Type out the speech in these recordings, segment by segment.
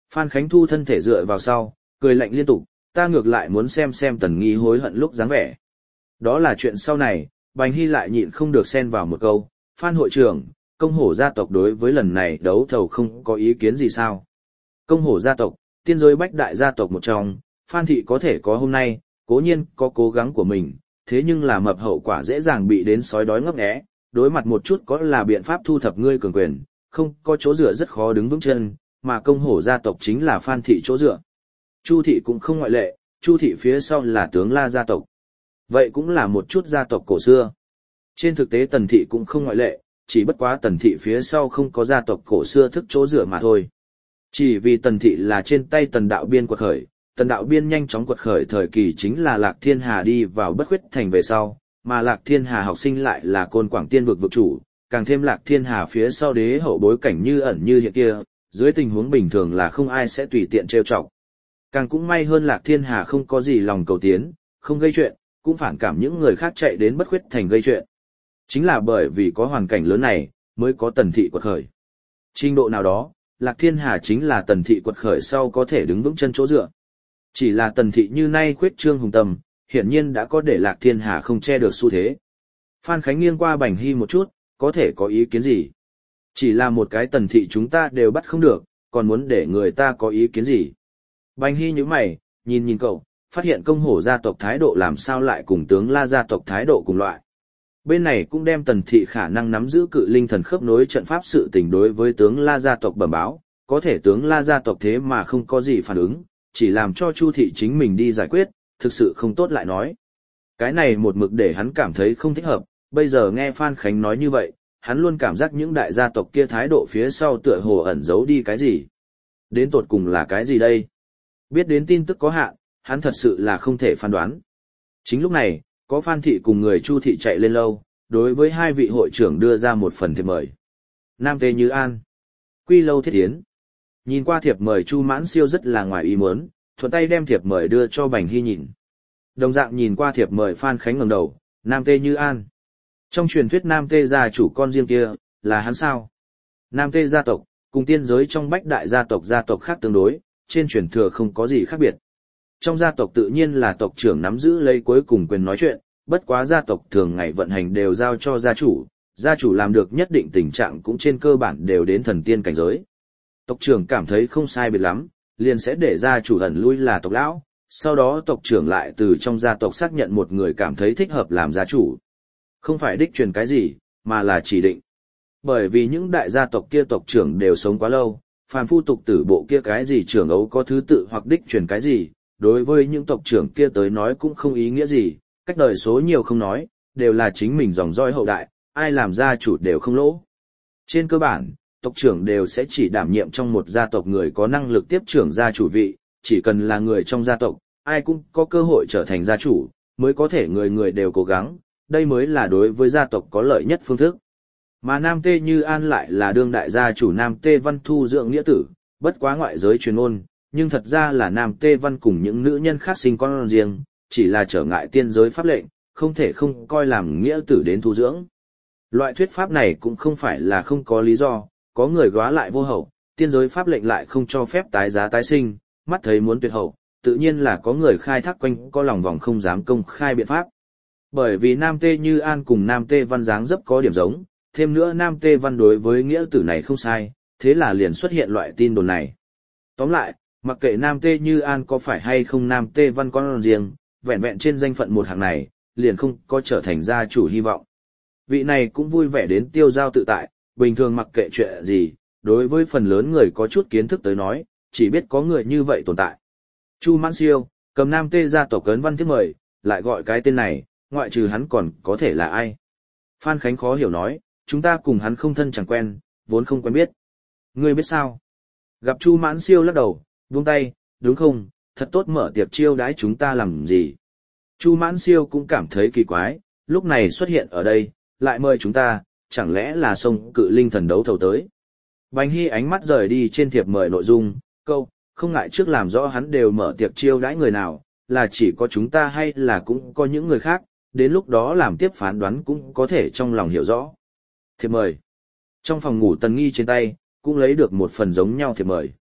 Phan Khánh Thu thân thể dựa vào sau, cười lạnh liên tục, ta ngược lại muốn xem Tần Nghi hối hận lúc dáng vẻ. Đó là chuyện sau này, Bành Hy lại nhịn không được xen vào một câu, Phan hội trưởng, công hổ gia tộc đối với lần này đấu thầu không có ý kiến gì sao? Công hổ gia tộc, tiên giới bách đại gia tộc một trong, Phan thị có thể có hôm nay, cố nhiên có cố gắng của mình, thế nhưng là mập hậu quả dễ dàng bị đến sói đói ngấp nghé, đối mặt một chút có là biện pháp thu thập ngươi cường quyền, không có chỗ dựa rất khó đứng vững chân, mà công hổ gia tộc chính là Phan thị chỗ dựa. Chu thị cũng không ngoại lệ, Chu thị phía sau là tướng La gia tộc. Vậy cũng là một chút gia tộc cổ xưa. Trên thực tế Tần thị cũng không ngoại lệ, chỉ bất quá Tần thị phía sau không có gia tộc cổ xưa thức chỗ dựa mà thôi. Chỉ vì Tần thị là trên tay Tần Đạo Biên quật khởi, Tần Đạo Biên nhanh chóng quật khởi thời kỳ chính là Lạc Thiên Hà đi vào Bất Khuyết Thành về sau, mà Lạc Thiên Hà học sinh lại là Côn Quảng Tiên vực vực chủ, càng thêm Lạc Thiên Hà phía sau đế hậu bối cảnh như ẩn như hiện kia, dưới tình huống bình thường là không ai sẽ tùy tiện trêu chọc. Càng cũng may hơn Lạc Thiên Hà không có gì lòng cầu tiến, không gây chuyện, cũng phản cảm những người khác chạy đến Bất Khuyết Thành gây chuyện. Chính là bởi vì có hoàn cảnh lớn này, mới có Tần thị quật khởi. Trình độ nào đó, Lạc Thiên Hà chính là Tần thị quật khởi sau có thể đứng vững chân chỗ dựa. Chỉ là Tần thị như nay khuyết trương hùng tầm, hiển nhiên đã có để Lạc Thiên Hà không che được xu thế. Phan Khánh nghiêng qua Bành Hy một chút, có thể có ý kiến gì? Chỉ là một cái Tần thị chúng ta đều bắt không được, còn muốn để người ta có ý kiến gì? Bành Hy nhíu mày, nhìn cậu, phát hiện công hổ gia tộc thái độ làm sao lại cùng tướng La gia tộc thái độ cùng loại. Bên này cũng đem Tần thị khả năng nắm giữ cự linh thần khớp nối trận pháp sự tình đối với tướng La gia tộc bẩm báo, có thể tướng La gia tộc thế mà không có gì phản ứng, chỉ làm cho Chu thị chính mình đi giải quyết, thực sự không tốt lại nói. Cái này một mực để hắn cảm thấy không thích hợp, bây giờ nghe Phan Khánh nói như vậy, hắn luôn cảm giác những đại gia tộc kia thái độ phía sau tựa hồ ẩn giấu đi cái gì. Đến tột cùng là cái gì đây? Biết đến tin tức có hạn, hắn thật sự là không thể phán đoán. Chính lúc này, có Phan thị cùng người Chu thị chạy lên lâu, đối với hai vị hội trưởng đưa ra một phần thiệp mời. Nam Tê Như An, Quy Lâu Thiết Tiến. Nhìn qua thiệp mời Chu Mãn Siêu rất là ngoài ý muốn, thuận tay đem thiệp mời đưa cho Bành Hy nhìn. Đồng dạng nhìn qua thiệp mời Phan Khánh ngẩng đầu, Nam Tê Như An. Trong truyền thuyết Nam Tê gia chủ con riêng kia, là hắn sao? Nam Tê gia tộc, cùng tiên giới trong bách đại gia tộc khác tương đối, trên truyền thừa không có gì khác biệt. Trong gia tộc tự nhiên là tộc trưởng nắm giữ lấy cuối cùng quyền nói chuyện, bất quá gia tộc thường ngày vận hành đều giao cho gia chủ làm được nhất định tình trạng cũng trên cơ bản đều đến thần tiên cảnh giới. Tộc trưởng cảm thấy không sai biệt lắm, liền sẽ để gia chủ ẩn lui là tộc lão, sau đó tộc trưởng lại từ trong gia tộc xác nhận một người cảm thấy thích hợp làm gia chủ. Không phải đích truyền cái gì, mà là chỉ định. Bởi vì những đại gia tộc kia tộc trưởng đều sống quá lâu, phàm phu tục tử bộ kia cái gì trưởng ấu có thứ tự hoặc đích truyền cái gì, đối với những tộc trưởng kia tới nói cũng không ý nghĩa gì, cách đời số nhiều không nói, đều là chính mình dòng dõi hậu đại, ai làm gia chủ đều không lỗ. Trên cơ bản, tộc trưởng đều sẽ chỉ đảm nhiệm trong một gia tộc người có năng lực tiếp trưởng gia chủ vị, chỉ cần là người trong gia tộc, ai cũng có cơ hội trở thành gia chủ, mới có thể người người đều cố gắng, đây mới là đối với gia tộc có lợi nhất phương thức. Mà Nam Tê Như An lại là đương đại gia chủ Nam Tê Văn thu dưỡng nghĩa tử, bất quá ngoại giới truyền ôn, nhưng thật ra là Nam Tê Văn cùng những nữ nhân khác sinh con riêng, chỉ là trở ngại tiên giới pháp lệnh, không thể không coi làm nghĩa tử đến thu dưỡng. Loại thuyết pháp này cũng không phải là không có lý do, có người góa lại vô hậu, tiên giới pháp lệnh lại không cho phép tái giá tái sinh, mắt thấy muốn tuyệt hậu, tự nhiên là có người khai thác quanh có lòng vòng không dám công khai biện pháp. Bởi vì Nam Tê Như An cùng Nam Tê Văn dáng dấp có điểm giống, thêm nữa Nam Tê Văn đối với nghĩa tử này không sai, thế là liền xuất hiện loại tin đồn này. Tóm lại, mặc kệ Nam Tê Như An có phải hay không Nam Tê Văn con riêng, vẹn vẹn trên danh phận một hàng này, liền không có trở thành gia chủ hy vọng. Vị này cũng vui vẻ đến tiêu giao tự tại, bình thường mặc kệ chuyện gì, đối với phần lớn người có chút kiến thức tới nói, chỉ biết có người như vậy tồn tại. Chu Mãn Siêu, cầm Nam Tê gia tộc cấn văn thiết mời, lại gọi cái tên này, ngoại trừ hắn còn có thể là ai. Phan Khánh khó hiểu nói, chúng ta cùng hắn không thân chẳng quen, vốn không quen biết. Ngươi biết sao? Gặp Chu Mãn Siêu lắc đầu, buông tay, đúng không, thật tốt mở tiệc chiêu đãi chúng ta làm gì. Chu Mãn Siêu cũng cảm thấy kỳ quái, lúc này xuất hiện ở đây, lại mời chúng ta, chẳng lẽ là xông cự linh thần đấu thầu tới. Bành Hy ánh mắt rời đi trên thiệp mời nội dung, câu, không ngại trước làm rõ hắn đều mở tiệc chiêu đãi người nào, là chỉ có chúng ta hay là cũng có những người khác, đến lúc đó làm tiếp phán đoán cũng có thể trong lòng hiểu rõ. Thiệp mời. Trong phòng ngủ Tần Nghi trên tay, cũng lấy được một phần giống nhau thiệp mời.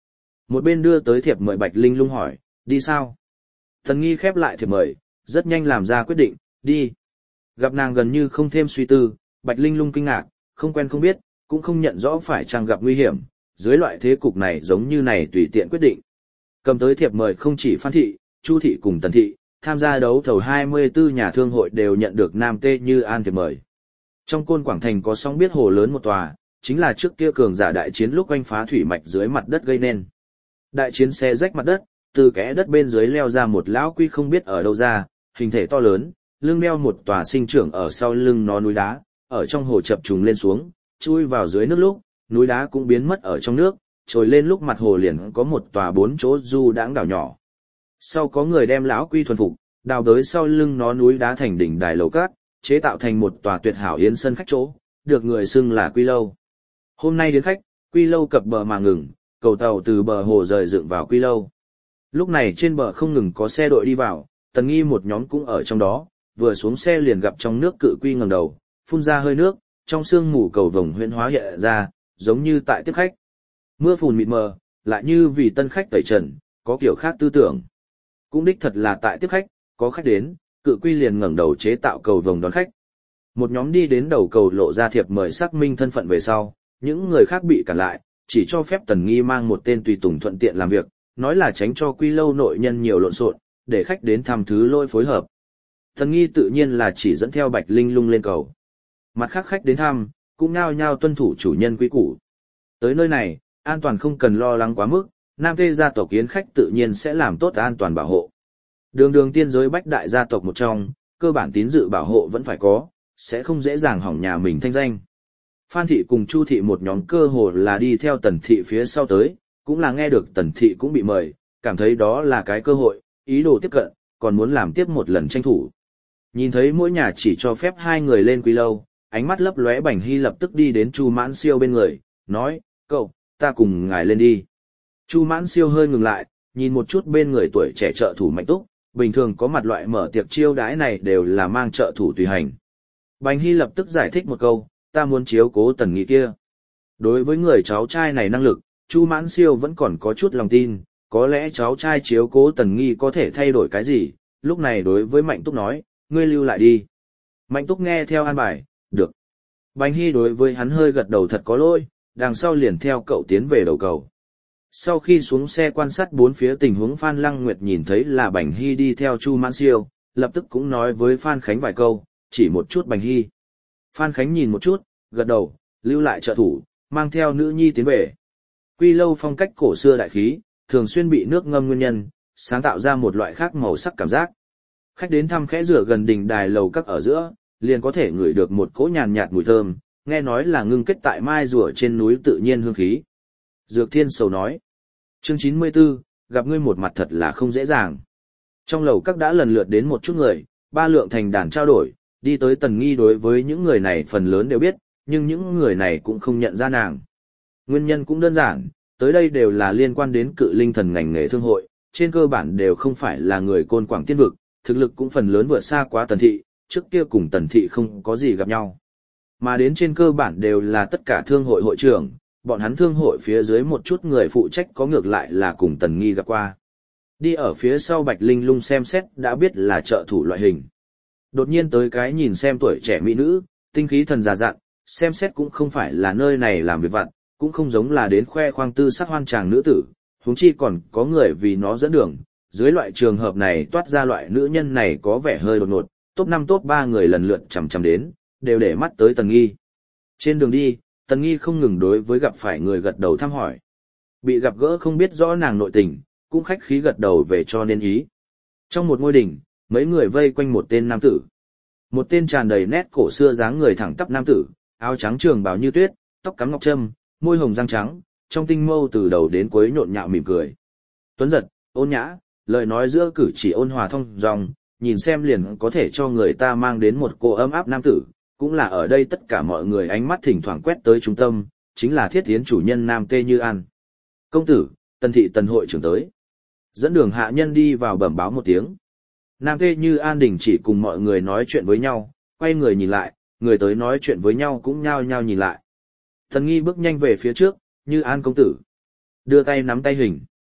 Một bên đưa tới thiệp mời Bạch Linh Lung hỏi, đi sao? Tần Nghi khép lại thiệp mời, rất nhanh làm ra quyết định, đi. Gặp nàng gần như không thêm suy tư, Bạch Linh Lung kinh ngạc, không quen không biết, cũng không nhận rõ phải chăng gặp nguy hiểm, dưới loại thế cục này giống như này tùy tiện quyết định. Cầm tới thiệp mời không chỉ Phan Thị, Chu Thị cùng Tần Thị, tham gia đấu thầu 24 nhà thương hội đều nhận được Nam Tê Như An thiệp mời. Trong Côn Quảng Thành có sóng biết hồ lớn một tòa, chính là trước kia cường giả đại chiến lúc oanh phá thủy mạch dưới mặt đất gây nên. Đại chiến xé rách mặt đất, từ kẽ đất bên dưới leo ra một lão quy không biết ở đâu ra, hình thể to lớn, lưng đeo một tòa sinh trưởng ở sau lưng nó núi đá, ở trong hồ chập trùng lên xuống, chui vào dưới nước lúc, núi đá cũng biến mất ở trong nước, trồi lên lúc mặt hồ liền có một tòa 4 chỗ du đãng đảo nhỏ. Sau có người đem lão quy thuần phục, đào đới sau lưng nó núi đá thành đỉnh đài lầu cát, chế tạo thành một tòa tuyệt hảo yến sân khách chỗ, được người xưng là Quy Lâu. Hôm nay đến khách, Quy Lâu cập bờ mà ngừng, cầu tàu từ bờ hồ rời dựng vào Quy Lâu. Lúc này trên bờ không ngừng có xe đội đi vào, Tần Nghi một nhóm cũng ở trong đó, vừa xuống xe liền gặp trong nước cự quy ngẩng đầu, phun ra hơi nước, trong sương mù cầu vồng huyễn hóa hiện ra, giống như tại tiếp khách. Mưa phùn mịt mờ, lại như vì tân khách tẩy trần, có kiểu khác tư tưởng. Cũng đích thật là tại tiếp khách, có khách đến, cự quy liền ngẩng đầu chế tạo cầu vồng đón khách. Một nhóm đi đến đầu cầu lộ ra thiệp mời xác minh thân phận về sau, những người khác bị cản lại, chỉ cho phép Tần Nghi mang một tên tùy tùng thuận tiện làm việc, nói là tránh cho Quy Lâu nội nhân nhiều lộn xộn, để khách đến thăm thứ lôi phối hợp. Tần Nghi tự nhiên là chỉ dẫn theo Bạch Linh Lung lên cầu. Mặt khác khách đến thăm, cũng nhao nhao tuân thủ chủ nhân quy củ. Tới nơi này, an toàn không cần lo lắng quá mức, Nam Tê gia tộc yến khách tự nhiên sẽ làm tốt an toàn bảo hộ. Đường đường tiên giới bách đại gia tộc một trong, cơ bản tín dự bảo hộ vẫn phải có, sẽ không dễ dàng hỏng nhà mình thanh danh. Phan Thị cùng Chu Thị một nhóm cơ hồ là đi theo Tần Thị phía sau tới, cũng là nghe được Tần Thị cũng bị mời, cảm thấy đó là cái cơ hội, ý đồ tiếp cận, còn muốn làm tiếp một lần tranh thủ. Nhìn thấy mỗi nhà chỉ cho phép 2 người lên Quy Lâu, ánh mắt lấp lóe Bành Hy lập tức đi đến Chu Mãn Siêu bên người, nói, cậu, ta cùng ngài lên đi. Chu Mãn Siêu hơi ngừng lại, nhìn một chút bên người tuổi trẻ trợ thủ Mạnh Túc, bình thường có mặt loại mở tiệc chiêu đãi này đều là mang trợ thủ tùy hành. Bành Hy lập tức giải thích một câu, ta muốn chiếu cố Tần Nghi kia. Đối với người cháu trai này năng lực, Chu Mãn Siêu vẫn còn có chút lòng tin, có lẽ cháu trai chiếu cố Tần Nghi có thể thay đổi cái gì, lúc này đối với Mạnh Túc nói, ngươi lưu lại đi. Mạnh Túc nghe theo an bài, được. Bành Hy đối với hắn hơi gật đầu thật có lỗi, đằng sau liền theo cậu tiến về đầu cầu. Sau khi xuống xe quan sát bốn phía tình huống, Phan Lăng Nguyệt nhìn thấy là Bành Hy đi theo Chu Mãn Siêu, lập tức cũng nói với Phan Khánh vài câu, chỉ một chút Bành Hy. Phan Khánh nhìn một chút, gật đầu, lưu lại trợ thủ, mang theo nữ nhi tiến về. Quy Lâu phong cách cổ xưa đại khí, thường xuyên bị nước ngâm nguyên nhân, sáng tạo ra một loại khác màu sắc cảm giác. Khách đến thăm khẽ rửa gần đỉnh đài lầu các ở giữa, liền có thể ngửi được một cỗ nhàn nhạt mùi thơm, nghe nói là ngưng kết tại mai rùa trên núi tự nhiên hương khí. Dược Thiên Sầu nói, chương 94, gặp ngươi một mặt thật là không dễ dàng. Trong lầu các đã lần lượt đến một chút người, 3 lượng thành đàn trao đổi, đi tới Tần Nghi đối với những người này phần lớn đều biết, nhưng những người này cũng không nhận ra nàng. Nguyên nhân cũng đơn giản, tới đây đều là liên quan đến cự linh thần ngành nghề thương hội, trên cơ bản đều không phải là người Côn Quảng tiên vực, thực lực cũng phần lớn vượt xa quá Tần Thị, trước kia cùng Tần Thị không có gì gặp nhau. Mà đến trên cơ bản đều là tất cả thương hội hội trưởng, bọn hắn thương hội phía dưới một chút người phụ trách có ngược lại là cùng Tần Nghi gặp qua. Đi ở phía sau Bạch Linh Lung xem xét đã biết là trợ thủ loại hình. Đột nhiên tới cái nhìn xem tuổi trẻ mỹ nữ, tinh khí thần già dặn, xem xét cũng không phải là nơi này làm việc vặt, cũng không giống là đến khoe khoang tư sắc hoan tràng nữ tử, huống chi còn có người vì nó dẫn đường. Dưới loại trường hợp này toát ra loại nữ nhân này có vẻ hơi đột ngột, top 5 top 3 người lần lượt chằm chằm đến, đều để mắt tới Tần Nghi. Trên đường đi, Tần Nghi không ngừng đối với gặp phải người gật đầu thăm hỏi. Bị gặp gỡ không biết rõ nàng nội tình, cũng khách khí gật đầu về cho nên ý. Trong một ngôi đình, mấy người vây quanh một tên nam tử. Một tên tràn đầy nét cổ xưa dáng người thẳng tắp nam tử, áo trắng trường bào như tuyết, tóc cắm ngọc trâm, môi hồng răng trắng, trong tinh mâu từ đầu đến cuối nhộn nhạo mỉm cười. Tuấn giật, ôn nhã, lời nói giữa cử chỉ ôn hòa thông dong, nhìn xem liền có thể cho người ta mang đến một cô ấm áp nam tử, cũng là ở đây tất cả mọi người ánh mắt thỉnh thoảng quét tới trung tâm, chính là Thiết Tiến chủ nhân Nam Tê Như An. Công tử, Tần Thị Tần hội trưởng tới. Dẫn đường hạ nhân đi vào bẩm báo một tiếng. Nam Tê Như An đình chỉ cùng mọi người nói chuyện với nhau, quay người nhìn lại, người tới nói chuyện với nhau cũng nhao nhao nhìn lại. Tần Nghi bước nhanh về phía trước, Như An công tử. Đưa tay nắm tay hình.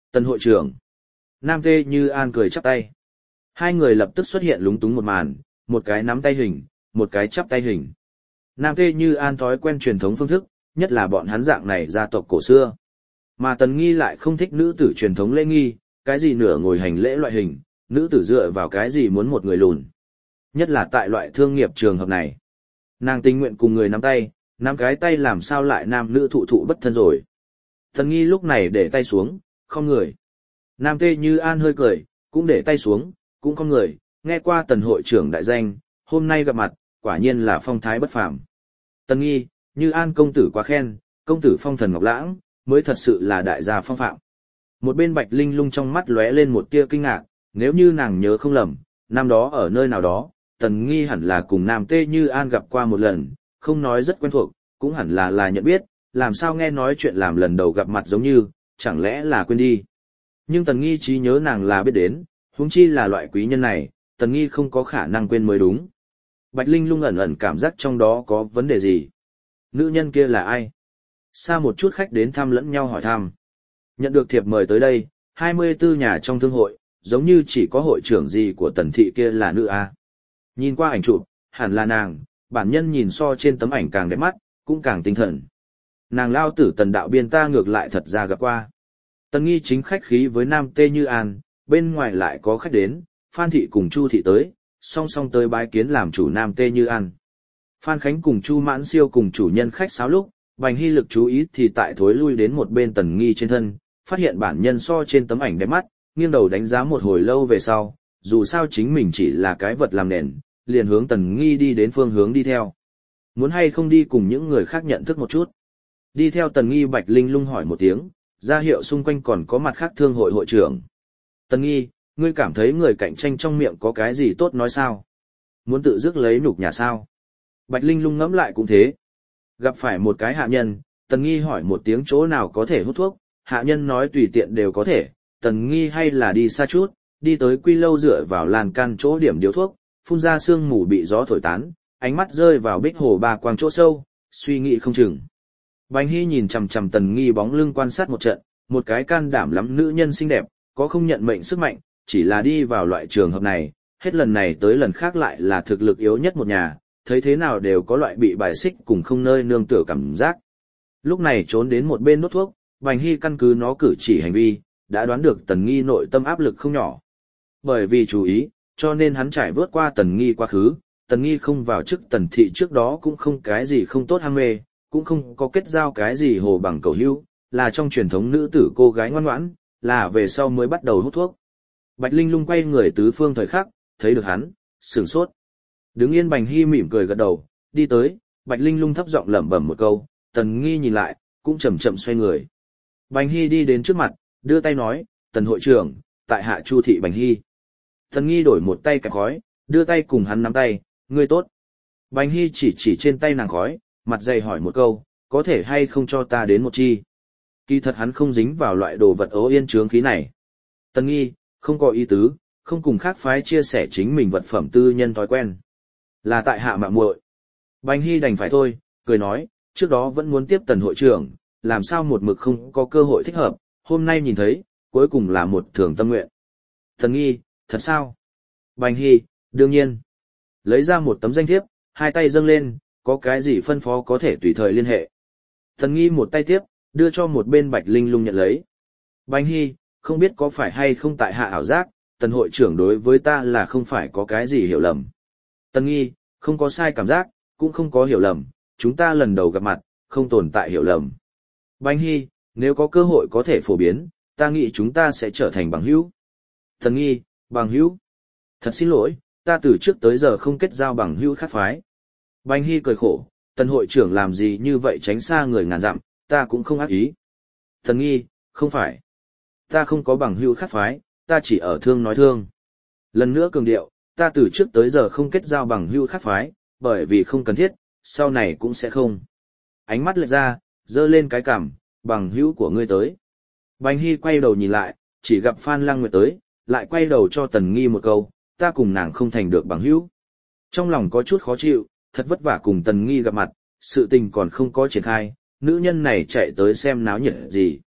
Tần hội trưởng. Nam Tê Như An cười chắp tay. Hai người lập tức xuất hiện lúng túng một màn, một cái nắm tay hình, một cái chắp tay hình. Nam Tê Như An thói quen truyền thống phương thức, nhất là bọn hắn dạng này gia tộc cổ xưa. Mà Tần Nghi lại không thích nữ tử truyền thống lễ nghi, cái gì nửa ngồi hành lễ loại hình, nữ tử dựa vào cái gì muốn một người lùn. Nhất là tại loại thương nghiệp trường hợp này. Nàng tình nguyện cùng người nắm tay, nắm cái tay làm sao lại nam nữ thụ thụ bất thân rồi. Tần Nghi lúc này để tay xuống, không người. Nam Tê Như An hơi cười, cũng để tay xuống, cũng không người, nghe qua Tần hội trưởng đại danh, hôm nay gặp mặt, quả nhiên là phong thái bất phàm. Tần Nghi, Như An công tử quá khen, công tử phong thần ngọc lãng, mới thật sự là đại gia phong phạm. Một bên Bạch Linh Lung trong mắt lóe lên một tia kinh ngạc, nếu như nàng nhớ không lầm, năm đó ở nơi nào đó, Tần Nghi hẳn là cùng Nam Tê Như An gặp qua một lần, không nói rất quen thuộc, cũng hẳn là nhận biết, làm sao nghe nói chuyện làm lần đầu gặp mặt giống như, chẳng lẽ là quên đi. Nhưng Tần Nghi trí nhớ nàng là biết đến, huống chi là loại quý nhân này, Tần Nghi không có khả năng quên mới đúng. Bạch Linh Lung ẩn ẩn cảm giác trong đó có vấn đề gì. Nữ nhân kia là ai? Xa một chút khách đến thăm lẫn nhau hỏi thăm. Nhận được thiệp mời tới đây, 24 nhà trong thương hội, giống như chỉ có hội trưởng gì của Tần thị kia là nữ A. Nhìn qua ảnh chụp, hẳn là nàng, bản nhân nhìn so trên tấm ảnh càng đẹp mắt, cũng càng tinh thần. Nàng lao tử Tần đạo biên ta ngược lại thật ra gặp qua. Tần Nghi chính khách khí với Nam Tê Như An, bên ngoài lại có khách đến, Phan thị cùng Chu thị tới, song song tới bái kiến làm chủ Nam Tê Như An. Phan Khánh cùng Chu Mãn Siêu cùng chủ nhân khách sáo lúc, Bành Hy lực chú ý thì tại thối lui đến một bên Tần Nghi trên thân, phát hiện bản nhân so trên tấm ảnh đẹp mắt, nghiêng đầu đánh giá một hồi lâu về sau, dù sao chính mình chỉ là cái vật làm nền, liền hướng Tần Nghi đi đến phương hướng đi theo. Muốn hay không đi cùng những người khác nhận thức một chút. Đi theo Tần Nghi Bạch Linh Lung hỏi một tiếng, ra hiệu xung quanh còn có mặt khác thương hội hội trưởng. Tần Nghi, ngươi cảm thấy người cạnh tranh trong miệng có cái gì tốt nói sao? Muốn tự dứt lấy nhục nhà sao? Bạch Linh Lung ngẫm lại cũng thế. Gặp phải một cái hạ nhân, Tần Nghi hỏi một tiếng chỗ nào có thể hút thuốc, hạ nhân nói tùy tiện đều có thể, Tần Nghi hay là đi xa chút, đi tới quy lâu dựa vào lan can chỗ điểm điếu thuốc, phun ra sương mù bị gió thổi tán, ánh mắt rơi vào bích hồ ba quang chỗ sâu, suy nghĩ không chừng. Bành Hy nhìn chằm chằm Tần Nghi bóng lưng quan sát một trận, một cái can đảm lắm nữ nhân xinh đẹp, có không nhận mệnh sức mạnh, chỉ là đi vào loại trường hợp này, hết lần này tới lần khác lại là thực lực yếu nhất một nhà, thấy thế nào đều có loại bị bài xích cùng không nơi nương tựa cảm giác. Lúc này trốn đến một bên đốt thuốc, Bành Hy căn cứ nó cử chỉ hành vi, đã đoán được Tần Nghi nội tâm áp lực không nhỏ. Bởi vì chú ý, cho nên hắn trải vớt qua Tần Nghi quá khứ, Tần Nghi không vào chức Tần thị trước đó cũng không cái gì không tốt ham mê, cũng không có kết giao cái gì hồ bằng cầu hữu, là trong truyền thống nữ tử cô gái ngoan ngoãn, là về sau mới bắt đầu hút thuốc. Bạch Linh Lung quay người tứ phương thời khắc, thấy được hắn, sửng sốt. Đứng yên Bành Hy mỉm cười gật đầu, đi tới, Bạch Linh Lung thấp giọng lẩm bẩm một câu, Tần Nghi nhìn lại, cũng chậm chậm xoay người. Bành Hy đi đến trước mặt, đưa tay nói, Tần hội trưởng, tại hạ Chu thị Bành Hy. Tần Nghi đổi một tay kẹp khói, đưa tay cùng hắn nắm tay, ngươi tốt. Bành Hy chỉ trên tay nàng khói, mặt dày hỏi một câu, có thể hay không cho ta đến một chi. Kỳ thật hắn không dính vào loại đồ vật ố yên chướng khí này. Tần Nghi, không có ý tứ, không cùng khác phái chia sẻ chính mình vật phẩm tư nhân thói quen. Là tại hạ mạo muội. Bành Hy đành phải thôi, cười nói, trước đó vẫn muốn tiếp Tần hội trưởng, làm sao một mực không có cơ hội thích hợp, hôm nay nhìn thấy, cuối cùng là một thường tâm nguyện. Tần Nghi, thật sao? Bành Hy, đương nhiên. Lấy ra một tấm danh thiếp, hai tay dâng lên, có cái gì phân phó có thể tùy thời liên hệ. Tần Nghi một tay tiếp, đưa cho một bên Bạch Linh Lung nhận lấy. Bành Hy, không biết có phải hay không tại hạ ảo giác, Tần hội trưởng đối với ta là không phải có cái gì hiểu lầm. Tần Nghi, không có sai cảm giác, cũng không có hiểu lầm, chúng ta lần đầu gặp mặt, không tồn tại hiểu lầm. Bành Hy, nếu có cơ hội có thể phổ biến, ta nghĩ chúng ta sẽ trở thành bằng hữu. Tần Nghi, bằng hữu. Thật xin lỗi, ta từ trước tới giờ không kết giao bằng hữu khác phái. Bành Hy cười khổ, Tần hội trưởng làm gì như vậy tránh xa người ngàn dặm, ta cũng không ác ý. Tần Nghi, không phải. Ta không có bằng hữu khác phái, ta chỉ ở thương nói thương. Lần nữa cường điệu, ta từ trước tới giờ không kết giao bằng hữu khác phái, bởi vì không cần thiết, sau này cũng sẽ không. Ánh mắt lệch ra, giơ lên cái cằm, bằng hữu của ngươi tới. Bành Hy quay đầu nhìn lại, chỉ gặp Phan Lăng Nguyệt tới, lại quay đầu cho Tần Nghi một câu, ta cùng nàng không thành được bằng hữu. Trong lòng có chút khó chịu, thật vất vả cùng Tần Nghi gặp mặt, sự tình còn không có triển khai, nữ nhân này chạy tới xem náo nhiệt gì.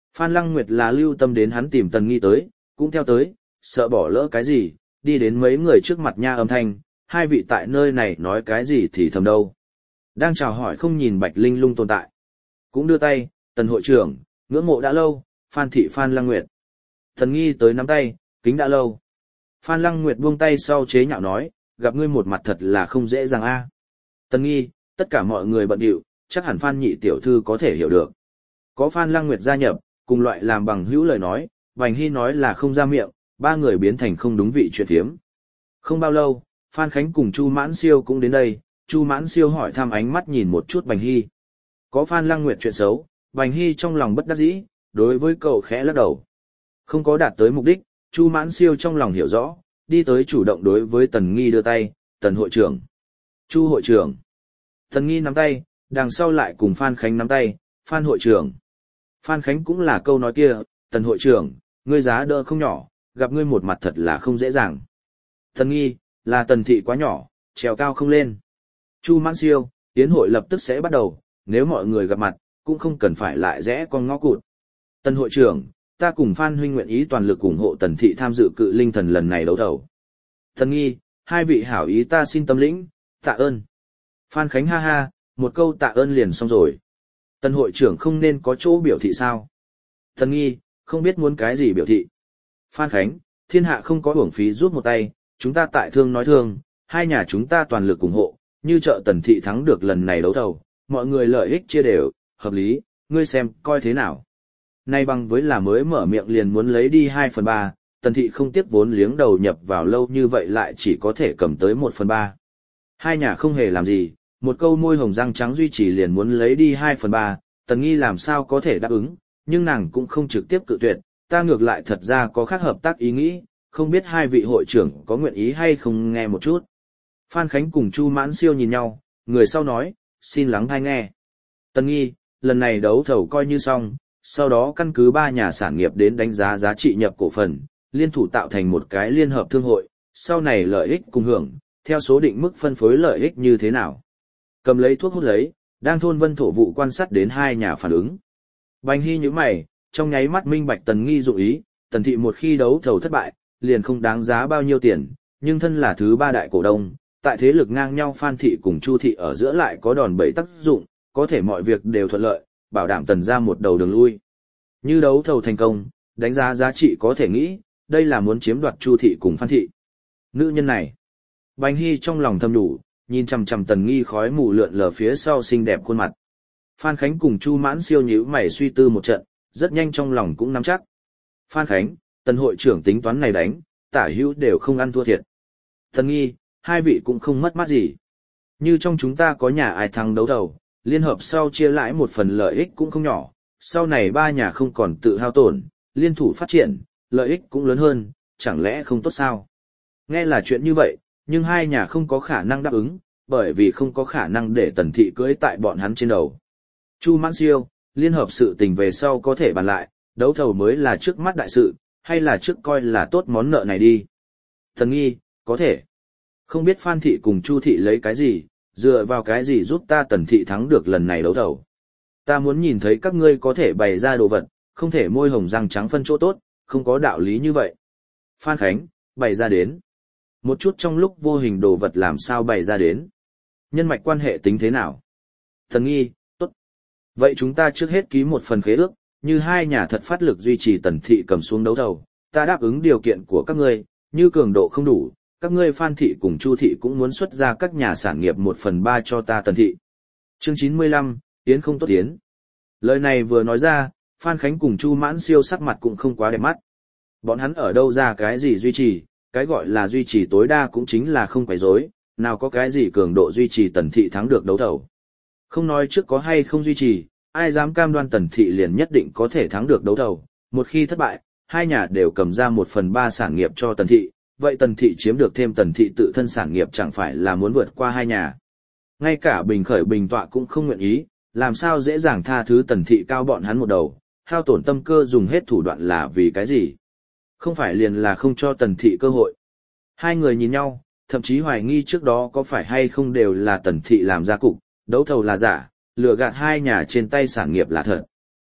Phan Lăng Nguyệt là lưu tâm đến hắn tìm Tần Nghi tới, cũng theo tới, sợ bỏ lỡ cái gì, đi đến mấy người trước mặt nha âm thanh, hai vị tại nơi này nói cái gì thì thầm đâu. Đang chào hỏi không nhìn Bạch Linh Lung tồn tại. Cũng đưa tay, Tần hội trưởng, ngưỡng mộ đã lâu, Phan thị Phan Lăng Nguyệt. Tần Nghi tới nắm tay, kính đã lâu. Phan Lăng Nguyệt buông tay sau chế nhạo nói, gặp ngươi một mặt thật là không dễ dàng a. Tần Nghi, tất cả mọi người bận điệu, chắc hẳn Phan nhị tiểu thư có thể hiểu được. Có Phan Lăng Nguyệt gia nhập, cùng loại làm bằng hữu lời nói, Bành Hy nói là không ra miệng, ba người biến thành không đúng vị chuyện thiếm. Không bao lâu, Phan Khánh cùng Chu Mãn Siêu cũng đến đây, Chu Mãn Siêu hỏi thăm ánh mắt nhìn một chút Bành Hy. Có Phan Lăng Nguyệt chuyện xấu, Bành Hy trong lòng bất đắc dĩ, đối với cậu khẽ lắc đầu. Không có đạt tới mục đích, Chu Mãn Siêu trong lòng hiểu rõ, đi tới chủ động đối với Tần Nghi đưa tay, Tần hội trưởng. Chu hội trưởng. Tần Nghi nắm tay, đằng sau lại cùng Phan Khánh nắm tay, Phan hội trưởng. Phan Khánh cũng là câu nói kia, Tần hội trưởng, ngươi giá đỡ không nhỏ, gặp ngươi một mặt thật là không dễ dàng. Tần Nghi, là Tần thị quá nhỏ, trèo cao không lên. Chu Mãn Siêu, tiến hội lập tức sẽ bắt đầu, nếu mọi người gặp mặt, cũng không cần phải lại rẽ con ngõ cụt. Tần hội trưởng, ta cùng Phan huynh nguyện ý toàn lực ủng hộ Tần thị tham dự cự linh thần lần này đấu thầu. Tần Nghi, hai vị hảo ý ta xin tâm lĩnh, tạ ơn. Phan Khánh ha ha, một câu tạ ơn liền xong rồi. Tần hội trưởng không nên có chỗ biểu thị sao? Tần Nghi, không biết muốn cái gì biểu thị. Phan Khánh, thiên hạ không có uổng phí rút một tay, chúng ta tại thương nói thương, hai nhà chúng ta toàn lực ủng hộ, như trợ Tần thị thắng được lần này đấu thầu, mọi người lợi ích chia đều, hợp lý, ngươi xem, coi thế nào. Nay bằng với là mới mở miệng liền muốn lấy đi 2/3, Tần thị không tiếc vốn liếng đầu nhập vào lâu như vậy lại chỉ có thể cầm tới 1/3. Hai nhà không hề làm gì, một câu môi hồng răng trắng duy trì liền muốn lấy đi 2/3, Tần Nghi làm sao có thể đáp ứng, nhưng nàng cũng không trực tiếp cự tuyệt, ta ngược lại thật ra có khác hợp tác ý nghĩ, không biết hai vị hội trưởng có nguyện ý hay không nghe một chút. Phan Khánh cùng Chu Mãn Siêu nhìn nhau, người sau nói, xin lắng tai nghe. Tần Nghi, lần này đấu thầu coi như xong, sau đó căn cứ ba nhà sản nghiệp đến đánh giá giá trị nhập cổ phần, liên thủ tạo thành một cái liên hợp thương hội, sau này lợi ích cùng hưởng, theo số định mức phân phối lợi ích như thế nào. Cầm lấy thuốc hút lấy, đang thôn vân thổ vụ quan sát đến hai nhà phản ứng. Bành Hy nhíu mày, trong nháy mắt minh bạch Tần Nghi dụng ý, Tần thị một khi đấu thầu thất bại, liền không đáng giá bao nhiêu tiền, nhưng thân là thứ ba đại cổ đông, tại thế lực ngang nhau Phan thị cùng Chu thị ở giữa lại có đòn bẩy tác dụng, có thể mọi việc đều thuận lợi, bảo đảm Tần ra một đầu đường lui. Như đấu thầu thành công, đánh giá giá trị có thể nghĩ, đây là muốn chiếm đoạt Chu thị cùng Phan thị. Nữ nhân này, Bành Hy trong lòng thầm đủ, nhìn chằm chằm Tần Nghi khói mù lượn lờ phía sau xinh đẹp khuôn mặt. Phan Khánh cùng Chu Mãn Siêu nhíu mày suy tư một trận, rất nhanh trong lòng cũng nắm chắc. Phan Khánh, Tần hội trưởng tính toán này đánh, tả hữu đều không ăn thua thiệt. Tần Nghi, hai vị cũng không mất mát gì. Như trong chúng ta có nhà ai thắng đấu thầu, liên hợp sau chia lãi một phần lợi ích cũng không nhỏ, sau này ba nhà không còn tự hao tổn, liên thủ phát triển, lợi ích cũng lớn hơn, chẳng lẽ không tốt sao? Nghe là chuyện như vậy, nhưng hai nhà không có khả năng đáp ứng, bởi vì không có khả năng để Tần thị cưỡi tại bọn hắn trên đầu. Chu Mãn Siêu, liên hợp sự tình về sau có thể bàn lại, đấu thầu mới là trước mắt đại sự, hay là trước coi là tốt món nợ này đi. Tần Nghi, có thể. Không biết Phan thị cùng Chu thị lấy cái gì, dựa vào cái gì giúp ta Tần thị thắng được lần này đấu thầu. Ta muốn nhìn thấy các ngươi có thể bày ra đồ vật, không thể môi hồng răng trắng phân chỗ tốt, không có đạo lý như vậy. Phan Khánh, bày ra đến. Một chút trong lúc vô hình đồ vật làm sao bày ra đến. Nhân mạch quan hệ tính thế nào? Tần Nghi, tốt. Vậy chúng ta trước hết ký một phần khế ước, như hai nhà thật phát lực duy trì Tần thị cầm xuống đấu thầu, ta đáp ứng điều kiện của các ngươi, như cường độ không đủ, các ngươi Phan thị cùng Chu thị cũng muốn xuất ra các nhà sản nghiệp 1/3 cho ta Tần thị. Chương 95, Yến không tốt Yến. Lời này vừa nói ra, Phan Khánh cùng Chu Mãn Siêu sắc mặt cũng không quá đẹp mắt. Bọn hắn ở đâu ra cái gì duy trì, cái gọi là duy trì tối đa cũng chính là không quấy rối, nào có cái gì cường độ duy trì Tần thị thắng được đấu thầu. Không nói trước có hay không duy trì, ai dám cam đoan Tần thị liền nhất định có thể thắng được đấu thầu, một khi thất bại, hai nhà đều cầm ra 1/3 sản nghiệp cho Tần thị, vậy Tần thị chiếm được thêm Tần thị tự thân sản nghiệp chẳng phải là muốn vượt qua hai nhà. Ngay cả Bình Khởi Bình Tọa cũng không nguyện ý, làm sao dễ dàng tha thứ Tần thị cao bọn hắn một đầu, hao tổn tâm cơ dùng hết thủ đoạn là vì cái gì? Không phải liền là không cho Tần thị cơ hội. Hai người nhìn nhau, thậm chí hoài nghi trước đó có phải hay không đều là Tần thị làm ra cục, đấu thầu là giả, lừa gạt hai nhà trên tay sản nghiệp là thật.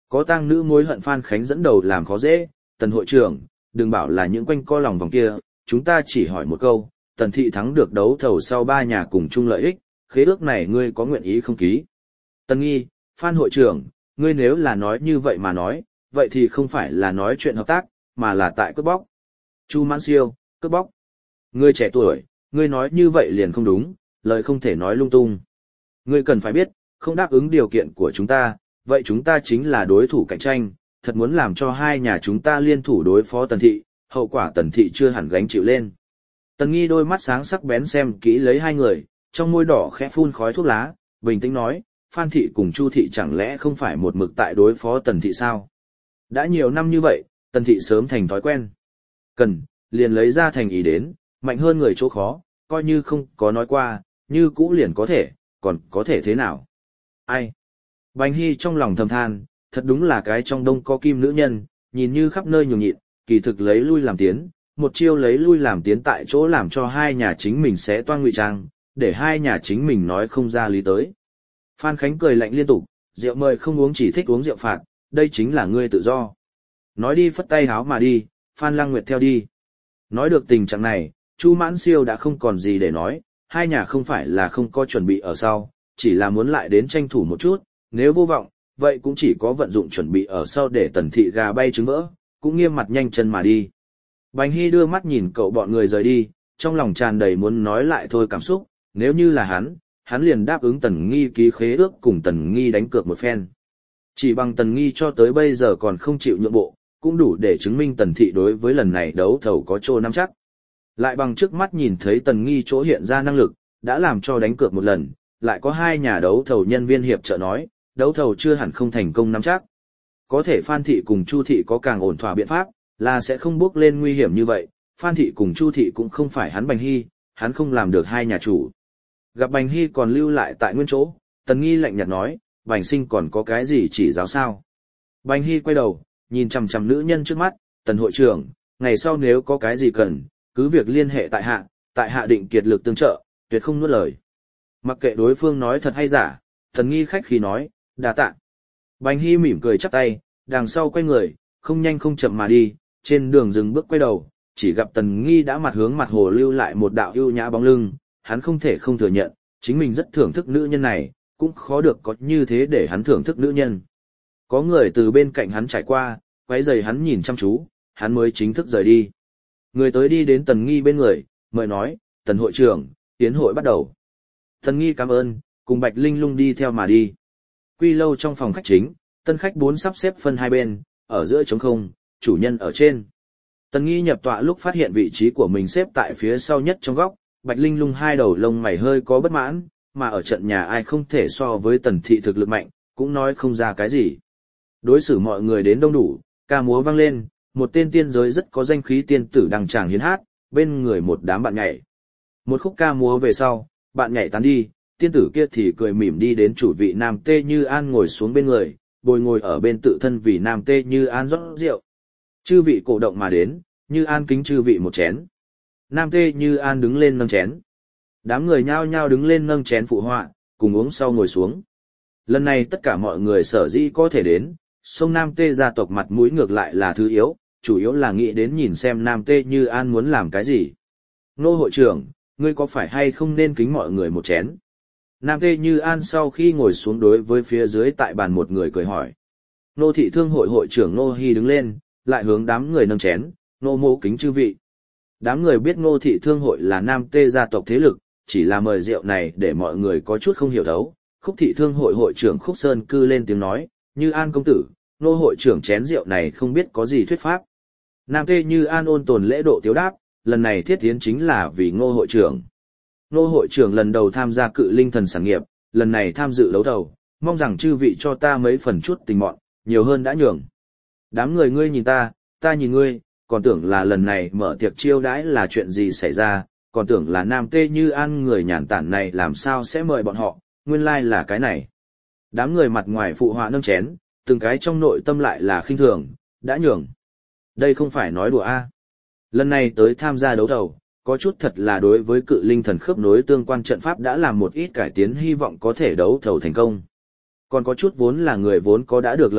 Có tang nữ mối hận Phan Khánh dẫn đầu làm khó dễ, Tần hội trưởng, đừng bảo là những quanh co lòng vòng kia, chúng ta chỉ hỏi một câu, Tần thị thắng được đấu thầu sau 3 nhà cùng chung lợi ích, khế ước này ngươi có nguyện ý không ký? Tần Nghi, Phan hội trưởng, ngươi nếu là nói như vậy mà nói, vậy thì không phải là nói chuyện hợp tác, mà là tại cướp bóc. Chu Mãn Siêu, cướp bóc. Ngươi trẻ tuổi, ngươi nói như vậy liền không đúng, lời không thể nói lung tung. Ngươi cần phải biết, không đáp ứng điều kiện của chúng ta, vậy chúng ta chính là đối thủ cạnh tranh, thật muốn làm cho hai nhà chúng ta liên thủ đối phó Tần thị, hậu quả Tần thị chưa hẳn gánh chịu lên. Tần Nghi đôi mắt sáng sắc bén xem kỹ lấy hai người, trong môi đỏ khẽ phun khói thuốc lá, bình tĩnh nói, Phan thị cùng Chu thị chẳng lẽ không phải một mực tại đối phó Tần thị sao? Đã nhiều năm như vậy, Tần thị sớm thành thói quen. Cần, liền lấy ra thành ý đến, mạnh hơn người chỗ khó, coi như không có nói qua, như cũ liền có thể, còn có thể thế nào? Ai? Bành Hy trong lòng thầm than, thật đúng là cái trong đông có kim nữ nhân, nhìn như khắp nơi nhường nhịn, kỳ thực lấy lui làm tiến, một chiêu lấy lui làm tiến tại chỗ làm cho hai nhà chính mình sẽ toan ngụy trang, để hai nhà chính mình nói không ra lý tới. Phan Khánh cười lạnh liên tục, rượu mời không uống chỉ thích uống rượu phạt, đây chính là ngươi tự do. Nói đi phất tay háo mà đi, Phan Lăng Nguyệt theo đi. Nói được tình trạng này, Chu Mãn Siêu đã không còn gì để nói, hai nhà không phải là không có chuẩn bị ở sau, chỉ là muốn lại đến tranh thủ một chút, nếu vô vọng, vậy cũng chỉ có vận dụng chuẩn bị ở sau để Tần thị gà bay trứng vỡ, cũng nghiêm mặt nhanh chân mà đi. Bành Hy đưa mắt nhìn cậu bọn người rời đi, trong lòng tràn đầy muốn nói lại thôi cảm xúc, nếu như là hắn liền đáp ứng Tần Nghi ký khế ước cùng Tần Nghi đánh cược một phen. Chỉ bằng Tần Nghi cho tới bây giờ còn không chịu nhượng bộ, cũng đủ để chứng minh Tần thị đối với lần này đấu thầu có chỗ nắm chắc. Lại bằng trước mắt nhìn thấy Tần Nghi chỗ hiện ra năng lực, đã làm cho đánh cược một lần, lại có hai nhà đấu thầu nhân viên hiệp trợ nói, đấu thầu chưa hẳn không thành công nắm chắc. Có thể Phan thị cùng Chu thị có càng ổn thỏa biện pháp, là sẽ không bước lên nguy hiểm như vậy, Phan thị cùng Chu thị cũng không phải hắn Bành Hy, hắn không làm được hai nhà chủ. Gặp Bành Hy còn lưu lại tại nguyên chỗ, Tần Nghi lạnh nhạt nói, Bành sinh còn có cái gì chỉ giáo sao? Bành Hy quay đầu, nhìn chằm chằm nữ nhân trước mắt, Tần hội trưởng, ngày sau nếu có cái gì cần, cứ việc liên hệ tại hạ định kiệt lực tương trợ, tuyệt không nuốt lời. Mặc kệ đối phương nói thật hay giả, Tần Nghi khách khí nói, đa tạ. Bành Hy mỉm cười chắp tay, đằng sau quay người, không nhanh không chậm mà đi, trên đường dừng bước quay đầu, chỉ gặp Tần Nghi đã mặt hướng mặt hồ lưu lại một đạo ưu nhã bóng lưng, hắn không thể không thừa nhận, chính mình rất thưởng thức nữ nhân này, cũng khó được có như thế để hắn thưởng thức nữ nhân. Có người từ bên cạnh hắn trải qua, quấy rầy hắn nhìn chăm chú, hắn mới chính thức rời đi. Người tới đi đến Tần Nghi bên người, mời nói, Tần hội trưởng, tiến hội bắt đầu. Tần Nghi cảm ơn, cùng Bạch Linh Lung đi theo mà đi. Quy lâu trong phòng khách chính, tân khách 4 sắp xếp phân hai bên, ở giữa trống không, chủ nhân ở trên. Tần Nghi nhập tọa lúc phát hiện vị trí của mình xếp tại phía sau nhất trong góc, Bạch Linh Lung hai đầu lông mày hơi có bất mãn, mà ở trận nhà ai không thể so với Tần thị thực lực mạnh, cũng nói không ra cái gì. Đối xử mọi người đến đông đủ, ca múa vang lên, một tên tiên giới rất có danh khí tiên tử đăng tràng hiến hát, bên người một đám bạn nhảy. Một khúc ca múa về sau, bạn nhảy tán đi, tiên tử kia thì cười mỉm đi đến chủ vị Nam Tê Như An ngồi xuống bên người, bồi ngồi ở bên tự thân vì Nam Tê Như An rót rượu. Chư vị cổ động mà đến, Như An kính chư vị một chén. Nam Tê Như An đứng lên nâng chén. Đám người nhao nhao đứng lên nâng chén phụ họa, cùng uống sau ngồi xuống. Lần này tất cả mọi người sở dĩ có thể đến, sông Nam Tê gia tộc mặt mũi ngược lại là thứ yếu, chủ yếu là nghĩ đến nhìn xem Nam Tê Như An muốn làm cái gì. Nô hội trưởng, ngươi có phải hay không nên kính mọi người một chén? Nam Tê Như An sau khi ngồi xuống đối với phía dưới tại bàn một người cười hỏi. Nô thị thương hội hội trưởng Nô Hy đứng lên, lại hướng đám người nâng chén, nô mô kính chư vị. Đám người biết Nô thị thương hội là Nam Tê gia tộc thế lực, chỉ là mời rượu này để mọi người có chút không hiểu thấu. Khúc thị thương hội hội trưởng Khúc Sơn cư lên tiếng nói, Như An công tử, nô hội trưởng chén rượu này không biết có gì thuyết pháp. Nam Tê Như An ôn tồn lễ độ tiếu đáp, lần này thiết tiến chính là vì Ngô hội trưởng. Ngô hội trưởng lần đầu tham gia cự linh thần sản nghiệp, lần này tham dự đấu thầu, mong rằng chư vị cho ta mấy phần chút tình mọn, nhiều hơn đã nhường. Đám người ngươi nhìn ta nhìn ngươi, còn tưởng là lần này mở tiệc chiêu đãi là chuyện gì xảy ra, còn tưởng là Nam Tê Như An người nhàn tản này làm sao sẽ mời bọn họ, nguyên lai là cái này. Đám người mặt ngoài phụ họa nâng chén, từng cái trong nội tâm lại là khinh thường, đã nhường. Đây không phải nói đùa a. Lần này tới tham gia đấu thầu, có chút thật là đối với cự linh thần khớp nối tương quan trận pháp đã làm một ít cải tiến hy vọng có thể đấu thầu thành công. Còn có chút vốn là người vốn có đã được lợi ích,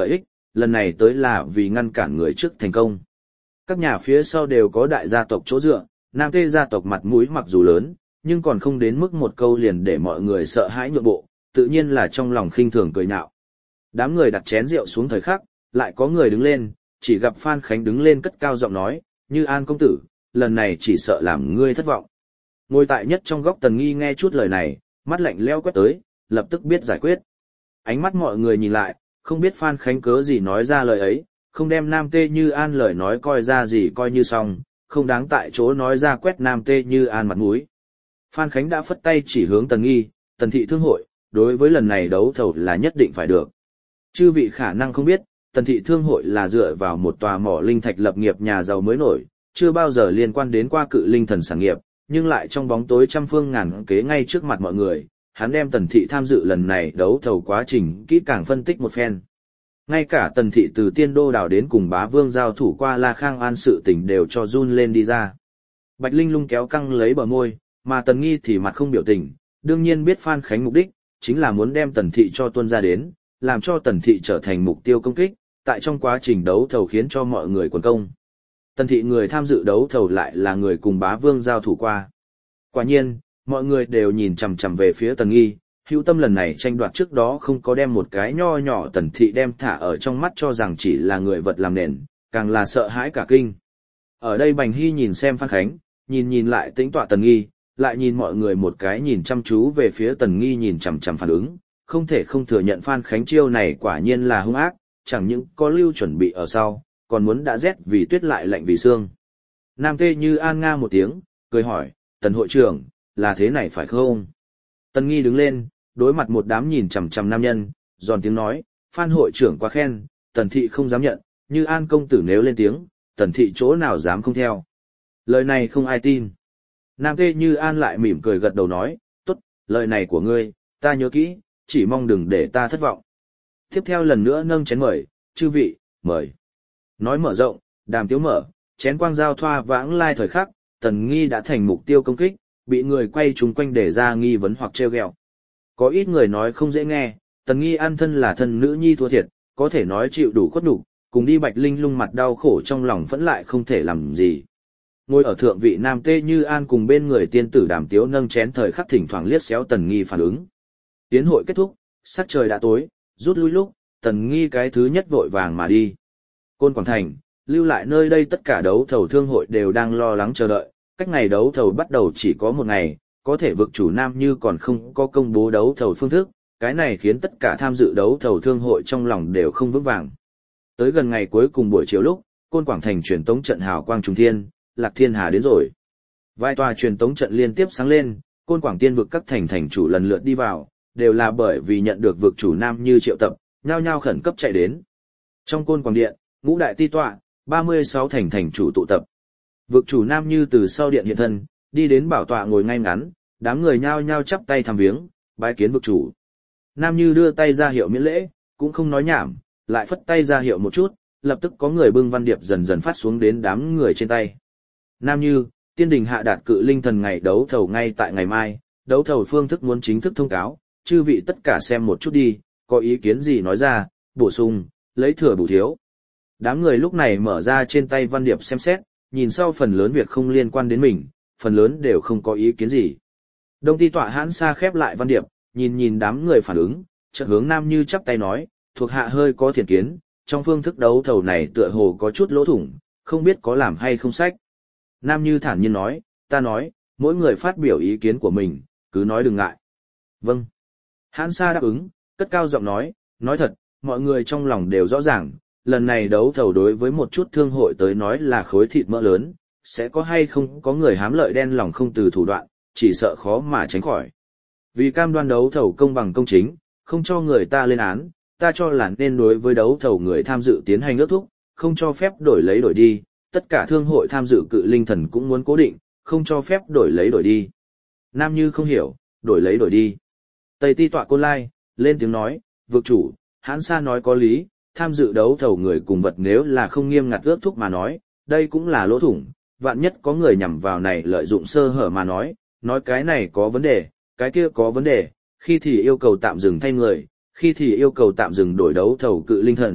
lần này tới là vì ngăn cản người trước thành công. Các nhà phía sau đều có đại gia tộc chỗ dựa, Nam Tê gia tộc mặt mũi mặc dù lớn, nhưng còn không đến mức một câu liền để mọi người sợ hãi nhượng bộ, tự nhiên là trong lòng khinh thường cười nhạo. Đám người đặt chén rượu xuống thời khắc, lại có người đứng lên, chỉ gặp Phan Khánh đứng lên cất cao giọng nói, Như An công tử, lần này chỉ sợ làm ngươi thất vọng. Ngồi tại nhất trong góc Tần Nghi nghe chút lời này, mắt lạnh lẽo quét tới, lập tức biết giải quyết. Ánh mắt mọi người nhìn lại, không biết Phan Khánh cớ gì nói ra lời ấy, không đem Nam Tê Như An lời nói coi ra gì coi như xong, không đáng tại chỗ nói ra quét Nam Tê Như An mặt mũi. Phan Khánh đã phất tay chỉ hướng Tần Nghi, Tần thị thương hội, đối với lần này đấu thầu là nhất định phải được. Chư vị khả năng không biết, Tần thị thương hội là dựa vào một tòa mỏ linh thạch lập nghiệp nhà giàu mới nổi, chưa bao giờ liên quan đến qua cự linh thần sản nghiệp, nhưng lại trong bóng tối trăm phương ngàn kế ngay trước mặt mọi người, hắn đem Tần thị tham dự lần này đấu thầu quá trình kỹ càng phân tích một phen. Ngay cả Tần thị từ Tiên Đô đảo đến cùng Bá Vương giao thủ qua La Khang An sự tình đều cho run lên đi ra. Bạch Linh Lung kéo căng lấy bờ môi, mà Tần Nghi thì mặt không biểu tình, đương nhiên biết Phan Khánh mục đích, chính là muốn đem Tần thị cho tuôn ra đến, làm cho Tần thị trở thành mục tiêu công kích, tại trong quá trình đấu thầu khiến cho mọi người quần công. Tần thị người tham dự đấu thầu lại là người cùng Bá Vương giao thủ qua. Quả nhiên, mọi người đều nhìn chằm chằm về phía Tần Nghi, hữu tâm lần này tranh đoạt trước đó không có đem một cái nho nhỏ Tần thị đem thả ở trong mắt cho rằng chỉ là người vật làm nền, càng là sợ hãi cả kinh. Ở đây Bành Hy nhìn xem Phan Khánh, nhìn lại tính tọa Tần Nghi, lại nhìn mọi người một cái nhìn chăm chú về phía Tần Nghi nhìn chằm chằm phản ứng, không thể không thừa nhận Phan Khánh chiêu này quả nhiên là hung ác, chẳng những có lưu chuẩn bị ở sau, còn muốn đã rét vì tuyết lại lạnh vì xương. Nam Tê Như An nga một tiếng, cười hỏi, Tần hội trưởng, là thế này phải không? Tần Nghi đứng lên, đối mặt một đám nhìn chằm chằm nam nhân, giòn tiếng nói, Phan hội trưởng quá khen, Tần thị không dám nhận, Như An công tử nếu lên tiếng, Tần thị chỗ nào dám không theo. Lời này không ai tin. Nam Tê Như An lại mỉm cười gật đầu nói, tốt, lời này của ngươi, ta nhớ kỹ, chỉ mong đừng để ta thất vọng. Tiếp theo lần nữa nâng chén mời, chư vị, mời. Nói mở rộng, đàm tiếu mở, chén quang giao thoa vãng lai thời khắc, Tần Nghi đã thành mục tiêu công kích, bị người quay chung quanh để ra nghi vấn hoặc trêu ghẹo. Có ít người nói không dễ nghe, Tần Nghi an thân là thân nữ nhi thua thiệt, có thể nói chịu đủ khuất nhục, cùng đi Bạch Linh Lung mặt đau khổ trong lòng vẫn lại không thể làm gì. Ngồi ở thượng vị Nam Tê Như An cùng bên người tiên tử đàm tiếu nâng chén thời khắc thỉnh thoảng liếc xéo Tần Nghi phản ứng. Tiến hội kết thúc, sắc trời đã tối, rút lui lúc, Tần Nghi cái thứ nhất vội vàng mà đi. Côn Quảng Thành, lưu lại nơi đây tất cả đấu thầu thương hội đều đang lo lắng chờ đợi, cách ngày đấu thầu bắt đầu chỉ có một ngày, có thể vực chủ Nam Như còn không có công bố đấu thầu phương thức, cái này khiến tất cả tham dự đấu thầu thương hội trong lòng đều không vững vàng. Tới gần ngày cuối cùng buổi chiều lúc, Côn Quảng Thành truyền tống trận hào quang trùng thiên, Lạc Thiên Hà đến rồi. Vài tòa truyền tống trận liên tiếp sáng lên, Côn Quảng Tiên vực các thành chủ lần lượt đi vào, đều là bởi vì nhận được vực chủ Nam Như triệu tập, nhao nhao khẩn cấp chạy đến. Trong Côn Quảng Điện, ngũ đại ti tọa, 36 thành chủ tụ tập. Vực chủ Nam Như từ sau điện hiện thân, đi đến bảo tọa ngồi ngay ngắn, đám người nhao nhao chắp tay thăm viếng, bái kiến vực chủ. Nam Như đưa tay ra hiệu miễn lễ, cũng không nói nhảm, lại phất tay ra hiệu một chút, lập tức có người bưng văn điệp dần dần phát xuống đến đám người trên tay. Nam Như, tiên đình hạ đạt cự linh thần ngày đấu thầu ngay tại ngày mai, đấu thầu phương thức muốn chính thức thông cáo, chư vị tất cả xem một chút đi, có ý kiến gì nói ra, bổ sung, lấy thừa bù thiếu. Đám người lúc này mở ra trên tay văn điệp xem xét, nhìn sau phần lớn việc không liên quan đến mình, phần lớn đều không có ý kiến gì. Đông ti tọa hãn xa khép lại văn điệp, nhìn đám người phản ứng, chợt hướng Nam Như chắp tay nói, thuộc hạ hơi có thiện kiến, trong phương thức đấu thầu này tựa hồ có chút lỗ thủng, không biết có làm hay không sách. Nam Như thản nhiên nói, ta nói, mỗi người phát biểu ý kiến của mình, cứ nói đừng ngại. Vâng. Hãn xa đáp ứng, cất cao giọng nói thật, mọi người trong lòng đều rõ ràng, lần này đấu thầu đối với một chút thương hội tới nói là khối thịt mỡ lớn, sẽ có hay không có người hám lợi đen lòng không từ thủ đoạn, chỉ sợ khó mà tránh khỏi. Vì cam đoan đấu thầu công bằng công chính, không cho người ta lên án, ta cho là nên đối với đấu thầu người tham dự tiến hành ước thúc, không cho phép đổi lấy đổi đi, tất cả thương hội tham dự cự linh thần cũng muốn cố định, không cho phép đổi lấy đổi đi. Nam Như không hiểu, đổi lấy đổi đi. Tây ti tọa Côn Lai, lên tiếng nói, vực chủ, hãn xa nói có lý, tham dự đấu thầu người cùng vật nếu là không nghiêm ngặt ước thúc mà nói, đây cũng là lỗ thủng, vạn nhất có người nhằm vào này lợi dụng sơ hở mà nói cái này có vấn đề, cái kia có vấn đề, khi thì yêu cầu tạm dừng thay người, khi thì yêu cầu tạm dừng đổi đấu thầu cự linh thần,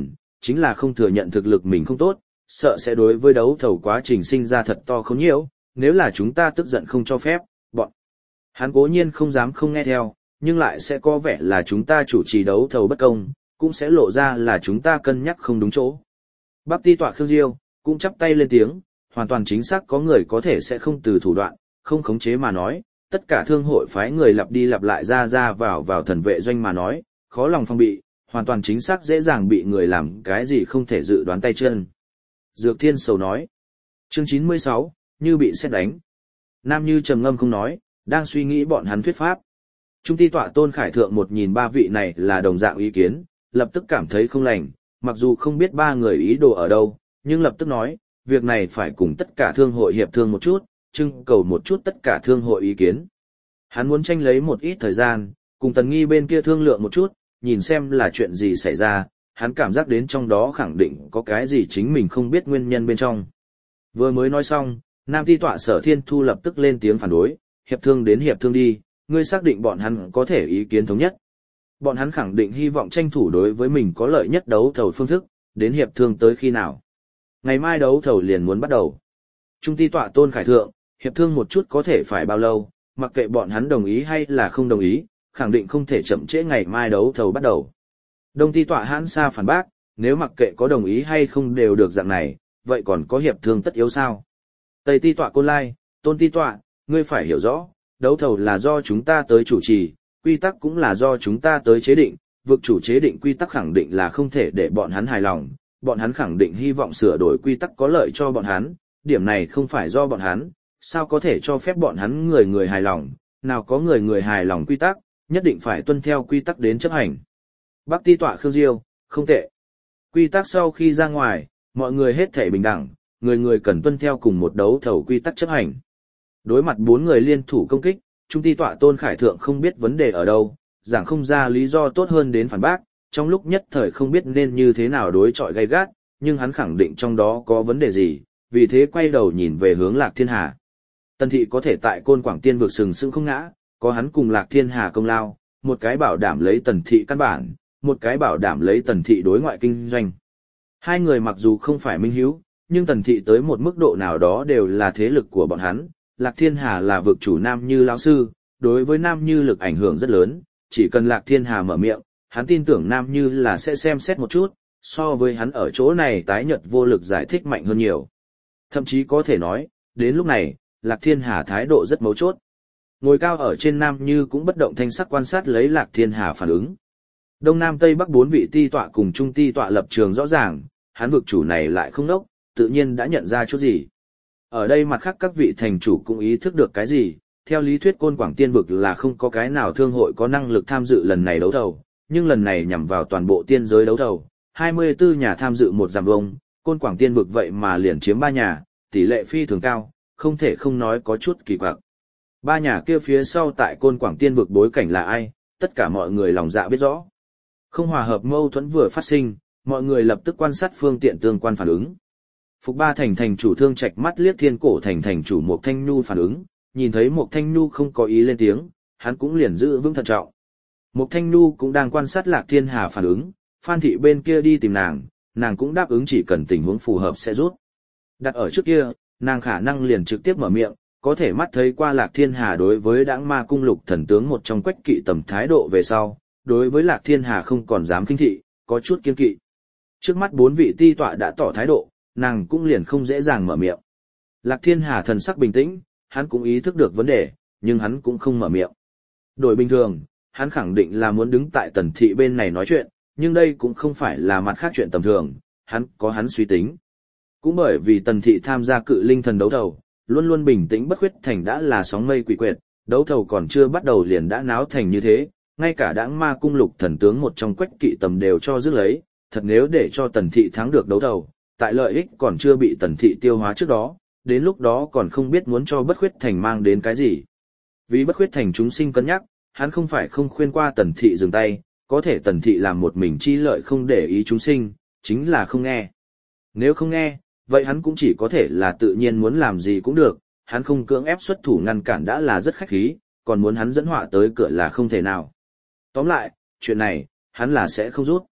chính là không thừa nhận thực lực mình không tốt, sợ sẽ đối với đấu thầu quá trình sinh ra thật to không nhiễu, nếu là chúng ta tức giận không cho phép, bọn hắn cố nhiên không dám không nghe theo, nhưng lại sẽ có vẻ là chúng ta chủ trì đấu thầu bất công, cũng sẽ lộ ra là chúng ta cân nhắc không đúng chỗ. Bắc Ti tọa Khương Diêu cũng chắp tay lên tiếng, hoàn toàn chính xác có người có thể sẽ không từ thủ đoạn, không khống chế mà nói, tất cả thương hội phái người lặp đi lặp lại ra vào thần vệ doanh mà nói, khó lòng phòng bị, hoàn toàn chính xác dễ dàng bị người làm cái gì không thể dự đoán tay chân. Dược Thiên Sầu nói. Chương 96, như bị sét đánh. Nam Như trầm ngâm không nói, đang suy nghĩ bọn hắn thuyết pháp. Trung ti tọa Tôn Khải Thượng một nhìn ba vị này là đồng dạng ý kiến, lập tức cảm thấy không lành, mặc dù không biết ba người ý đồ ở đâu, nhưng lập tức nói, việc này phải cùng tất cả thương hội hiệp thương một chút, trưng cầu một chút tất cả thương hội ý kiến. Hắn muốn tranh lấy một ít thời gian, cùng Tần Nghi bên kia thương lượng một chút, nhìn xem là chuyện gì xảy ra, hắn cảm giác đến trong đó khẳng định có cái gì chính mình không biết nguyên nhân bên trong. Vừa mới nói xong, Nam Ti tọa Sở Thiên Thu lập tức lên tiếng phản đối, hiệp thương đến hiệp thương đi, ngươi xác định bọn hắn có thể ý kiến thống nhất. Bọn hắn khẳng định hy vọng tranh thủ đối với mình có lợi nhất đấu thầu phương thức, đến hiệp thương tới khi nào. Ngày mai đấu thầu liền muốn bắt đầu. Trung ti tọa Tôn Khải Thượng, hiệp thương một chút có thể phải bao lâu, mặc kệ bọn hắn đồng ý hay là không đồng ý, khẳng định không thể chậm trễ ngày mai đấu thầu bắt đầu. Đông ti tọa Hãn Sa phản bác, nếu mặc kệ có đồng ý hay không đều được dạng này, vậy còn có hiệp thương tất yếu sao? Tây ti tọa Côn Lai, Tôn ti tọa, ngươi phải hiểu rõ, đấu thầu là do chúng ta tới chủ trì, quy tắc cũng là do chúng ta tới chế định, vực chủ chế định quy tắc khẳng định là không thể để bọn hắn hài lòng, bọn hắn khẳng định hy vọng sửa đổi quy tắc có lợi cho bọn hắn, điểm này không phải do bọn hắn, sao có thể cho phép bọn hắn người hài lòng, nào có người hài lòng quy tắc, nhất định phải tuân theo quy tắc đến chấp hành. Bắc Ti tọa Khương Diêu, không tệ. Quy tắc sau khi ra ngoài, mọi người hết thể bình đẳng, người cần tuân theo cùng một đấu thầu quy tắc chấp hành. Đối mặt bốn người liên thủ công kích, Trung ti tọa Tôn Khải Thượng không biết vấn đề ở đâu, giảng không ra lý do tốt hơn đến phản bác, trong lúc nhất thời không biết nên như thế nào đối chọi gay gắt, nhưng hắn khẳng định trong đó có vấn đề gì, vì thế quay đầu nhìn về hướng Lạc Thiên Hà. Tần thị có thể tại Côn Quảng Tiên vực sừng sững không ngã, có hắn cùng Lạc Thiên Hà công lao, một cái bảo đảm lấy Tần thị căn bản, một cái bảo đảm lấy Tần thị đối ngoại kinh doanh. Hai người mặc dù không phải minh hiếu, nhưng Tần thị tới một mức độ nào đó đều là thế lực của bọn hắn. Lạc Thiên Hà là vực chủ Nam Như lão sư, đối với Nam Như lực ảnh hưởng rất lớn, chỉ cần Lạc Thiên Hà mở miệng, hắn tin tưởng Nam Như là sẽ xem xét một chút, so với hắn ở chỗ này tái nhợt vô lực giải thích mạnh hơn nhiều. Thậm chí có thể nói, đến lúc này, Lạc Thiên Hà thái độ rất mấu chốt. Ngồi cao ở trên Nam Như cũng bất động thanh sắc quan sát lấy Lạc Thiên Hà phản ứng. Đông Nam Tây Bắc bốn vị ti tọa cùng Trung ti tọa lập trường rõ ràng, hắn vực chủ này lại không đốc, tự nhiên đã nhận ra chút gì. Ở đây mặt khác các vị thành chủ cũng ý thức được cái gì, theo lý thuyết Côn Quảng Tiên vực là không có cái nào thương hội có năng lực tham dự lần này đấu thầu, nhưng lần này nhằm vào toàn bộ tiên giới đấu thầu, 24 nhà tham dự một giảm vông, Côn Quảng Tiên vực vậy mà liền chiếm 3 nhà, tỷ lệ phi thường cao, không thể không nói có chút kỳ quặc. 3 nhà kia phía sau tại Côn Quảng Tiên vực bối cảnh là ai, tất cả mọi người lòng dạ biết rõ. Không hòa hợp mâu thuẫn vừa phát sinh, mọi người lập tức quan sát phương tiện tương quan phản ứng. Phục Ba thành thành chủ Thương Trạch mắt liếc Thiên Cổ thành thành chủ Mộc Thanh Nhu phản ứng, nhìn thấy Mộc Thanh Nhu không có ý lên tiếng, hắn cũng liền giữ vững thận trọng. Mộc Thanh Nhu cũng đang quan sát Lạc Thiên Hà phản ứng, Phan thị bên kia đi tìm nàng cũng đáp ứng chỉ cần tình huống phù hợp sẽ rút. Đặt ở trước kia, nàng khả năng liền trực tiếp mở miệng, có thể mắt thấy qua Lạc Thiên Hà đối với Đãng Ma cung lục thần tướng một trong Quách Kỵ tầm thái độ về sau, đối với Lạc Thiên Hà không còn dám khinh thị, có chút kiêng kỵ. Trước mắt 4 vị ti tọa đã tỏ thái độ, nàng cũng liền không dễ dàng mở miệng. Lạc Thiên Hà thần sắc bình tĩnh, hắn cũng ý thức được vấn đề, nhưng hắn cũng không mở miệng. Đổi bình thường, hắn khẳng định là muốn đứng tại Tần thị bên này nói chuyện, nhưng đây cũng không phải là mặt khác chuyện tầm thường, hắn có hắn suy tính. Cũng bởi vì Tần thị tham gia Cự Linh thần đấu thầu, luôn luôn bình tĩnh bất khuyết thành đã là sóng mây quỷ quyệt, đấu thầu còn chưa bắt đầu liền đã náo thành như thế, ngay cả Đãng Ma cung lục thần tướng một trong Quách Kỵ tầm đều cho dứt lấy, thật nếu để cho Tần thị thắng được đấu thầu, tại lợi ích còn chưa bị Tần thị tiêu hóa trước đó, đến lúc đó còn không biết muốn cho bất khuyết thành mang đến cái gì. Vì bất khuyết thành chúng sinh cân nhắc, hắn không phải không khuyên qua Tần thị dừng tay, có thể Tần thị làm một mình chi lợi không để ý chúng sinh, chính là không nghe. Nếu không nghe, vậy hắn cũng chỉ có thể là tự nhiên muốn làm gì cũng được, hắn không cưỡng ép xuất thủ ngăn cản đã là rất khách khí, còn muốn hắn dẫn họa tới cửa là không thể nào. Tóm lại, chuyện này, hắn là sẽ không rút.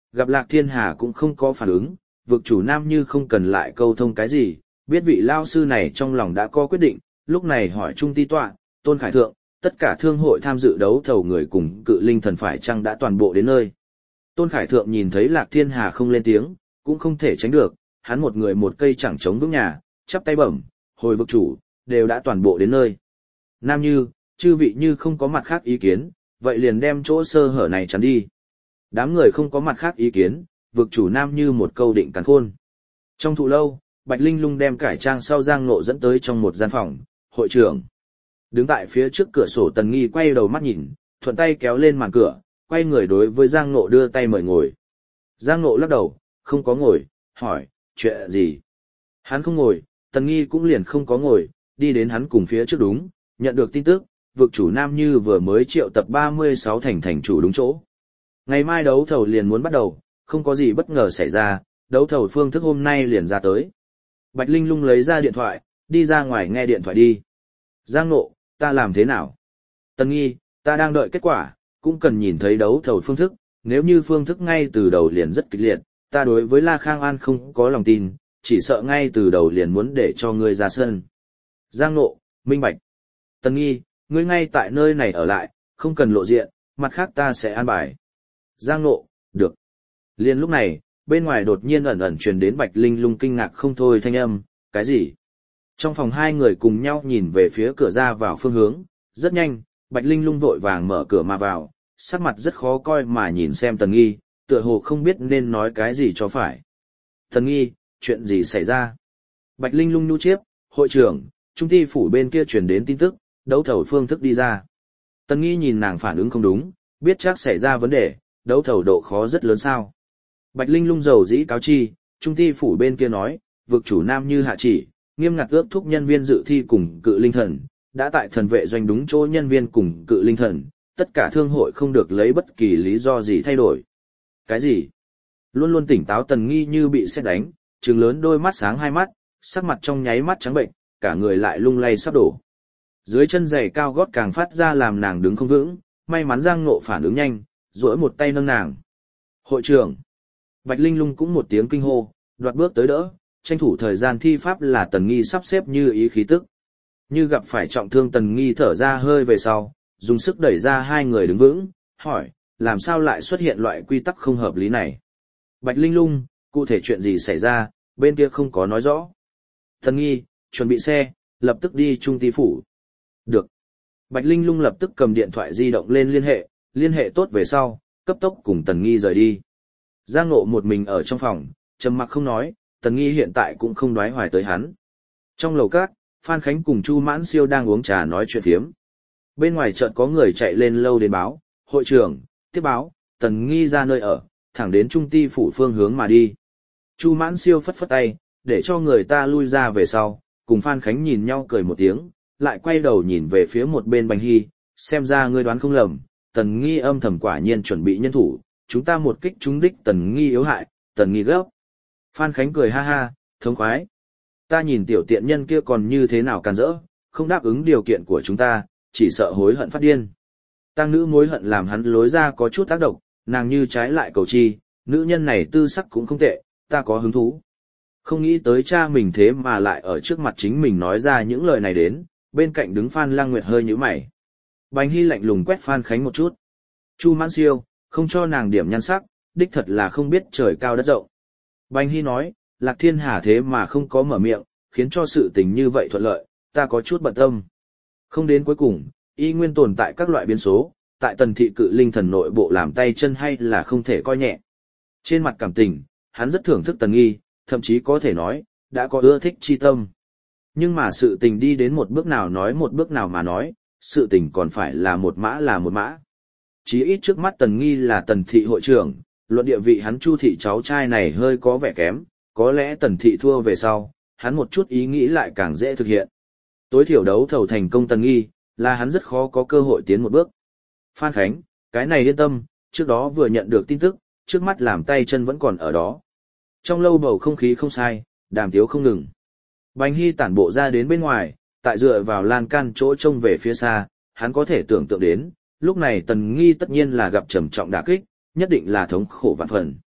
gặp Lạc Thiên Hà cũng không có phản ứng, vực chủ Nam Như không cần lại câu thông cái gì, biết vị lao sư này trong lòng đã có quyết định, lúc này hỏi Trung Ti Tọa, Tôn Khải Thượng, tất cả thương hội tham dự đấu thầu người cùng cự linh thần phải chăng đã toàn bộ đến nơi. Tôn Khải Thượng nhìn thấy Lạc Thiên Hà không lên tiếng, cũng không thể tránh được, hắn một người một cây chẳng chống vững nhà, chắp tay bẩm, hồi vực chủ, đều đã toàn bộ đến nơi. Nam Như, chư vị như không có mặt khác ý kiến, vậy liền đem chỗ sơ hở này chắn đi. Đám người không có mặt khác ý kiến, vực chủ Nam Như một câu định cắn khôn. Trong thụ lâu, Bạch Linh Lung đem cải trang sau Giang Ngộ dẫn tới trong một gian phòng, hội trưởng. Đứng tại phía trước cửa sổ Tần Nghi quay đầu mắt nhìn, thuận tay kéo lên màn cửa, quay người đối với Giang Ngộ đưa tay mời ngồi. Giang Ngộ lắc đầu, không có ngồi, hỏi, chuyện gì? Hắn không ngồi, Tần Nghi cũng liền không có ngồi, đi đến hắn cùng phía trước đúng, nhận được tin tức, vực chủ Nam Như vừa mới triệu tập 36 thành chủ đúng chỗ. Ngày mai đấu thầu liền muốn bắt đầu, không có gì bất ngờ xảy ra, đấu thầu phương thức hôm nay liền ra tới. Bạch Linh Lung lấy ra điện thoại, đi ra ngoài nghe điện thoại đi. Giang Ngộ, ta làm thế nào? Tần Nghi, ta đang đợi kết quả, cũng cần nhìn thấy đấu thầu phương thức, nếu như phương thức ngay từ đầu liền rất kịch liệt, ta đối với La Khang An không có lòng tin, chỉ sợ ngay từ đầu liền muốn để cho ngươi ra sân. Giang Ngộ, minh bạch. Tần Nghi, ngươi ngay tại nơi này ở lại, không cần lộ diện, mặt khác ta sẽ an bài. Giang Ngộ, được. Liên lúc này, bên ngoài đột nhiên ẩn ẩn truyền đến Bạch Linh Lung kinh ngạc không thôi thanh âm, cái gì? Trong phòng hai người cùng nhau nhìn về phía cửa ra vào phương hướng, rất nhanh, Bạch Linh Lung vội vàng mở cửa mà vào, sắc mặt rất khó coi mà nhìn xem Tần Nghi, tựa hồ không biết nên nói cái gì cho phải. Tần Nghi, chuyện gì xảy ra? Bạch Linh Lung nhu chiếp, hội trưởng, trung ty phủ bên kia truyền đến tin tức, đấu thầu phương thức đi ra. Tần Nghi nhìn nàng phản ứng không đúng, biết chắc xảy ra vấn đề, đấu thầu độ khó rất lớn sao. Bạch Linh Lung dầu dĩ cáo chi, trung ty phủ bên kia nói, vực chủ Nam Như hạ chỉ, nghiêm ngặt ước thúc nhân viên dự thi cùng cự linh thần, đã tại thần vệ doanh đúng chỗ nhân viên cùng cự linh thần, tất cả thương hội không được lấy bất kỳ lý do gì thay đổi. Cái gì? Luôn luôn tỉnh táo Tần Nghi như bị sét đánh, trừng lớn đôi mắt sáng hai mắt, sắc mặt trong nháy mắt trắng bệnh, cả người lại lung lay sắp đổ. Dưới chân giày cao gót càng phát ra làm nàng đứng không vững, may mắn Giang Ngộ phản ứng nhanh, duỗi một tay nâng nàng. Hội trưởng. Bạch Linh Lung cũng một tiếng kinh hô, đoạt bước tới đỡ, tranh thủ thời gian thi pháp là Tần Nghi sắp xếp như ý khí tức. Như gặp phải trọng thương Tần Nghi thở ra hơi về sau, dùng sức đẩy ra hai người đứng vững, hỏi, làm sao lại xuất hiện loại quy tắc không hợp lý này? Bạch Linh Lung, cụ thể chuyện gì xảy ra, bên kia không có nói rõ. Tần Nghi, chuẩn bị xe, lập tức đi trung ty phủ. Được. Bạch Linh Lung lập tức cầm điện thoại di động lên liên hệ tốt về sau, cấp tốc cùng Tần Nghi rời đi. Giang Ngộ một mình ở trong phòng, trầm mặc không nói, Tần Nghi hiện tại cũng không đoái hoài tới hắn. Trong lầu cát, Phan Khánh cùng Chu Mãn Siêu đang uống trà nói chuyện phiếm. Bên ngoài chợt có người chạy lên lâu đến báo, hội trưởng, tiếp báo, Tần Nghi ra nơi ở, thẳng đến trung ty phủ phương hướng mà đi. Chu Mãn Siêu phất phất tay, để cho người ta lui ra về sau, cùng Phan Khánh nhìn nhau cười một tiếng, lại quay đầu nhìn về phía một bên Bành Hy, xem ra ngươi đoán không lầm, Tần Nghi âm thầm quả nhiên chuẩn bị nhân thủ, chúng ta một kích trúng đích Tần Nghi yếu hại, Tần Nghi gấp. Phan Khánh cười ha ha, thống khoái. Ta nhìn tiểu tiện nhân kia còn như thế nào càn rỡ, không đáp ứng điều kiện của chúng ta, chỉ sợ hối hận phát điên. Tăng nữ mối hận làm hắn lối ra có chút tác động, nàng như trái lại cầu chi, nữ nhân này tư sắc cũng không tệ, ta có hứng thú. Không nghĩ tới cha mình thế mà lại ở trước mặt chính mình nói ra những lời này đến, bên cạnh đứng Phan Lang Nguyệt hơi nhíu mày. Bành Hy lạnh lùng quét Phan Khánh một chút. Chu Mãn Siêu, không cho nàng điểm nhan sắc, đích thật là không biết trời cao đất rộng. Bành Hy nói, Lạc Thiên Hà thế mà không có mở miệng, khiến cho sự tình như vậy thuận lợi, ta có chút bận tâm. Không đến cuối cùng, y nguyên tồn tại các loại biến số, tại Tần thị cự linh thần nội bộ làm tay chân hay là không thể coi nhẹ. Trên mặt cảm tình, hắn rất thưởng thức Tần Nghi, thậm chí có thể nói, đã có ưa thích chi tâm. Nhưng mà sự tình đi đến một bước nào nói một bước nào mà nói, sự tình còn phải là một mã là một mã. Chí ít trước mắt Tần Nghi là Tần thị hội trưởng, luận địa vị hắn Chu thị cháu trai này hơi có vẻ kém, có lẽ Tần thị thua về sau, hắn một chút ý nghĩ lại càng dễ thực hiện. Tối thiểu đấu thầu thành công Tần Nghi, là hắn rất khó có cơ hội tiến một bước. Phan Khánh, cái này yên tâm, trước đó vừa nhận được tin tức, trước mắt làm tay chân vẫn còn ở đó. Trong lâu bầu không khí không sai, đàm tiếu không ngừng. Bành Hy tản bộ ra đến bên ngoài, tại dựa vào lan can chỗ trông về phía xa, hắn có thể tưởng tượng đến, lúc này Tần Nghi tất nhiên là gặp trầm trọng đả kích, nhất định là thống khổ vạn phần.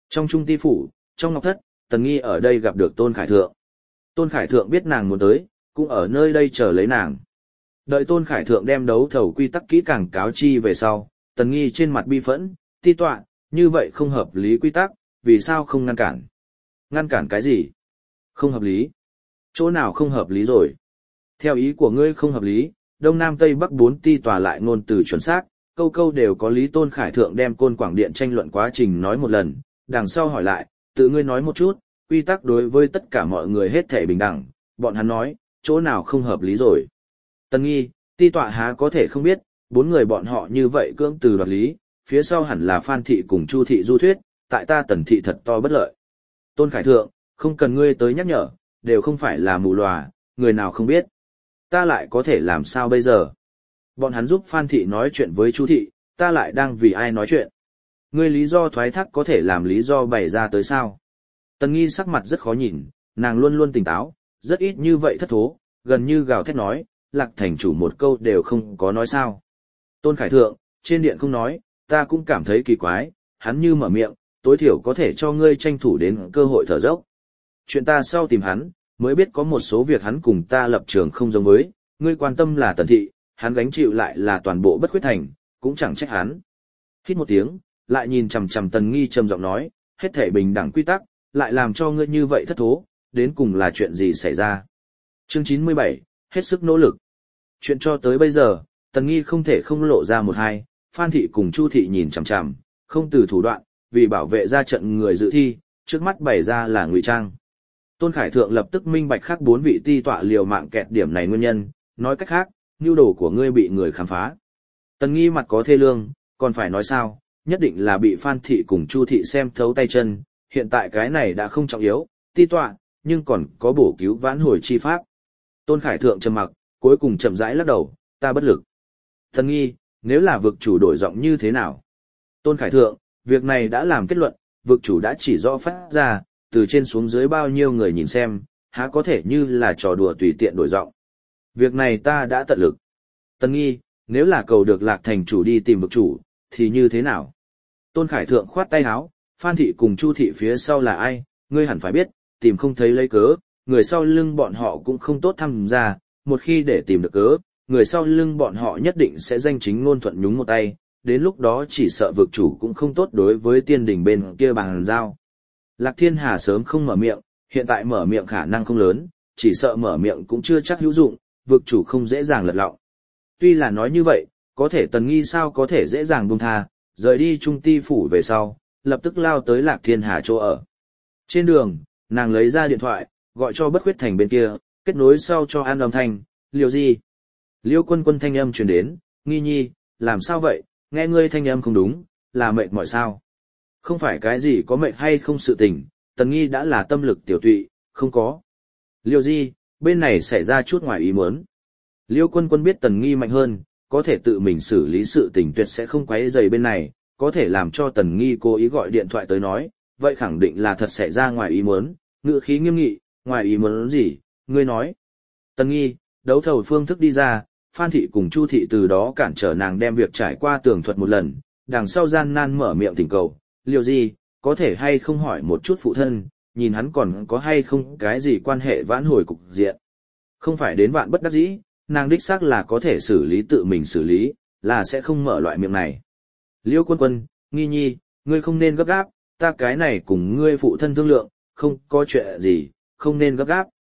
Trong Trung Ti Phủ, trong Ngọc Thất, Tần Nghi ở đây gặp được Tôn Khải Thượng. Tôn Khải Thượng biết nàng muốn tới, cũng ở nơi đây chờ lấy nàng. Đợi Tôn Khải Thượng đem đấu thầu quy tắc kỹ càng cáo chi về sau, Tần Nghi trên mặt bi phẫn, ti tọa, như vậy không hợp lý quy tắc, vì sao không ngăn cản? Ngăn cản cái gì? Không hợp lý. Chỗ nào không hợp lý rồi? Theo ý của ngươi không hợp lý, Đông Nam Tây Bắc 4 ti tòa lại ngôn từ chuẩn xác, câu câu đều có lý. Tôn Khải Thượng đem Côn Quảng Điện tranh luận quá trình nói một lần, đằng sau hỏi lại, tự ngươi nói một chút, quy tắc đối với tất cả mọi người hết thể bình đẳng, bọn hắn nói, chỗ nào không hợp lý rồi. Tần Nghi, ti tọa há có thể không biết, 4 người bọn họ như vậy cưỡng từ đoạt lý, phía sau hẳn là Phan Thị cùng Chu Thị du thuyết, tại ta Tần Thị thật to bất lợi. Tôn Khải Thượng, không cần ngươi tới nhắc nhở, đều không phải là mù lòa, người nào không biết. Ta lại có thể làm sao bây giờ? Bọn hắn giúp Phan Thị nói chuyện với Chu Thị, ta lại đang vì ai nói chuyện? Ngươi lý do thoái thác có thể làm lý do bày ra tới sao? Tần Nghi sắc mặt rất khó nhìn, nàng luôn luôn tỉnh táo, rất ít như vậy thất thố, gần như gào thét nói, Lạc thành chủ một câu đều không có nói sao. Tôn Khải Thượng, trên điện không nói, ta cũng cảm thấy kỳ quái, hắn như mở miệng, tối thiểu có thể cho ngươi tranh thủ đến cơ hội thở dốc. Chuyện ta sau tìm hắn, mới biết có một số việc hắn cùng ta lập trường không giống với, ngươi quan tâm là Tần Thị, hắn gánh chịu lại là toàn bộ Bất Khuyết Thành, cũng chẳng trách hắn. Hít một tiếng, lại nhìn chằm chằm Tần Nghi trầm giọng nói, hết thể bình đẳng quy tắc, lại làm cho ngươi như vậy thất thố, đến cùng là chuyện gì xảy ra. Chương 97, hết sức nỗ lực. Chuyện cho tới bây giờ, Tần Nghi không thể không lộ ra một hai, Phan Thị cùng Chu Thị nhìn chằm chằm, không từ thủ đoạn, vì bảo vệ ra trận người dự thi, trước mắt bày ra là ngụy trang. Tôn Khải Thượng lập tức minh bạch khác 4 vị ti tọa liều mạng kẹt điểm này nguyên nhân, nói cách khác, nhu đồ của ngươi bị người khám phá. Tần Nghi mặt có thê lương, còn phải nói sao, nhất định là bị Phan Thị cùng Chu Thị xem thấu tay chân, hiện tại cái này đã không trọng yếu, ti tọa, nhưng còn có bổ cứu vãn hồi chi pháp. Tôn Khải Thượng trầm mặc, cuối cùng chậm rãi lắc đầu, ta bất lực. Tần Nghi, nếu là vực chủ đổi giọng như thế nào? Tôn Khải Thượng, việc này đã làm kết luận, vực chủ đã chỉ rõ phát ra, từ trên xuống dưới bao nhiêu người nhìn xem, há có thể như là trò đùa tùy tiện đổi giọng. Việc này ta đã tận lực. Tần Nghi, nếu là cầu được Lạc thành chủ đi tìm vực chủ, thì như thế nào? Tôn Khải Thượng khoát tay áo, Phan Thị cùng Chu Thị phía sau là ai, ngươi hẳn phải biết, tìm không thấy lấy cớ, người sau lưng bọn họ cũng không tốt tham gia, một khi để tìm được cớ, người sau lưng bọn họ nhất định sẽ danh chính ngôn thuận nhúng một tay, đến lúc đó chỉ sợ vực chủ cũng không tốt đối với tiên đình bên kia bàn giao. Lạc Thiên Hà sớm không mở miệng, hiện tại mở miệng khả năng không lớn, chỉ sợ mở miệng cũng chưa chắc hữu dụng, vực chủ không dễ dàng lật lọng. Tuy là nói như vậy, có thể Tần Nghi sao có thể dễ dàng buông tha, rời đi Trung Ti Phủ về sau, lập tức lao tới Lạc Thiên Hà chỗ ở. Trên đường, nàng lấy ra điện thoại, gọi cho Bất Khuyết Thành bên kia, kết nối sau cho an âm thanh, Liêu gì? Liêu Quân Quân thanh âm truyền đến, Nghi nhi, làm sao vậy, nghe ngươi thanh âm không đúng, là mệt mỏi sao? Không phải cái gì có mệt hay không sự tình, Tần Nghi đã là tâm lực tiểu tụy, không có. Liêu di, bên này xảy ra chút ngoài ý muốn. Liêu Quân Quân biết Tần Nghi mạnh hơn, có thể tự mình xử lý sự tình tuyệt sẽ không quấy rầy bên này, có thể làm cho Tần Nghi cố ý gọi điện thoại tới nói, vậy khẳng định là thật xảy ra ngoài ý muốn, ngữ khí nghiêm nghị, ngoài ý muốn gì, ngươi nói. Tần Nghi, đấu thầu phương thức đi ra, Phan Thị cùng Chu Thị từ đó cản trở nàng đem việc trải qua tường thuật một lần, đằng sau gian nan mở miệng thỉnh cầu, Liêu gì, có thể hay không hỏi một chút phụ thân, nhìn hắn còn có hay không cái gì quan hệ vãn hồi cục diện. Không phải đến vạn bất đắc dĩ, nàng đích xác là có thể xử lý tự mình xử lý, là sẽ không mở loại miệng này. Liêu Quân Quân, Nghi nhi, ngươi không nên gấp gáp, ta cái này cùng ngươi phụ thân thương lượng, không có chuyện gì, không nên gấp gáp.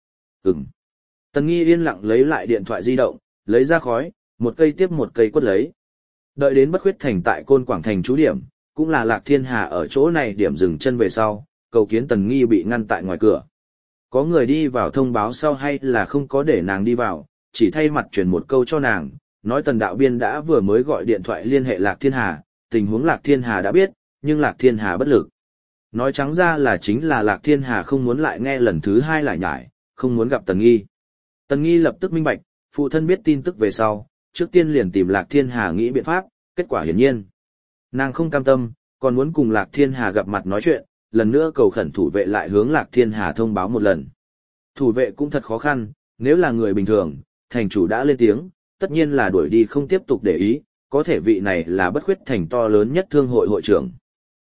Tần Nghi yên lặng lấy lại điện thoại di động, lấy ra khói, một cây tiếp một cây quất lấy. Đợi đến Bất Khuyết Thành tại Côn Quảng Thành trú điểm, cũng là Lạc Thiên Hà ở chỗ này điểm dừng chân về sau, cầu kiến Tần Nghi bị ngăn tại ngoài cửa. Có người đi vào thông báo sau hay là không có để nàng đi vào, chỉ thay mặt truyền một câu cho nàng, nói Tần đạo biên đã vừa mới gọi điện thoại liên hệ Lạc Thiên Hà, tình huống Lạc Thiên Hà đã biết, nhưng Lạc Thiên Hà bất lực. Nói trắng ra là chính là Lạc Thiên Hà không muốn lại nghe lần thứ hai lại nhải, không muốn gặp Tần Nghi. Tần Nghi lập tức minh bạch, phụ thân biết tin tức về sau, trước tiên liền tìm Lạc Thiên Hà nghĩ biện pháp, kết quả hiển nhiên. Nàng không cam tâm, còn muốn cùng Lạc Thiên Hà gặp mặt nói chuyện, lần nữa cầu khẩn thủ vệ lại hướng Lạc Thiên Hà thông báo một lần. Thủ vệ cũng thật khó khăn, nếu là người bình thường, thành chủ đã lên tiếng, tất nhiên là đuổi đi không tiếp tục để ý, có thể vị này là Bất Khuyết Thành to lớn nhất thương hội hội trưởng.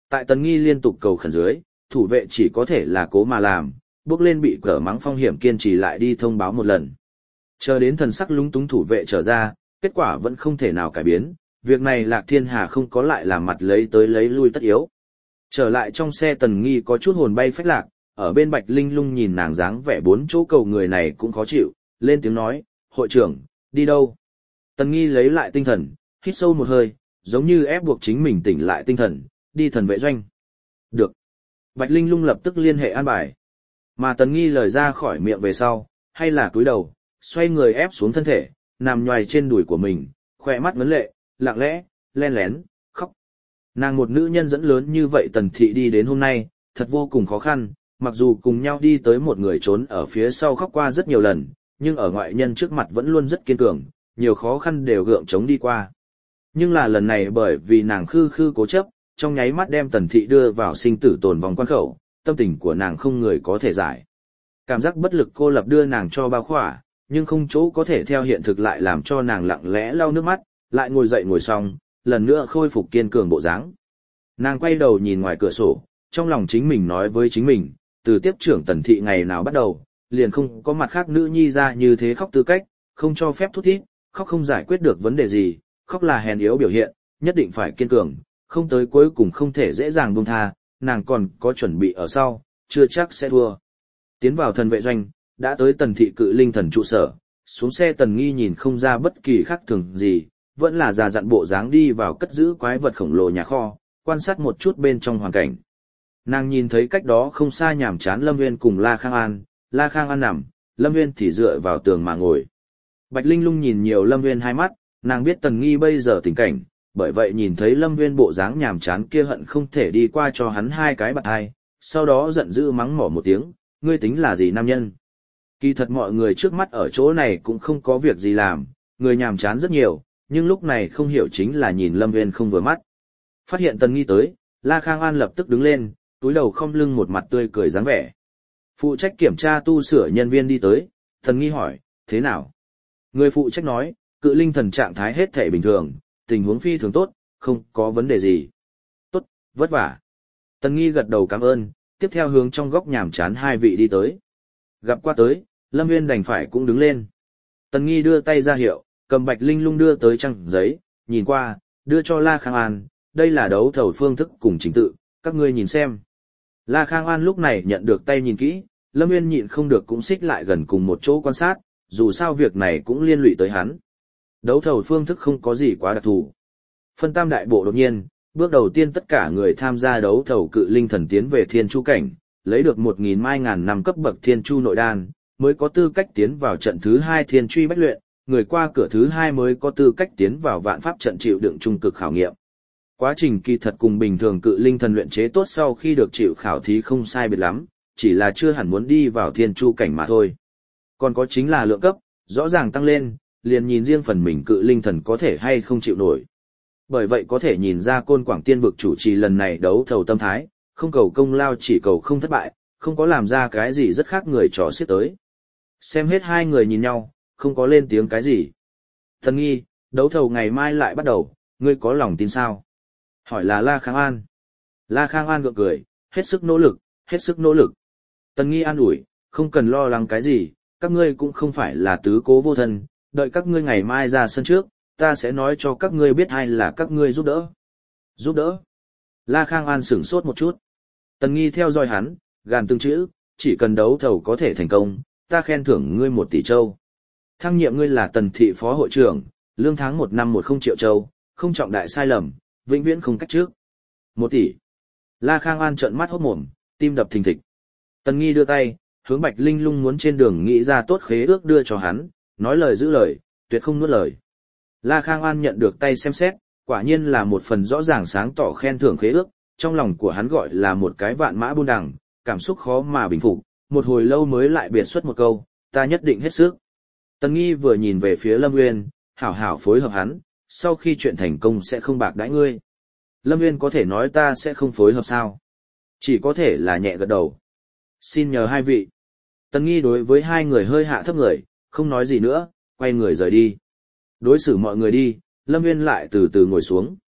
Tại Tần Nghi liên tục cầu khẩn dưới, thủ vệ chỉ có thể là cố mà làm, bước lên bị cờ mắng phong hiểm kiên trì lại đi thông báo một lần. Chờ đến thần sắc lúng túng thủ vệ trở ra, kết quả vẫn không thể nào cải biến, việc này Lạc Thiên Hà không có lại làm mặt lấy tới lấy lui tất yếu. Trở lại trong xe Tần Nghi có chút hồn bay phách lạc, ở bên Bạch Linh Lung nhìn nàng dáng vẻ bốn chỗ cầu người này cũng khó chịu, lên tiếng nói, hội trưởng, đi đâu? Tần Nghi lấy lại tinh thần, hít sâu một hơi, giống như ép buộc chính mình tỉnh lại tinh thần, đi thần vệ doanh. Được. Bạch Linh Lung lập tức liên hệ an bài. Mà Tần Nghi lời ra khỏi miệng về sau, hay là cúi đầu, xoay người ép xuống thân thể, nằm nhoài trên đùi của mình, khỏe mắt ngấn lệ, lặng lẽ, len lén, khóc. Nàng một nữ nhân dẫn lớn như vậy Tần Thị đi đến hôm nay, thật vô cùng khó khăn, mặc dù cùng nhau đi tới một người trốn ở phía sau khóc qua rất nhiều lần, nhưng ở ngoại nhân trước mặt vẫn luôn rất kiên cường, nhiều khó khăn đều gượng chống đi qua. Nhưng là lần này bởi vì nàng khư khư cố chấp, trong nháy mắt đem Tần Thị đưa vào sinh tử tồn vòng quan khẩu, tâm tình của nàng không người có thể giải. Cảm giác bất lực cô lập đưa nàng cho bao khỏa, nhưng không chỗ có thể theo hiện thực lại làm cho nàng lặng lẽ lau nước mắt, lại ngồi dậy ngồi xong, lần nữa khôi phục kiên cường bộ dáng. Nàng quay đầu nhìn ngoài cửa sổ, trong lòng chính mình nói với chính mình, từ tiếp trưởng Tần Thị ngày nào bắt đầu, liền không có mặt khác nữ nhi ra như thế khóc tư cách, không cho phép thút thít, khóc không giải quyết được vấn đề gì, khóc là hèn yếu biểu hiện, nhất định phải kiên cường, không tới cuối cùng không thể dễ dàng buông tha, nàng còn có chuẩn bị ở sau, chưa chắc sẽ thua. Tiến vào thần vệ doanh, đã tới Tần Thị cự linh thần trụ sở, xuống xe Tần Nghi nhìn không ra bất kỳ khác thường gì, vẫn là già dặn bộ dáng đi vào cất giữ quái vật khổng lồ nhà kho, quan sát một chút bên trong hoàn cảnh. Nàng nhìn thấy cách đó không xa nhàm chán Lâm Nguyên cùng La Khang An nằm, Lâm Nguyên thì dựa vào tường mà ngồi. Bạch Linh Lung nhìn nhiều Lâm Nguyên hai mắt, nàng biết Tần Nghi bây giờ tình cảnh, bởi vậy nhìn thấy Lâm Nguyên bộ dáng nhàm chán kia hận không thể đi qua cho hắn hai cái bạt hai, sau đó giận dữ mắng mỏ một tiếng, ngươi tính là gì nam nhân? Kỳ thật mọi người trước mắt ở chỗ này cũng không có việc gì làm, người nhàm chán rất nhiều, nhưng lúc này không hiểu chính là nhìn Lâm Nguyên không vừa mắt. Phát hiện Tần Nghi tới, La Khang An lập tức đứng lên, túi đầu khom lưng một mặt tươi cười dáng vẻ. Phụ trách kiểm tra tu sửa nhân viên đi tới, Tần Nghi hỏi, thế nào? Người phụ trách nói, cự linh thần trạng thái hết thể bình thường, tình huống phi thường tốt, không có vấn đề gì. Tốt, vất vả. Tần Nghi gật đầu cảm ơn, tiếp theo hướng trong góc nhàm chán hai vị đi tới. Gặp qua tới, Lâm Nguyên đành phải cũng đứng lên. Tần Nghi đưa tay ra hiệu, cầm Bạch Linh Lung đưa tới trang giấy, nhìn qua, đưa cho La Khang An, đây là đấu thầu phương thức cùng trình tự, các ngươi nhìn xem. La Khang An lúc này nhận được tay nhìn kỹ, Lâm Nguyên nhịn không được cũng xích lại gần cùng một chỗ quan sát, dù sao việc này cũng liên lụy tới hắn. Đấu thầu phương thức không có gì quá đặc thù. Phân tam đại bộ đột nhiên, bước đầu tiên tất cả người tham gia đấu thầu cự linh thần tiến về thiên chu cảnh, lấy được 1.000 mai ngàn năm cấp bậc thiên chu nội đan, mới có tư cách tiến vào trận thứ 2 thiên truy bách luyện, người qua cửa thứ 2 mới có tư cách tiến vào vạn pháp trận chịu đựng trung cực khảo nghiệm. Quá trình kỳ thật cùng bình thường cự linh thần luyện chế tốt sau khi được chịu khảo thí không sai biệt lắm, chỉ là chưa hẳn muốn đi vào thiên chu cảnh mà thôi. Còn có chính là lượng cấp, rõ ràng tăng lên, liền nhìn riêng phần mình cự linh thần có thể hay không chịu nổi. Bởi vậy có thể nhìn ra Côn Quảng Tiên vực chủ trì lần này đấu thầu tâm thái, không cầu công lao chỉ cầu không thất bại, không có làm ra cái gì rất khác người trò xiết tới. Xem hết hai người nhìn nhau, không có lên tiếng cái gì. Tần Nghi, đấu thầu ngày mai lại bắt đầu, ngươi có lòng tin sao? Hỏi là La Khang An. La Khang An gượng cười, hết sức nỗ lực, hết sức nỗ lực. Tần Nghi an ủi, không cần lo lắng cái gì, các ngươi cũng không phải là tứ cố vô thân, đợi các ngươi ngày mai ra sân trước, ta sẽ nói cho các ngươi biết ai là các ngươi giúp đỡ. Giúp đỡ? La Khang An sửng sốt một chút. Tần Nghi theo dõi hắn, gàn từng chữ, chỉ cần đấu thầu có thể thành công, ta khen thưởng ngươi 1 tỷ châu. Thăng nhiệm ngươi là Tần Thị phó hội trưởng, lương tháng 1 năm 10 triệu châu, không trọng đại sai lầm, vĩnh viễn không cách trước. 1 tỷ. La Khang An trợn mắt hốt mồm, tim đập thình thịch. Tần Nghi đưa tay, hướng Bạch Linh Lung muốn trên đường nghĩ ra tốt khế ước đưa cho hắn, nói lời giữ lời, tuyệt không nuốt lời. La Khang An nhận được tay xem xét, quả nhiên là một phần rõ ràng sáng tỏ khen thưởng khế ước, trong lòng của hắn gọi là một cái vạn mã buôn đằng, cảm xúc khó mà bình phục, một hồi lâu mới lại biệt xuất một câu, ta nhất định hết sức. Tần Nghi vừa nhìn về phía Lâm Nguyên, hảo hảo phối hợp hắn, sau khi chuyện thành công sẽ không bạc đãi ngươi. Lâm Nguyên có thể nói ta sẽ không phối hợp sao? Chỉ có thể là nhẹ gật đầu. Xin nhờ hai vị. Tần Nghi đối với hai người hơi hạ thấp người, không nói gì nữa, quay người rời đi. Đối xử mọi người đi, Lâm Nguyên lại từ từ ngồi xuống.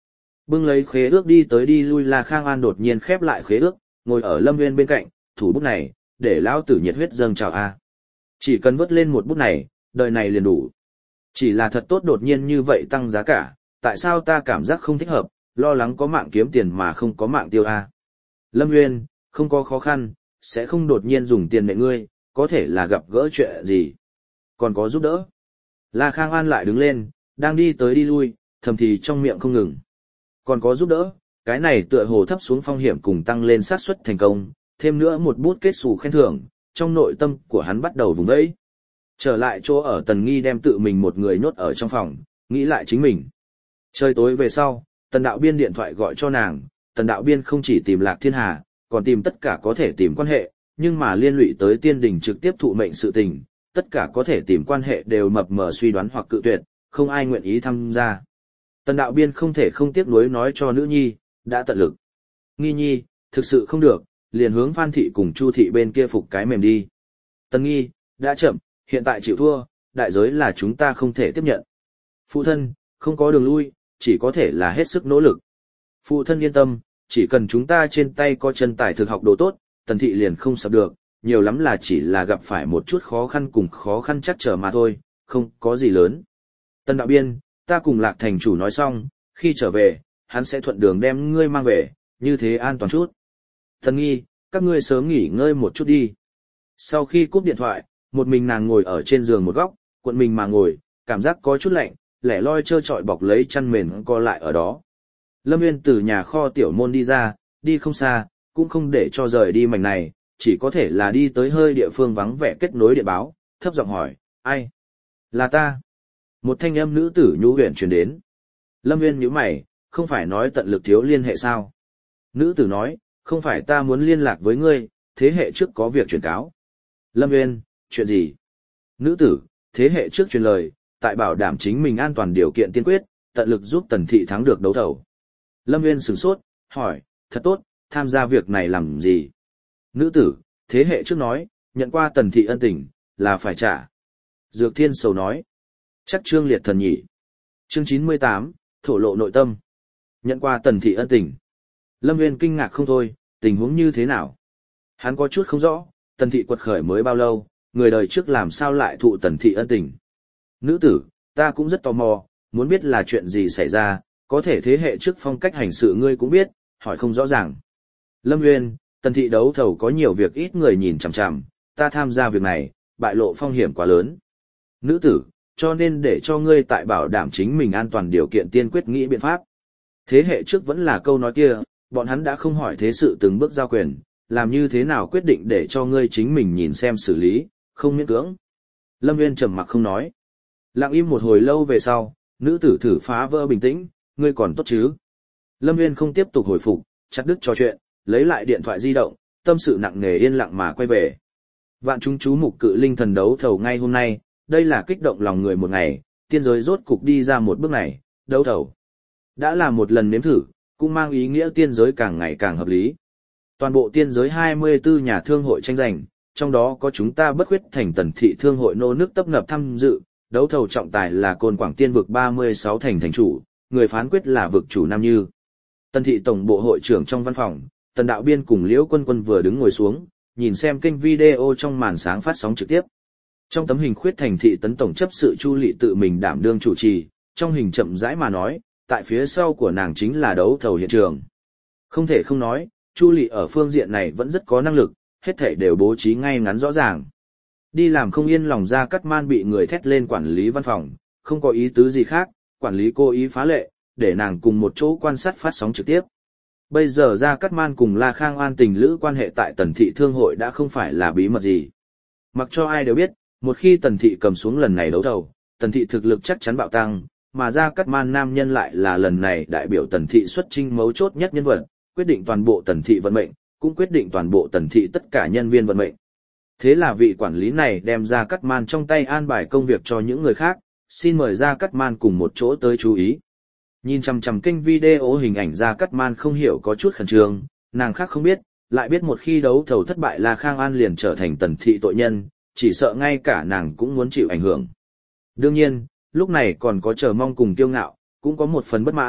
Bưng lấy khế ước đi tới đi lui La Khang An đột nhiên khép lại khế ước, ngồi ở Lâm Nguyên bên cạnh, thủ bút này, để lão tử nhiệt huyết dâng trào a. Chỉ cần vớt lên một bút này, đời này liền đủ. Chỉ là thật tốt đột nhiên như vậy tăng giá cả, tại sao ta cảm giác không thích hợp, lo lắng có mạng kiếm tiền mà không có mạng tiêu a. Lâm Nguyên, không có khó khăn, sẽ không đột nhiên dùng tiền mẹ ngươi, có thể là gặp gỡ chuyện gì. Còn có giúp đỡ. La Khang An lại đứng lên, đang đi tới đi lui, thầm thì trong miệng không ngừng. Còn có giúp đỡ, cái này tựa hồ thấp xuống phong hiểm cùng tăng lên xác suất thành công, thêm nữa một bút kết xù khen thưởng, trong nội tâm của hắn bắt đầu vùng vẫy. Trở lại chỗ ở Tần Nghi đem tự mình một người nhốt ở trong phòng, nghĩ lại chính mình. Trời tối về sau, Tần Đạo Biên điện thoại gọi cho nàng, Tần Đạo Biên không chỉ tìm Lạc Thiên Hà, còn tìm tất cả có thể tìm quan hệ, nhưng mà liên lụy tới Tiên Đình trực tiếp thụ mệnh sự tình, tất cả có thể tìm quan hệ đều mập mờ suy đoán hoặc cự tuyệt, không ai nguyện ý tham gia. Tần Đạo Biên không thể không tiếc nuối nói cho nữ nhi, đã tận lực. Nghi nhi, thực sự không được, liền hướng Phan Thị cùng Chu Thị bên kia phục cái mềm đi. Tần Nghi, đã chậm, hiện tại chịu thua, đại giới là chúng ta không thể tiếp nhận. Phụ thân, không có đường lui, chỉ có thể là hết sức nỗ lực. Phụ thân yên tâm, chỉ cần chúng ta trên tay có chân tài thực học đồ tốt, Tần Thị liền không sập được, nhiều lắm là chỉ là gặp phải một chút khó khăn cùng khó khăn chắc trở mà thôi, không có gì lớn. Tần Đạo Biên, ta cùng Lạc thành chủ nói xong, khi trở về, hắn sẽ thuận đường đem ngươi mang về, như thế an toàn chút. Tần Nghi, các ngươi sớm nghỉ ngơi một chút đi. Sau khi cúp điện thoại, một mình nàng ngồi ở trên giường một góc, cuộn mình mà ngồi, cảm giác có chút lạnh, lẻ loi trơ trọi bọc lấy chăn mền co lại ở đó. Lâm Nguyên từ nhà kho tiểu môn đi ra, đi không xa, cũng không để cho rời đi mảnh này, chỉ có thể là đi tới hơi địa phương vắng vẻ kết nối điện báo, thấp giọng hỏi, ai? Là ta. Một thanh âm nữ tử nhu huyền truyền đến. Lâm Nguyên nhíu mày, không phải nói tận lực thiếu liên hệ sao? Nữ tử nói, không phải ta muốn liên lạc với ngươi, thế hệ trước có việc truyền cáo. Lâm Nguyên, chuyện gì? Nữ tử, thế hệ trước truyền lời, tại bảo đảm chính mình an toàn điều kiện tiên quyết, tận lực giúp Tần Thị thắng được đấu thầu. Lâm Nguyên sửng sốt, hỏi, thật tốt, tham gia việc này làm gì? Nữ tử, thế hệ trước nói, nhận qua Tần Thị ân tình, là phải trả. Dược Thiên Sầu nói, chắc Trương Liệt Thần nhỉ. Chương 98, thổ lộ nội tâm. Nhận qua Tần Thị ân tình. Lâm Nguyên kinh ngạc không thôi, tình huống như thế nào? Hắn có chút không rõ, Tần Thị quật khởi mới bao lâu, người đời trước làm sao lại thụ Tần Thị ân tình. Nữ tử, ta cũng rất tò mò, muốn biết là chuyện gì xảy ra, có thể thế hệ trước phong cách hành sự ngươi cũng biết, hỏi không rõ ràng. Lâm Nguyên, Tần Thị đấu thầu có nhiều việc ít người nhìn chằm chằm, ta tham gia việc này, bại lộ phong hiểm quá lớn. Nữ tử, cho nên để cho ngươi tại bảo đảm chính mình an toàn điều kiện tiên quyết nghĩ biện pháp. Thế hệ trước vẫn là câu nói kia, bọn hắn đã không hỏi thế sự từng bước giao quyền, làm như thế nào quyết định để cho ngươi chính mình nhìn xem xử lý, không miễn cưỡng. Lâm Nguyên trầm mặc không nói. Lặng im một hồi lâu về sau, nữ tử thử phá vỡ bình tĩnh, ngươi còn tốt chứ? Lâm Nguyên không tiếp tục hồi phục, chặt đứt trò chuyện, lấy lại điện thoại di động, tâm sự nặng nề yên lặng mà quay về. Vạn chúng chú mục cự linh thần đấu thầu ngay hôm nay, đây là kích động lòng người một ngày, tiên giới rốt cục đi ra một bước này, đấu thầu. Đã là một lần nếm thử, cũng mang ý nghĩa tiên giới càng ngày càng hợp lý. Toàn bộ tiên giới 24 nhà thương hội tranh giành, trong đó có chúng ta Bất Khuyết Thành Tần Thị thương hội nô nước tấp nập tham dự, đấu thầu trọng tài là Côn Quảng Tiên vực 36 thành thành chủ, người phán quyết là vực chủ Nam Như. Tần Thị tổng bộ hội trưởng trong văn phòng, Tần Đạo Biên cùng Liễu Quân Quân vừa đứng ngồi xuống, nhìn xem kênh video trong màn sáng phát sóng trực tiếp. Trong tấm hình Khuyết Thành Thị tấn tổng chấp sự Chu Lệ tự mình đảm đương chủ trì, trong hình chậm rãi mà nói, tại phía sau của nàng chính là đấu thầu hiện trường. Không thể không nói, Chu Lệ ở phương diện này vẫn rất có năng lực, hết thảy đều bố trí ngay ngắn rõ ràng. Đi làm không yên lòng Gia Cát Man bị người thét lên quản lý văn phòng, không có ý tứ gì khác, quản lý cố ý phá lệ, để nàng cùng một chỗ quan sát phát sóng trực tiếp. Bây giờ Gia Cát Man cùng La Khang An tình lữ quan hệ tại Tần Thị thương hội đã không phải là bí mật gì. Mặc cho ai đều biết, một khi Tần Thị cầm xuống lần này đấu thầu, Tần Thị thực lực chắc chắn bạo tăng, mà Gia Cát Man nam nhân lại là lần này đại biểu Tần Thị xuất chinh mấu chốt nhất nhân vật, quyết định toàn bộ Tần Thị vận mệnh, cũng quyết định toàn bộ Tần Thị tất cả nhân viên vận mệnh. Thế là vị quản lý này đem Gia Cát Man trong tay an bài công việc cho những người khác, xin mời Gia Cát Man cùng một chỗ tới chú ý. Nhìn chằm chằm kênh video hình ảnh Gia Cát Man không hiểu có chút khẩn trương, nàng khác không biết, lại biết một khi đấu thầu thất bại là Khang An liền trở thành Tần Thị tội nhân, chỉ sợ ngay cả nàng cũng muốn chịu ảnh hưởng. Đương nhiên, lúc này còn có chờ mong cùng kiêu ngạo, cũng có một phần bất mãn,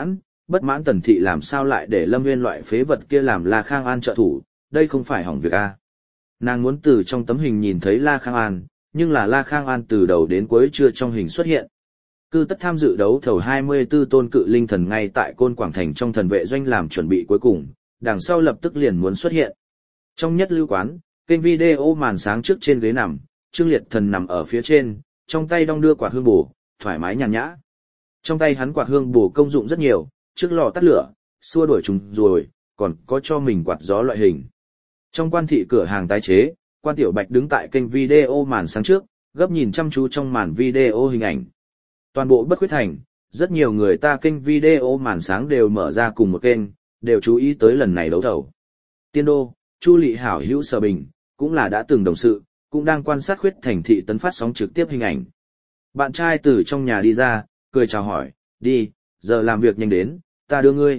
bất mãn Tần Thị làm sao lại để Lâm Nguyên loại phế vật kia làm La Khang An trợ thủ, đây không phải hỏng việc a. Nàng muốn từ trong tấm hình nhìn thấy La Khang An, nhưng là La Khang An từ đầu đến cuối chưa trong hình xuất hiện. Cư tất tham dự đấu thầu 24 tôn cự linh thần ngay tại Côn Quảng Thành trong thần vệ doanh làm chuẩn bị cuối cùng, đằng sau lập tức liền muốn xuất hiện. Trong nhất lưu quán, kênh video màn sáng trước trên ghế nằm, Trương Liệt Thần nằm ở phía trên, trong tay đong đưa quạt hương bổ, thoải mái nhàn nhã. Trong tay hắn quạt hương bổ công dụng rất nhiều, trước lò tắt lửa, xua đuổi trùng rồi, còn có cho mình quạt gió loại hình. Trong quan thị cửa hàng tái chế, Quan Tiểu Bạch đứng tại kênh video màn sáng trước, gấp nhìn chăm chú trong màn video hình ảnh. Toàn bộ Bất Khuyết Thành, rất nhiều người ta kênh video màn sáng đều mở ra cùng một kênh, đều chú ý tới lần này đấu thầu. Tiên Đô, Chu Lị hảo hữu Sở Bình, cũng là đã từng đồng sự, cũng đang quan sát Khuyết Thành thị tấn phát sóng trực tiếp hình ảnh. Bạn trai từ trong nhà đi ra, cười chào hỏi, đi, giờ làm việc nhanh đến, ta đưa ngươi.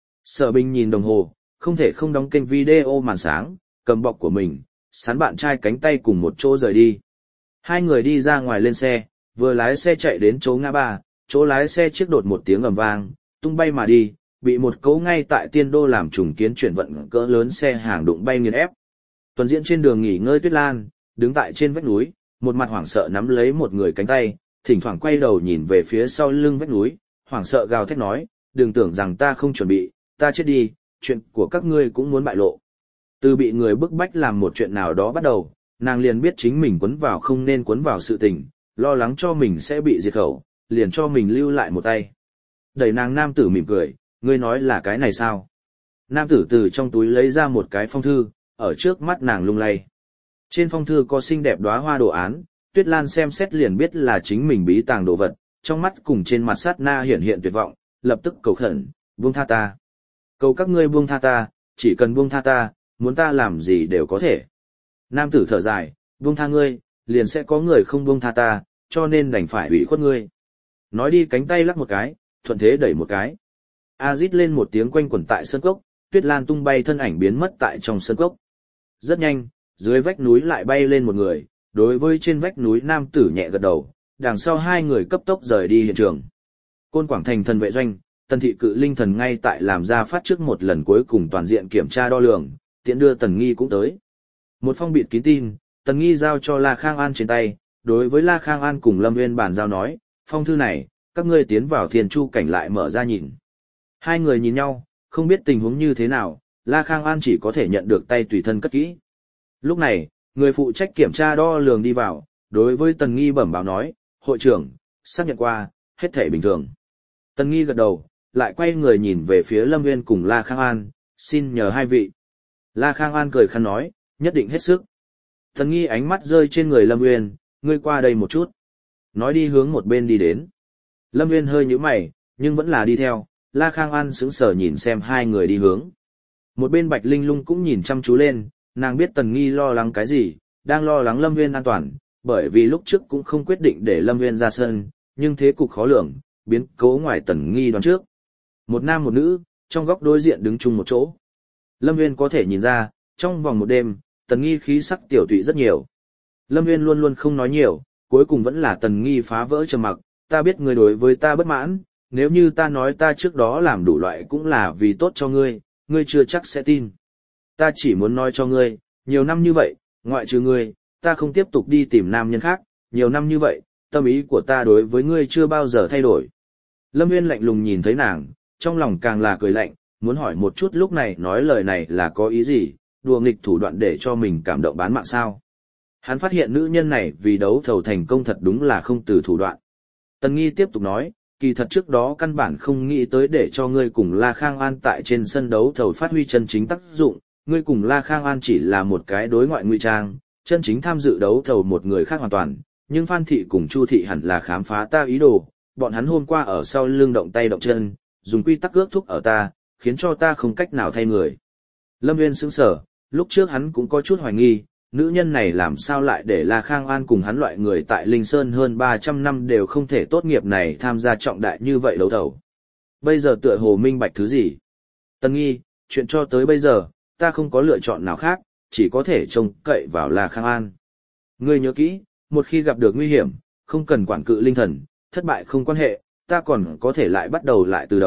Sở Bình nhìn đồng hồ, không thể không đóng kênh video màn sáng, cầm bọc của mình, sán bạn trai cánh tay cùng một chỗ rời đi. Hai người đi ra ngoài lên xe, vừa lái xe chạy đến chỗ ngã ba, chỗ lái xe chiếc đột một tiếng ầm vang, tung bay mà đi, bị một cấu ngay tại Tiên Đô làm trùng kiến chuyển vận cỡ lớn xe hàng đụng bay nghiền ép. Tuần diễn trên đường nghỉ ngơi Tuyết Lan, đứng tại trên vách núi, một mặt hoảng sợ nắm lấy một người cánh tay, thỉnh thoảng quay đầu nhìn về phía sau lưng vách núi, hoảng sợ gào thét nói, đừng tưởng rằng ta không chuẩn bị, ta chết đi, chuyện của các ngươi cũng muốn bại lộ. Từ bị người bức bách làm một chuyện nào đó bắt đầu, nàng liền biết chính mình quấn vào không nên quấn vào sự tình, lo lắng cho mình sẽ bị diệt khẩu, liền cho mình lưu lại một tay. Đẩy nàng nam tử mỉm cười, ngươi nói là cái này sao? Nam tử từ trong túi lấy ra một cái phong thư, ở trước mắt nàng lung lay. Trên phong thư có xinh đẹp đóa hoa đồ án, Tuyết Lan xem xét liền biết là chính mình bí tàng đồ vật, trong mắt cùng trên mặt sát na hiện hiện tuyệt vọng, lập tức cầu khẩn, buông tha ta. Cầu các ngươi buông tha ta, chỉ cần buông tha ta, muốn ta làm gì đều có thể. Nam tử thở dài, buông tha ngươi, liền sẽ có người không buông tha ta, cho nên đành phải ủy khuất ngươi. Nói đi cánh tay lắc một cái, thuận thế đẩy một cái. A rít lên một tiếng quanh quẩn tại sơn cốc, Tuyết Lan tung bay thân ảnh biến mất tại trong sơn cốc. Rất nhanh, dưới vách núi lại bay lên một người, đối với trên vách núi nam tử nhẹ gật đầu, đằng sau hai người cấp tốc rời đi hiện trường. Côn Quảng Thành thần vệ doanh, Tần Thị cự linh thần ngay tại làm ra phát trước một lần cuối cùng toàn diện kiểm tra đo lường, tiện đưa Tần Nghi cũng tới. Một phong bịt kín tin, Tần Nghi giao cho La Khang An trên tay, đối với La Khang An cùng Lâm Nguyên bàn giao nói, phong thư này, các ngươi tiến vào Thiên Chu cảnh lại mở ra nhìn. Hai người nhìn nhau, không biết tình huống như thế nào, La Khang An chỉ có thể nhận được tay tùy thân cất kỹ. Lúc này, người phụ trách kiểm tra đo lường đi vào, đối với Tần Nghi bẩm báo nói, hội trưởng, xác nhận qua, hết thể bình thường. Tần Nghi gật đầu, lại quay người nhìn về phía Lâm Nguyên cùng La Khang An, xin nhờ hai vị. La Khang An cười khăn nói, nhất định hết sức. Tần Nghi ánh mắt rơi trên người Lâm Nguyên, ngươi qua đây một chút. Nói đi hướng một bên đi đến. Lâm Nguyên hơi nhíu mày, nhưng vẫn là đi theo, La Khang An sững sờ nhìn xem hai người đi hướng. Một bên Bạch Linh Lung cũng nhìn chăm chú lên, nàng biết Tần Nghi lo lắng cái gì, đang lo lắng Lâm Nguyên an toàn, bởi vì lúc trước cũng không quyết định để Lâm Nguyên ra sân, nhưng thế cục khó lường, biến cố ngoài Tần Nghi đoán trước. Một nam một nữ, trong góc đối diện đứng chung một chỗ. Lâm Nguyên có thể nhìn ra, trong vòng một đêm, Tần Nghi khí sắc tiểu tụy rất nhiều. Lâm Nguyên luôn luôn không nói nhiều, cuối cùng vẫn là Tần Nghi phá vỡ trầm mặc, ta biết ngươi đối với ta bất mãn, nếu như ta nói ta trước đó làm đủ loại cũng là vì tốt cho ngươi, ngươi chưa chắc sẽ tin. Ta chỉ muốn nói cho ngươi, nhiều năm như vậy, ngoại trừ ngươi, ta không tiếp tục đi tìm nam nhân khác, nhiều năm như vậy, tâm ý của ta đối với ngươi chưa bao giờ thay đổi. Lâm Nguyên lạnh lùng nhìn thấy nàng, trong lòng càng là cười lạnh, muốn hỏi một chút lúc này nói lời này là có ý gì, đùa nghịch thủ đoạn để cho mình cảm động bán mạng sao. Hắn phát hiện nữ nhân này vì đấu thầu thành công thật đúng là không từ thủ đoạn. Tần Nghi tiếp tục nói, kỳ thật trước đó căn bản không nghĩ tới để cho ngươi cùng La Khang An tại trên sân đấu thầu phát huy chân chính tác dụng, ngươi cùng La Khang An chỉ là một cái đối ngoại ngụy trang, chân chính tham dự đấu thầu một người khác hoàn toàn, nhưng Phan Thị cùng Chu Thị hẳn là khám phá ta ý đồ, bọn hắn hôm qua ở sau lưng động tay động chân, dùng quy tắc ước thúc ở ta, khiến cho ta không cách nào thay người. Lâm Nguyên sững sờ, lúc trước hắn cũng có chút hoài nghi, nữ nhân này làm sao lại để La Khang An cùng hắn loại người tại Linh Sơn hơn 300 năm đều không thể tốt nghiệp này tham gia trọng đại như vậy đấu thầu. Bây giờ tựa hồ minh bạch thứ gì? Tần Nghi, chuyện cho tới bây giờ, ta không có lựa chọn nào khác, chỉ có thể trông cậy vào La Khang An. Ngươi nhớ kỹ, một khi gặp được nguy hiểm, không cần quản cự linh thần, thất bại không quan hệ, ta còn có thể lại bắt đầu lại từ đầu,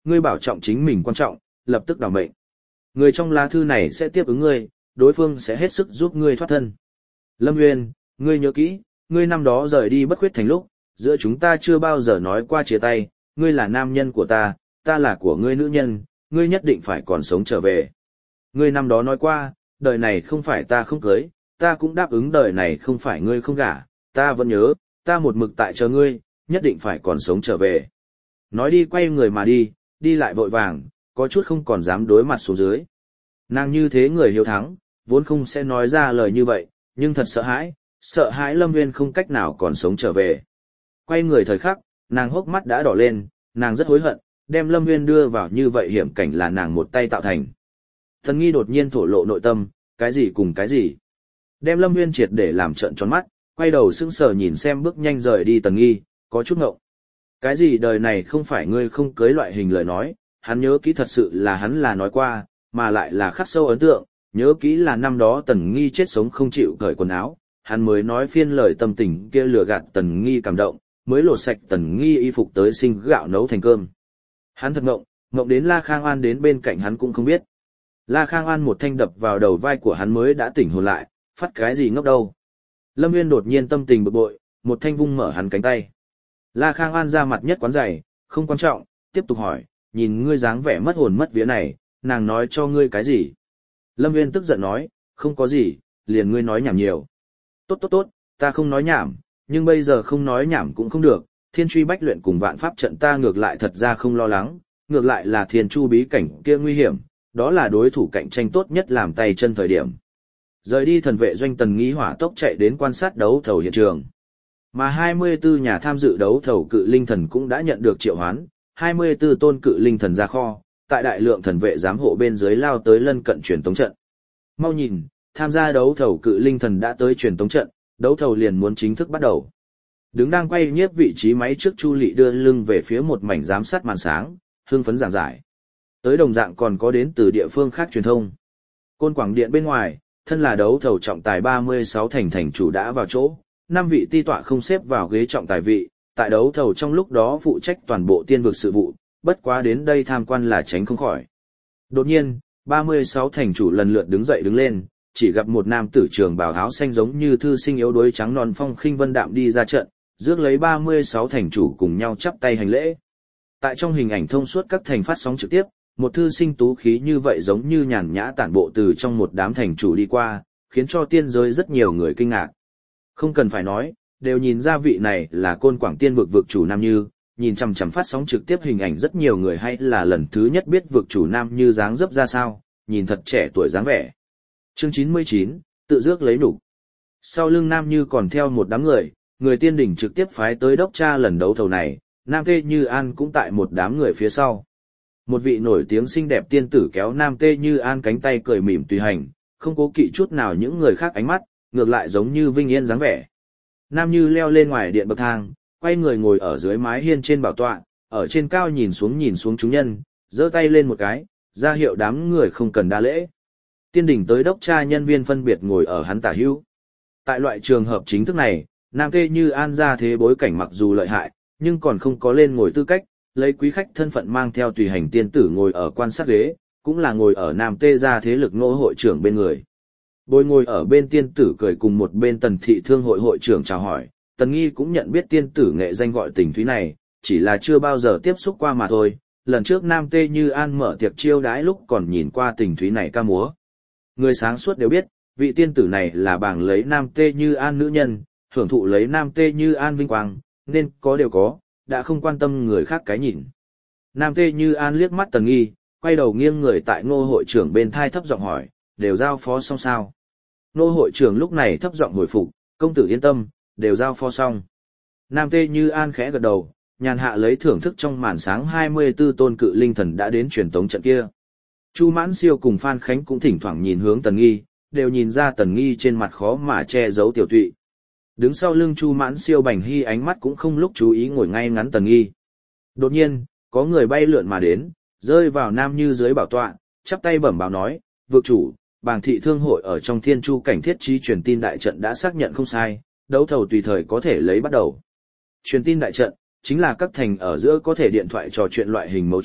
ngươi bảo trọng chính mình quan trọng, lập tức đảm mệnh. Người trong lá thư này sẽ tiếp ứng ngươi, đối phương sẽ hết sức giúp ngươi thoát thân. Lâm Nguyên, ngươi nhớ kỹ, ngươi năm đó rời đi Bất Khuyết Thành lúc, giữa chúng ta chưa bao giờ nói qua chia tay, ngươi là nam nhân của ta là của ngươi nữ nhân, ngươi nhất định phải còn sống trở về. Ngươi năm đó nói qua, đời này không phải ta không cưới, ta cũng đáp ứng đời này không phải ngươi không gả, ta vẫn nhớ, ta một mực tại chờ ngươi, nhất định phải còn sống trở về. Nói đi quay người mà đi lại vội vàng, có chút không còn dám đối mặt xuống dưới. Nàng như thế người hiếu thắng, vốn không sẽ nói ra lời như vậy, nhưng thật sợ hãi Lâm Nguyên không cách nào còn sống trở về. Quay người thời khắc, nàng hốc mắt đã đỏ lên, nàng rất hối hận, đem Lâm Nguyên đưa vào như vậy hiểm cảnh là nàng một tay tạo thành. Tần Nghi đột nhiên thổ lộ nội tâm, cái gì cùng cái gì. Đem Lâm Nguyên triệt để làm trợn tròn mắt, quay đầu sững sờ nhìn xem bước nhanh rời đi Tần Nghi, có chút ngộng. Cái gì đời này không phải ngươi không cưới loại hình lời nói, hắn nhớ kỹ thật sự là hắn là nói qua, mà lại là khắc sâu ấn tượng, nhớ kỹ là năm đó Tần Nghi chết sống không chịu cởi quần áo, hắn mới nói phiên lời tâm tình kia lừa gạt Tần Nghi cảm động, mới lột sạch Tần Nghi y phục tới sinh gạo nấu thành cơm. Hắn thật ngộng đến La Khang An đến bên cạnh hắn cũng không biết. La Khang An một thanh đập vào đầu vai của hắn mới đã tỉnh hồn lại, phát cái gì ngốc đâu. Lâm Nguyên đột nhiên tâm tình bực bội, một thanh vung mở hắn cánh tay. La Khang An ra mặt nhất quán giày, không quan trọng, tiếp tục hỏi, nhìn ngươi dáng vẻ mất hồn mất vía này, nàng nói cho ngươi cái gì? Lâm Nguyên tức giận nói, không có gì, liền ngươi nói nhảm nhiều. Tốt, ta không nói nhảm, nhưng bây giờ không nói nhảm cũng không được, thiên truy bách luyện cùng vạn pháp trận ta ngược lại thật ra không lo lắng, ngược lại là thiên chu bí cảnh kia nguy hiểm, đó là đối thủ cạnh tranh tốt nhất làm tay chân thời điểm. Rời đi thần vệ doanh Tần Nghi hỏa tốc chạy đến quan sát đấu thầu hiện trường. Mà 24 nhà tham dự đấu thầu cự linh thần cũng đã nhận được triệu hoán, 24 tôn cự linh thần ra kho, tại đại lượng thần vệ giám hộ bên dưới lao tới lân cận truyền tống trận. Mau nhìn, tham gia đấu thầu cự linh thần đã tới truyền tống trận, đấu thầu liền muốn chính thức bắt đầu. Đứng đang quay nhiếp vị trí máy trước Chu Lệ đưa lưng về phía một mảnh giám sát màn sáng, hưng phấn giảng giải. Tới đồng dạng còn có đến từ địa phương khác truyền thông. Côn Quảng Điện bên ngoài, thân là đấu thầu trọng tài 36 thành chủ đã vào chỗ, 5 vị ti tọa không xếp vào ghế trọng tài vị, tại đấu thầu trong lúc đó phụ trách toàn bộ tiên vực sự vụ, bất quá đến đây tham quan là tránh không khỏi. Đột nhiên, 36 thành chủ lần lượt đứng dậy đứng lên, chỉ gặp một nam tử trường bào áo xanh giống như thư sinh yếu đuối trắng non phong khinh vân đạm đi ra trận, rước lấy 36 thành chủ cùng nhau chắp tay hành lễ. Tại trong hình ảnh thông suốt các thành phát sóng trực tiếp, một thư sinh tú khí như vậy giống như nhàn nhã tản bộ từ trong một đám thành chủ đi qua, khiến cho tiên giới rất nhiều người kinh ngạc. Không cần phải nói, đều nhìn ra vị này là Côn Quảng Tiên vực vực chủ Nam Như, nhìn chằm chằm phát sóng trực tiếp hình ảnh rất nhiều người hay là lần thứ nhất biết vực chủ Nam Như dáng dấp ra sao, nhìn thật trẻ tuổi dáng vẻ. Chương 99, tự rước lấy nục. Sau lưng Nam Như còn theo một đám người tiên đỉnh trực tiếp phái tới đốc tra lần đấu thầu này, Nam Tê Như An cũng tại một đám người phía sau. Một vị nổi tiếng xinh đẹp tiên tử kéo Nam Tê Như An cánh tay cười mỉm tùy hành, không cố kỵ chút nào những người khác ánh mắt, ngược lại giống như vinh yên dáng vẻ. Nam Như leo lên ngoài điện bậc thang, quay người ngồi ở dưới mái hiên trên bảo tọa, ở trên cao nhìn xuống chúng nhân, giơ tay lên một cái, ra hiệu đám người không cần đa lễ. Tiên đỉnh tới đốc tra nhân viên phân biệt ngồi ở hắn tả hữu. Tại loại trường hợp chính thức này, Nam Tê Như An ra thế bối cảnh mặc dù lợi hại, nhưng còn không có lên ngồi tư cách, lấy quý khách thân phận mang theo tùy hành tiên tử ngồi ở quan sát ghế, cũng là ngồi ở Nam Tê gia thế lực nô hội trưởng bên người. Bồi ngồi ở bên tiên tử cười cùng một bên Tần thị thương hội hội trưởng chào hỏi, Tần Nghi cũng nhận biết tiên tử nghệ danh gọi Tình Thúy này, chỉ là chưa bao giờ tiếp xúc qua mà thôi, lần trước Nam Tê Như An mở tiệc chiêu đãi lúc còn nhìn qua Tình Thúy này ca múa. Người sáng suốt đều biết, vị tiên tử này là bảng lấy Nam Tê Như An nữ nhân, hưởng thụ lấy Nam Tê Như An vinh quang, nên có đều có, đã không quan tâm người khác cái nhìn. Nam Tê Như An liếc mắt Tần Nghi, quay đầu nghiêng người tại Ngô hội trưởng bên thai thấp giọng hỏi, đều giao phó xong sao? Ngô hội trưởng lúc này thấp giọng hồi phục, công tử yên tâm, đều giao phó xong. Nam Tê Như An khẽ gật đầu, nhàn hạ lấy thưởng thức trong màn sáng 24 tôn cự linh thần đã đến truyền tống trận kia. Chu Mãn Siêu cùng Phan Khánh cũng thỉnh thoảng nhìn hướng Tần Nghi, đều nhìn ra Tần Nghi trên mặt khó mà che giấu tiểu tụy. Đứng sau lưng Chu Mãn Siêu Bành Hy ánh mắt cũng không lúc chú ý ngồi ngay ngắn Tần Nghi. Đột nhiên, có người bay lượn mà đến, rơi vào Nam Như dưới bảo tọa, chắp tay bẩm báo nói, vực chủ, Bàng thị thương hội ở trong Thiên Chu cảnh thiết trí truyền tin đại trận đã xác nhận không sai, đấu thầu tùy thời có thể lấy bắt đầu. Truyền tin đại trận chính là các thành ở giữa có thể điện thoại trò chuyện loại hình mấu chốt,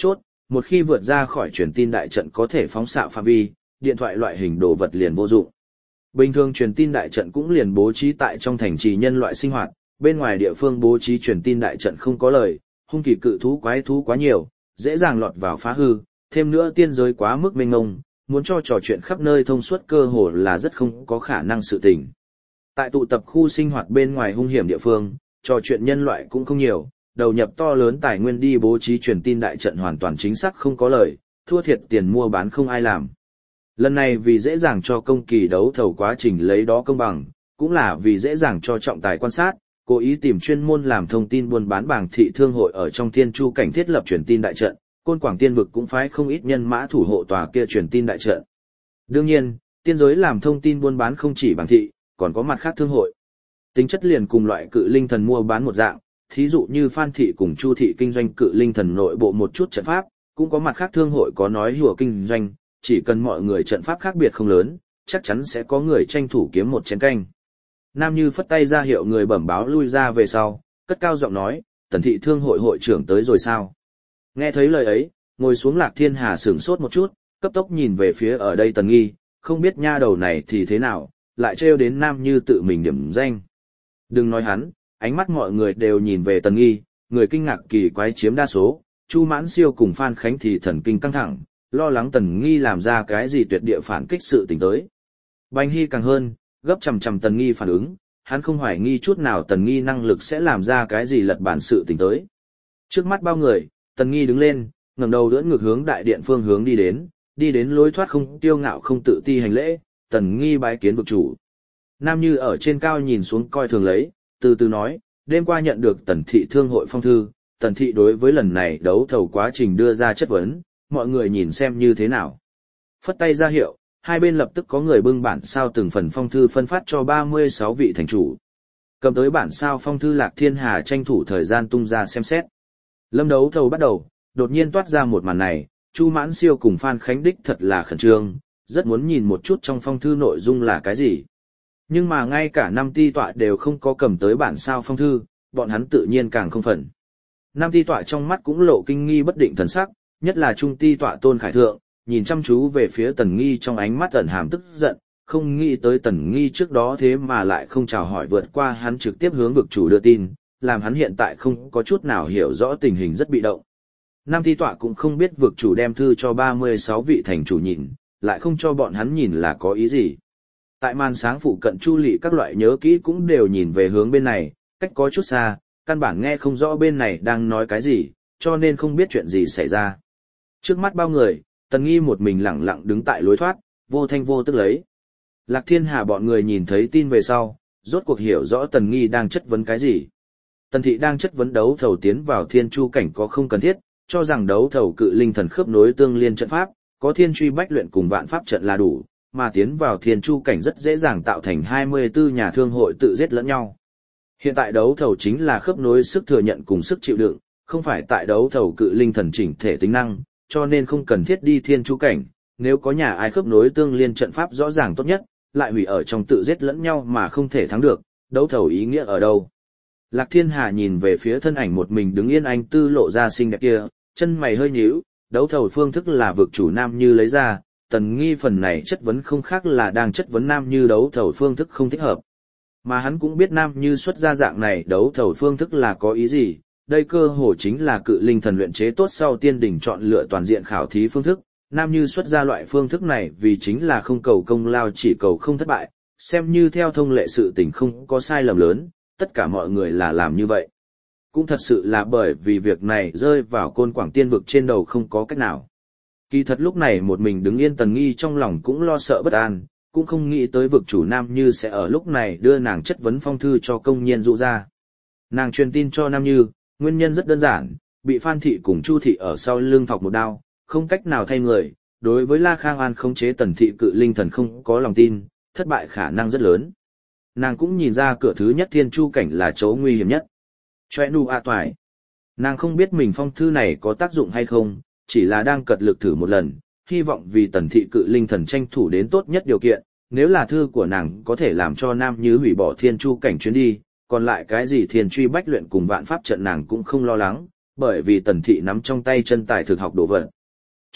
một khi vượt ra khỏi truyền tin đại trận có thể phóng xạ phạm vi, điện thoại loại hình đồ vật liền vô dụng. Bình thường truyền tin đại trận cũng liền bố trí tại trong thành trì nhân loại sinh hoạt, bên ngoài địa phương bố trí truyền tin đại trận không có lời, hung kỳ cự thú quái thú quá nhiều, dễ dàng lọt vào phá hư, thêm nữa tiên giới quá mức mênh mông, muốn cho trò chuyện khắp nơi thông suốt cơ hồ là rất không có khả năng sự tình. Tại tụ tập khu sinh hoạt bên ngoài hung hiểm địa phương, trò chuyện nhân loại cũng không nhiều, đầu nhập to lớn tài nguyên đi bố trí truyền tin đại trận hoàn toàn chính xác không có lời, thua thiệt tiền mua bán không ai làm. Lần này vì dễ dàng cho công kỳ đấu thầu quá trình lấy đó công bằng, cũng là vì dễ dàng cho trọng tài quan sát, cố ý tìm chuyên môn làm thông tin buôn bán bảng thị thương hội ở trong thiên chu cảnh thiết lập truyền tin đại trận, Côn Quảng Tiên vực cũng phái không ít nhân mã thủ hộ tòa kia truyền tin đại trận. Đương nhiên, tiên giới làm thông tin buôn bán không chỉ bảng thị, còn có mặt khác thương hội. Tính chất liền cùng loại cự linh thần mua bán một dạng, thí dụ như Phan thị cùng Chu thị kinh doanh cự linh thần nội bộ một chút trận pháp, cũng có mặt khác thương hội có nói hùa kinh doanh, chỉ cần mọi người trận pháp khác biệt không lớn, chắc chắn sẽ có người tranh thủ kiếm một chén canh. Nam Như phất tay ra hiệu người bẩm báo lui ra về sau, cất cao giọng nói, Tần thị thương hội hội trưởng tới rồi sao? Nghe thấy lời ấy, ngồi xuống Lạc Thiên Hà sửng sốt một chút, cấp tốc nhìn về phía ở đây Tần Nghi, không biết nha đầu này thì thế nào, lại trêu đến Nam Như tự mình điểm danh. Đừng nói hắn, ánh mắt mọi người đều nhìn về Tần Nghi, người kinh ngạc kỳ quái chiếm đa số, Chu Mãn Siêu cùng Phan Khánh thì thần kinh căng thẳng, lo lắng Tần Nghi làm ra cái gì tuyệt địa phản kích sự tình tới. Bành Hy càng hơn, gấp chằm chằm Tần Nghi phản ứng, hắn không hoài nghi chút nào Tần Nghi năng lực sẽ làm ra cái gì lật bản sự tình tới. Trước mắt bao người, Tần Nghi đứng lên, ngẩng đầu đỡ ngược hướng đại điện phương hướng đi đến lối thoát không tiêu ngạo không tự ti hành lễ, Tần Nghi bái kiến vực chủ. Nam Như ở trên cao nhìn xuống coi thường lấy, từ từ nói, đêm qua nhận được Tần thị thương hội phong thư, Tần thị đối với lần này đấu thầu quá trình đưa ra chất vấn, mọi người nhìn xem như thế nào. Phất tay ra hiệu, hai bên lập tức có người bưng bản sao từng phần phong thư phân phát cho 36 vị thành chủ. Cầm tới bản sao phong thư Lạc Thiên Hà tranh thủ thời gian tung ra xem xét. Lâm đấu thầu bắt đầu, đột nhiên toát ra một màn này, Chu Mãn Siêu cùng Phan Khánh Đích thật là khẩn trương, rất muốn nhìn một chút trong phong thư nội dung là cái gì. Nhưng mà ngay cả năm ti tọa đều không có cầm tới bản sao phong thư, bọn hắn tự nhiên càng không phần. Năm ti tọa trong mắt cũng lộ kinh nghi bất định thần sắc, nhất là trung ti tọa Tôn Khải Thượng, nhìn chăm chú về phía Tần Nghi trong ánh mắt ẩn hàm tức giận, không nghĩ tới Tần Nghi trước đó thế mà lại không chào hỏi vượt qua hắn trực tiếp hướng vực chủ đưa tin, làm hắn hiện tại không có chút nào hiểu rõ tình hình rất bị động. Nam thi tọa cũng không biết vực chủ đem thư cho 36 vị thành chủ nhìn, lại không cho bọn hắn nhìn là có ý gì. Tại màn sáng phụ cận Chu Lị các loại nhớ kỹ cũng đều nhìn về hướng bên này, cách có chút xa, căn bản nghe không rõ bên này đang nói cái gì, cho nên không biết chuyện gì xảy ra. Trước mắt bao người, Tần Nghi một mình lặng lặng đứng tại lối thoát, vô thanh vô tức lấy. Lạc Thiên Hà bọn người nhìn thấy tin về sau, rốt cuộc hiểu rõ Tần Nghi đang chất vấn cái gì. Tần thị đang chất vấn đấu thầu tiến vào thiên chu cảnh có không cần thiết, cho rằng đấu thầu cự linh thần khớp nối tương liên trận pháp, có thiên truy bách luyện cùng vạn pháp trận là đủ, mà tiến vào thiên chu cảnh rất dễ dàng tạo thành 24 nhà thương hội tự giết lẫn nhau. Hiện tại đấu thầu chính là khớp nối sức thừa nhận cùng sức chịu đựng, không phải tại đấu thầu cự linh thần chỉnh thể tính năng, cho nên không cần thiết đi thiên chu cảnh, nếu có nhà ai khớp nối tương liên trận pháp rõ ràng tốt nhất, lại hủy ở trong tự giết lẫn nhau mà không thể thắng được, đấu thầu ý nghĩa ở đâu? Lạc Thiên Hà nhìn về phía thân ảnh một mình đứng yên anh tư lộ ra xinh đẹp kia, chân mày hơi nhíu, đấu thầu phương thức là vực chủ Nam Như lấy ra, Tần Nghi phần này chất vấn không khác là đang chất vấn Nam Như đấu thầu phương thức không thích hợp. Mà hắn cũng biết Nam Như xuất ra dạng này đấu thầu phương thức là có ý gì, đây cơ hồ chính là cự linh thần luyện chế tốt sau tiên đỉnh chọn lựa toàn diện khảo thí phương thức. Nam Như xuất ra loại phương thức này vì chính là không cầu công lao chỉ cầu không thất bại, xem như theo thông lệ sự tình không có sai lầm lớn, tất cả mọi người là làm như vậy. Cũng thật sự là bởi vì việc này rơi vào Côn Quảng Tiên vực trên đầu không có cách nào. Kỳ thật lúc này một mình đứng yên Tần Nghi trong lòng cũng lo sợ bất an, cũng không nghĩ tới vực chủ Nam Như sẽ ở lúc này đưa nàng chất vấn phong thư cho công nhiên dụ ra. Nàng truyền tin cho Nam Như, nguyên nhân rất đơn giản, bị Phan thị cùng Chu thị ở sau lưng thọc một đao, không cách nào thay người, đối với La Khang An khống chế Tần thị cự linh thần không có lòng tin, thất bại khả năng rất lớn. Nàng cũng nhìn ra cửa thứ nhất thiên chu cảnh là chỗ nguy hiểm nhất. Choe nu a toại. Nàng không biết mình phong thư này có tác dụng hay không, chỉ là đang cật lực thử một lần, hy vọng vì Tần thị cự linh thần tranh thủ đến tốt nhất điều kiện, nếu là thư của nàng có thể làm cho Nam Như hủy bỏ thiên chu cảnh chuyến đi, còn lại cái gì thiên truy bách luyện cùng vạn pháp trận nàng cũng không lo lắng, bởi vì Tần thị nắm trong tay chân tài thực học đồ vật,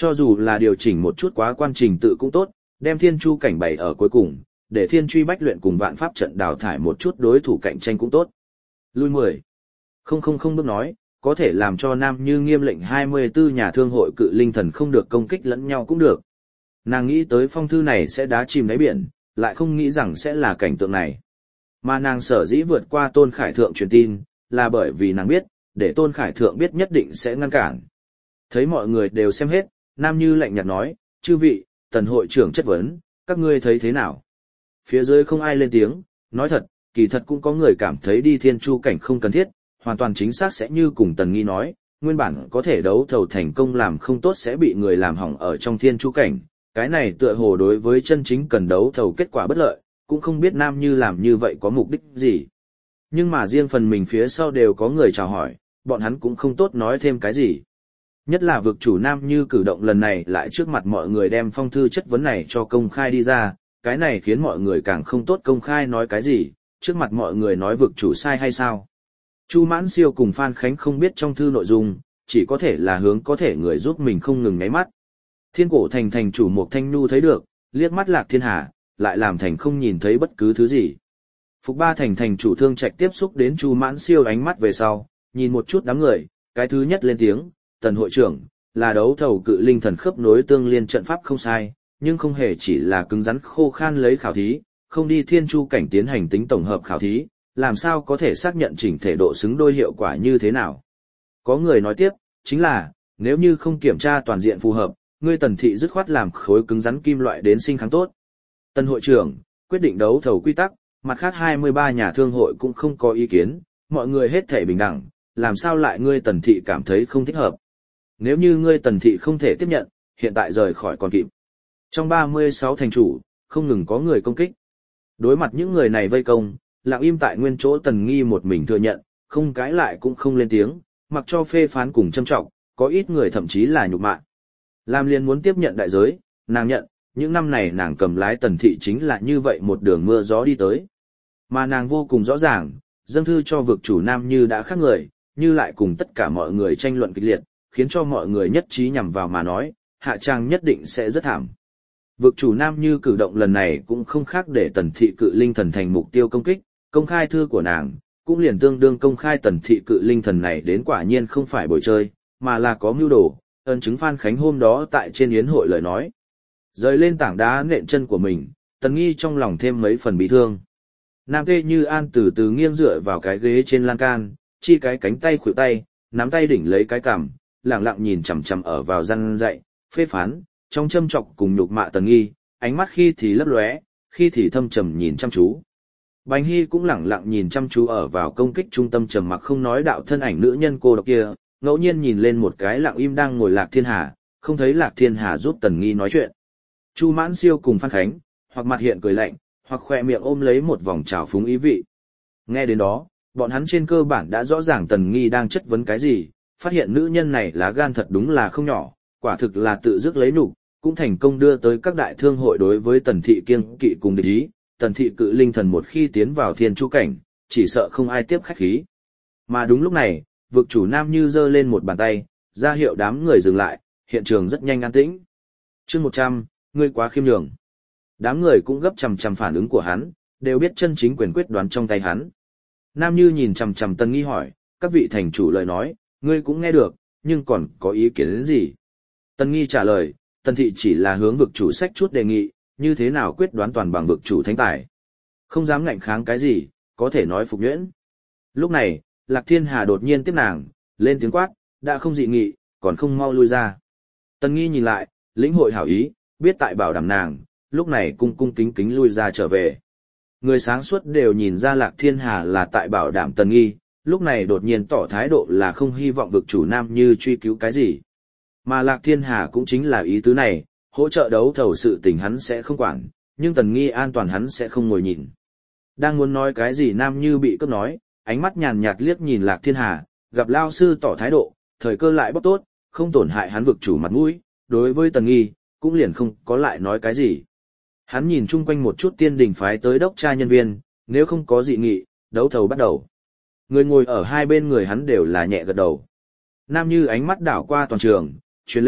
Cho dù là điều chỉnh một chút quá quan trình tự cũng tốt, đem thiên chu cảnh bày ở cuối cùng, để thiên truy bách luyện cùng vạn pháp trận đào thải một chút đối thủ cạnh tranh cũng tốt. Lui 10. Không bước nói, có thể làm cho Nam Như nghiêm lệnh 24 nhà thương hội cự linh thần không được công kích lẫn nhau cũng được. Nàng nghĩ tới phong thư này sẽ đá chìm đáy biển, lại không nghĩ rằng sẽ là cảnh tượng này. Mà nàng sở dĩ vượt qua Tôn Khải Thượng truyền tin, là bởi vì nàng biết, để Tôn Khải Thượng biết nhất định sẽ ngăn cản. Thấy mọi người đều xem hết, Nam Như lạnh nhạt nói, chư vị, Tần hội trưởng chất vấn, các ngươi thấy thế nào? Phía dưới không ai lên tiếng, nói thật, kỳ thật cũng có người cảm thấy đi thiên chu cảnh không cần thiết, hoàn toàn chính xác sẽ như cùng Tần Nghi nói, nguyên bản có thể đấu thầu thành công làm không tốt sẽ bị người làm hỏng ở trong thiên chu cảnh, cái này tựa hồ đối với chân chính cần đấu thầu kết quả bất lợi, cũng không biết Nam Như làm như vậy có mục đích gì. Nhưng mà riêng phần mình phía sau đều có người chào hỏi, bọn hắn cũng không tốt nói thêm cái gì. Nhất là vực chủ Nam Như cử động lần này lại trước mặt mọi người đem phong thư chất vấn này cho công khai đi ra, cái này khiến mọi người càng không tốt công khai nói cái gì, trước mặt mọi người nói vực chủ sai hay sao. Chu Mãn Siêu cùng Phan Khánh không biết trong thư nội dung, chỉ có thể là hướng có thể người giúp mình không ngừng nháy mắt. Thiên cổ thành thành chủ Mộc Thanh Nhu thấy được, liếc mắt Lạc Thiên Hà, lại làm thành không nhìn thấy bất cứ thứ gì. Phục Ba thành thành chủ Thương Trạch tiếp xúc đến Chu Mãn Siêu ánh mắt về sau, nhìn một chút đám người, cái thứ nhất lên tiếng, Tần hội trưởng, là đấu thầu cự linh thần khớp nối tương liên trận pháp không sai, nhưng không hề chỉ là cứng rắn khô khan lấy khảo thí, không đi thiên chu cảnh tiến hành tính tổng hợp khảo thí, làm sao có thể xác nhận chỉnh thể độ xứng đôi hiệu quả như thế nào. Có người nói tiếp, chính là, nếu như không kiểm tra toàn diện phù hợp, ngươi Tần thị dứt khoát làm khối cứng rắn kim loại đến sinh kháng tốt. Tần hội trưởng, quyết định đấu thầu quy tắc, mặt khác 23 nhà thương hội cũng không có ý kiến, mọi người hết thể bình đẳng, làm sao lại ngươi Tần thị cảm thấy không thích hợp. Nếu như ngươi Tần thị không thể tiếp nhận, hiện tại rời khỏi còn kịp. Trong 36 thành chủ, không ngừng có người công kích. Đối mặt những người này vây công, lặng im tại nguyên chỗ Tần Nghi một mình thừa nhận, không cãi lại cũng không lên tiếng, mặc cho phê phán cùng châm trọng, có ít người thậm chí là nhục mạ. Lam Liên muốn tiếp nhận đại giới, nàng nhận, những năm này nàng cầm lái Tần thị chính là như vậy một đường mưa gió đi tới. Mà nàng vô cùng rõ ràng, dâng thư cho vực chủ Nam Như đã khác người, như lại cùng tất cả mọi người tranh luận kịch liệt, khiến cho mọi người nhất trí nhằm vào mà nói, hạ trang nhất định sẽ rất thảm. Vực chủ Nam Như cử động lần này cũng không khác để Tần thị cự linh thần thành mục tiêu công kích, công khai thư của nàng, cũng liền tương đương công khai Tần thị cự linh thần này đến quả nhiên không phải bồi chơi, mà là có mưu đồ, ân chứng Phan Khánh hôm đó tại trên yến hội lời nói. Rời lên tảng đá nện chân của mình, Tần Nghi trong lòng thêm mấy phần bị thương. Nam Tê Như An từ từ nghiêng dựa vào cái ghế trên lan can, chi cái cánh tay khuỷu tay, nắm tay đỉnh lấy cái cằm, lặng lặng nhìn chằm chằm ở vào răn dạy, phê phán, trong châm chọc cùng nhục mạ Tần Nghi, ánh mắt khi thì lấp lóe, khi thì thâm trầm nhìn chăm chú. Bành Hy cũng lặng lặng nhìn chăm chú ở vào công kích trung tâm trầm mặc không nói đạo thân ảnh nữ nhân cô độc kia, ngẫu nhiên nhìn lên một cái lặng im đang ngồi Lạc Thiên Hà, không thấy Lạc Thiên Hà giúp Tần Nghi nói chuyện. Chu Mãn Siêu cùng Phan Khánh, hoặc mặt hiện cười lạnh, hoặc khoe miệng ôm lấy một vòng trào phúng ý vị. Nghe đến đó, bọn hắn trên cơ bản đã rõ ràng Tần Nghi đang chất vấn cái gì, phát hiện nữ nhân này lá gan thật đúng là không nhỏ, quả thực là tự dứt lấy nhục, cũng thành công đưa tới các đại thương hội đối với Tần thị kiêng kỵ cùng địch ý. Tần thị cự linh thần một khi tiến vào thiên chu cảnh, chỉ sợ không ai tiếp khách khí. Mà đúng lúc này, vực chủ Nam Như giơ lên một bàn tay, ra hiệu đám người dừng lại, hiện trường rất nhanh an tĩnh. Chương 100, ngươi quá khiêm nhường. Đám người cũng gấp chằm chằm phản ứng của hắn, đều biết chân chính quyền quyết đoán trong tay hắn. Nam Như nhìn chằm chằm Tần Nghi hỏi, các vị thành chủ lời nói, ngươi cũng nghe được, nhưng còn có ý kiến đến gì? Tần Nghi trả lời, Tần thị chỉ là hướng vực chủ sách chút đề nghị, như thế nào quyết đoán toàn bằng vực chủ thánh tài. Không dám ngạnh kháng cái gì, có thể nói phục nhuyễn. Lúc này, Lạc Thiên Hà đột nhiên tiếp nàng, lên tiếng quát, đã không dị nghị, còn không mau lui ra. Tần Nghi nhìn lại, lĩnh hội hảo ý, biết tại bảo đảm nàng, lúc này cung cung kính kính lui ra trở về. Người sáng suốt đều nhìn ra Lạc Thiên Hà là tại bảo đảm Tần Nghi, lúc này đột nhiên tỏ thái độ là không hy vọng vực chủ Nam Như truy cứu cái gì. Mà Lạc Thiên Hà cũng chính là ý tứ này, hỗ trợ đấu thầu sự tình hắn sẽ không quản, nhưng Tần Nghi an toàn hắn sẽ không ngồi nhìn. Đang muốn nói cái gì Nam Như bị cướp nói, ánh mắt nhàn nhạt liếc nhìn Lạc Thiên Hà, gặp lao sư tỏ thái độ, thời cơ lại bóc tốt, không tổn hại hắn vực chủ mặt mũi, đối với Tần Nghi, cũng liền không có lại nói cái gì. Hắn nhìn chung quanh một chút tiên đình phái tới đốc tra nhân viên, nếu không có dị nghị, đấu thầu bắt đầu. Người ngồi ở hai bên người hắn đều là nhẹ gật đầu. Nam Như ánh mắt đảo qua toàn trường, truyền lệnh,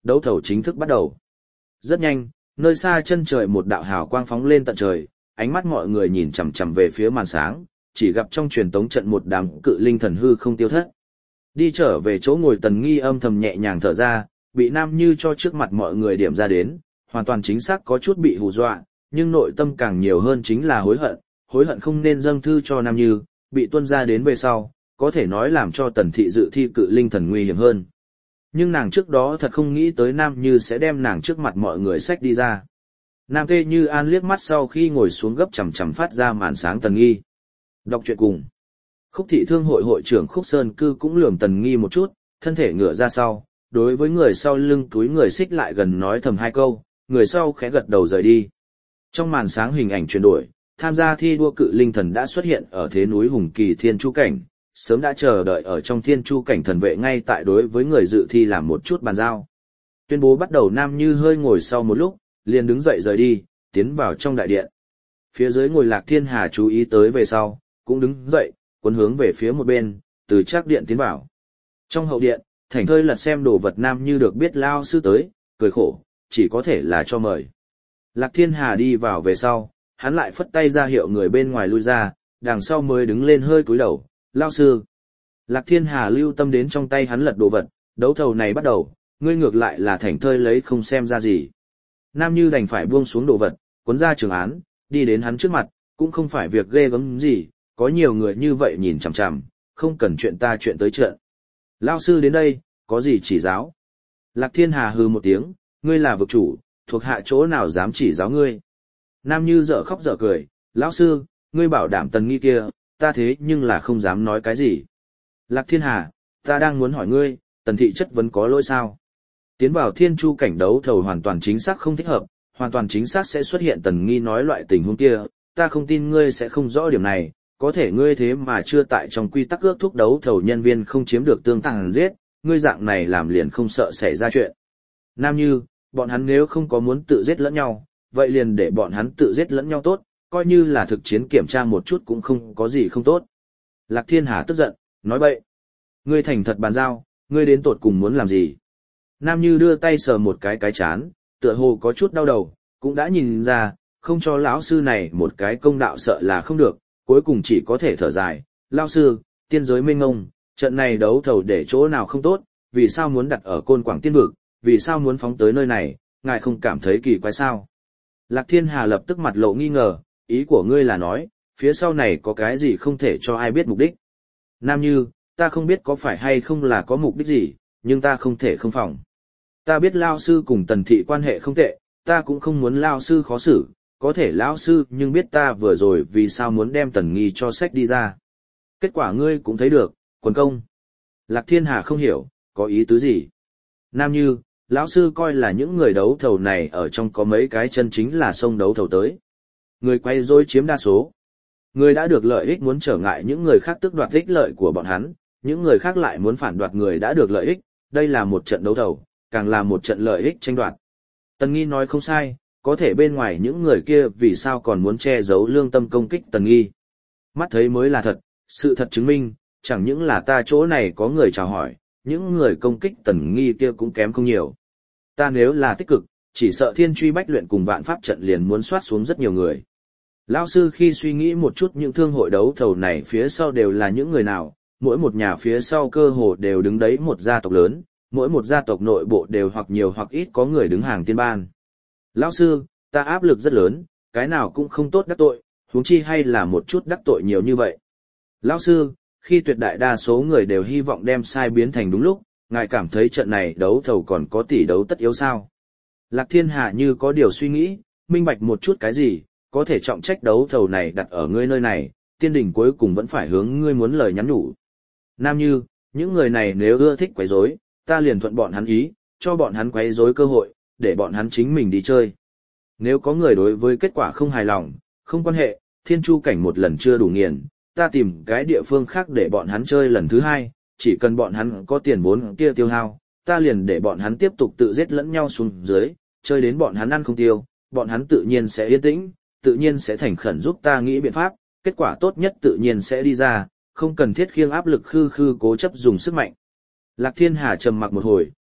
đấu thầu chính thức bắt đầu. Rất nhanh, nơi xa chân trời một đạo hào quang phóng lên tận trời, ánh mắt mọi người nhìn chằm chằm về phía màn sáng, chỉ gặp trong truyền tống trận một đám cự linh thần hư không tiêu thất. Đi trở về chỗ ngồi Tần Nghi âm thầm nhẹ nhàng thở ra, bị Nam Như cho trước mặt mọi người điểm ra đến, hoàn toàn chính xác có chút bị hù dọa, nhưng nội tâm càng nhiều hơn chính là hối hận không nên dâng thư cho Nam Như, bị tuân ra đến về sau, có thể nói làm cho Tần thị dự thi cự linh thần nguy hiểm hơn. Nhưng nàng trước đó thật không nghĩ tới Nam Như sẽ đem nàng trước mặt mọi người xách đi ra. Nam Tê Như An liếc mắt sau khi ngồi xuống gấp chằm chằm phát ra màn sáng Tần Nghi. Đọc truyện cùng. Khúc thị thương hội hội trưởng Khúc Sơn Cư cũng lườm Tần Nghi một chút, thân thể ngửa ra sau, đối với người sau lưng túi người xích lại gần nói thầm hai câu, người sau khẽ gật đầu rời đi. Trong màn sáng hình ảnh chuyển đổi, tham gia thi đua cự linh thần đã xuất hiện ở thế núi hùng kỳ Thiên Chu Cảnh, sớm đã chờ đợi ở trong Thiên Chu Cảnh thần vệ ngay tại đối với người dự thi làm một chút bàn giao. Tuyên bố bắt đầu Nam Như hơi ngồi sau một lúc, liền đứng dậy rời đi, tiến vào trong đại điện. Phía dưới ngồi Lạc Thiên Hà chú ý tới về sau, cũng đứng dậy, cuốn hướng về phía một bên, từ trác điện tiến vào. Trong hậu điện, thảnh thơi lật xem đồ vật Nam Như được biết lao sư tới, cười khổ, chỉ có thể là cho mời. Lạc Thiên Hà đi vào về sau, hắn lại phất tay ra hiệu người bên ngoài lui ra, đằng sau mới đứng lên hơi cúi đầu, lao sư. Lạc Thiên Hà lưu tâm đến trong tay hắn lật đồ vật, đấu thầu này bắt đầu, ngươi ngược lại là thảnh thơi lấy không xem ra gì. Nam Như đành phải buông xuống đồ vật, cuốn ra trường án, đi đến hắn trước mặt, cũng không phải việc ghê gớm gì, có nhiều người như vậy nhìn chằm chằm, không cần chuyện ta chuyện tới chuyện. Lao sư đến đây, có gì chỉ giáo? Lạc Thiên Hà hừ một tiếng, ngươi là vực chủ, thuộc hạ chỗ nào dám chỉ giáo ngươi. Nam Như dở khóc dở cười, lão sư, ngươi bảo đảm Tần Nghi kia, ta thế nhưng là không dám nói cái gì. Lạc Thiên Hà, ta đang muốn hỏi ngươi, Tần thị chất vấn có lỗi sao? Tiến vào Thiên Chu Cảnh đấu thầu hoàn toàn chính xác không thích hợp, hoàn toàn chính xác sẽ xuất hiện Tần Nghi nói loại tình huống kia, ta không tin ngươi sẽ không rõ điểm này, có thể ngươi thế mà chưa tại trong quy tắc ước thúc đấu thầu nhân viên không chiếm được tương tàng giết, ngươi dạng này làm liền không sợ xảy ra chuyện. Nam Như, bọn hắn nếu không có muốn tự giết lẫn nhau, vậy liền để bọn hắn tự giết lẫn nhau tốt, coi như là thực chiến kiểm tra một chút cũng không có gì không tốt. Lạc Thiên Hà tức giận, nói bậy. Ngươi thành thật bàn giao, ngươi đến tột cùng muốn làm gì? Nam Như đưa tay sờ một cái chán, tựa hồ có chút đau đầu, cũng đã nhìn ra, không cho lão sư này một cái công đạo sợ là không được, cuối cùng chỉ có thể thở dài. Lão sư, tiên giới mênh ngông, trận này đấu thầu để chỗ nào không tốt, vì sao muốn đặt ở Côn Quảng Tiên Vực, vì sao muốn phóng tới nơi này, ngài không cảm thấy kỳ quái sao? Lạc Thiên Hà lập tức mặt lộ nghi ngờ, ý của ngươi là nói, phía sau này có cái gì không thể cho ai biết mục đích. Nam Như, ta không biết có phải hay không là có mục đích gì, nhưng ta không thể không phòng. Ta biết Lao sư cùng Tần thị quan hệ không tệ, ta cũng không muốn Lao sư khó xử, có thể Lão sư nhưng biết ta vừa rồi vì sao muốn đem Tần Nghi cho sách đi ra. Kết quả ngươi cũng thấy được, quần công. Lạc Thiên Hà không hiểu, có ý tứ gì. Nam Như, lão sư coi là những người đấu thầu này ở trong có mấy cái chân chính là xông đấu thầu tới. Người quay rối chiếm đa số. Người đã được lợi ích muốn trở ngại những người khác tước đoạt ích lợi của bọn hắn, những người khác lại muốn phản đoạt người đã được lợi ích, đây là một trận đấu thầu, càng là một trận lợi ích tranh đoạt. Tần Nghi nói không sai, có thể bên ngoài những người kia vì sao còn muốn che giấu lương tâm công kích Tần Nghi. Mắt thấy mới là thật, sự thật chứng minh, chẳng những là ta chỗ này có người chào hỏi, những người công kích Tần Nghi kia cũng kém không nhiều. Ta nếu là tích cực, chỉ sợ Thiên Truy Bách Luyện cùng Vạn Pháp trận liền muốn soát xuống rất nhiều người. Lão sư khi suy nghĩ một chút những thương hội đấu thầu này phía sau đều là những người nào, mỗi một nhà phía sau cơ hồ đều đứng đấy một gia tộc lớn, mỗi một gia tộc nội bộ đều hoặc nhiều hoặc ít có người đứng hàng tiên ban. Lão sư, ta áp lực rất lớn, cái nào cũng không tốt đắc tội, huống chi hay là một chút đắc tội nhiều như vậy. Lão sư, khi tuyệt đại đa số người đều hy vọng đem sai biến thành đúng lúc, ngài cảm thấy trận này đấu thầu còn có tỷ đấu tất yếu sao? Lạc Thiên Hà như có điều suy nghĩ, minh bạch một chút cái gì, có thể trọng trách đấu thầu này đặt ở ngươi nơi này, tiên đình cuối cùng vẫn phải hướng ngươi muốn lời nhắn nhủ. Nam Như, những người này nếu ưa thích quấy rối, ta liền thuận bọn hắn ý, cho bọn hắn quấy rối cơ hội, để bọn hắn chính mình đi chơi. Nếu có người đối với kết quả không hài lòng, không quan hệ, Thiên Chu Cảnh một lần chưa đủ nghiền, ta tìm cái địa phương khác để bọn hắn chơi lần thứ hai, chỉ cần bọn hắn có tiền vốn kia tiêu hao, ta liền để bọn hắn tiếp tục tự giết lẫn nhau xuống dưới, chơi đến bọn hắn ăn không tiêu, bọn hắn tự nhiên sẽ yên tĩnh, tự nhiên sẽ thành khẩn giúp ta nghĩ biện pháp, kết quả tốt nhất tự nhiên sẽ đi ra, không cần thiết khiêng áp lực khư cố chấp dùng sức mạnh. Lạc Thiên Hà trầm mặc một hồi,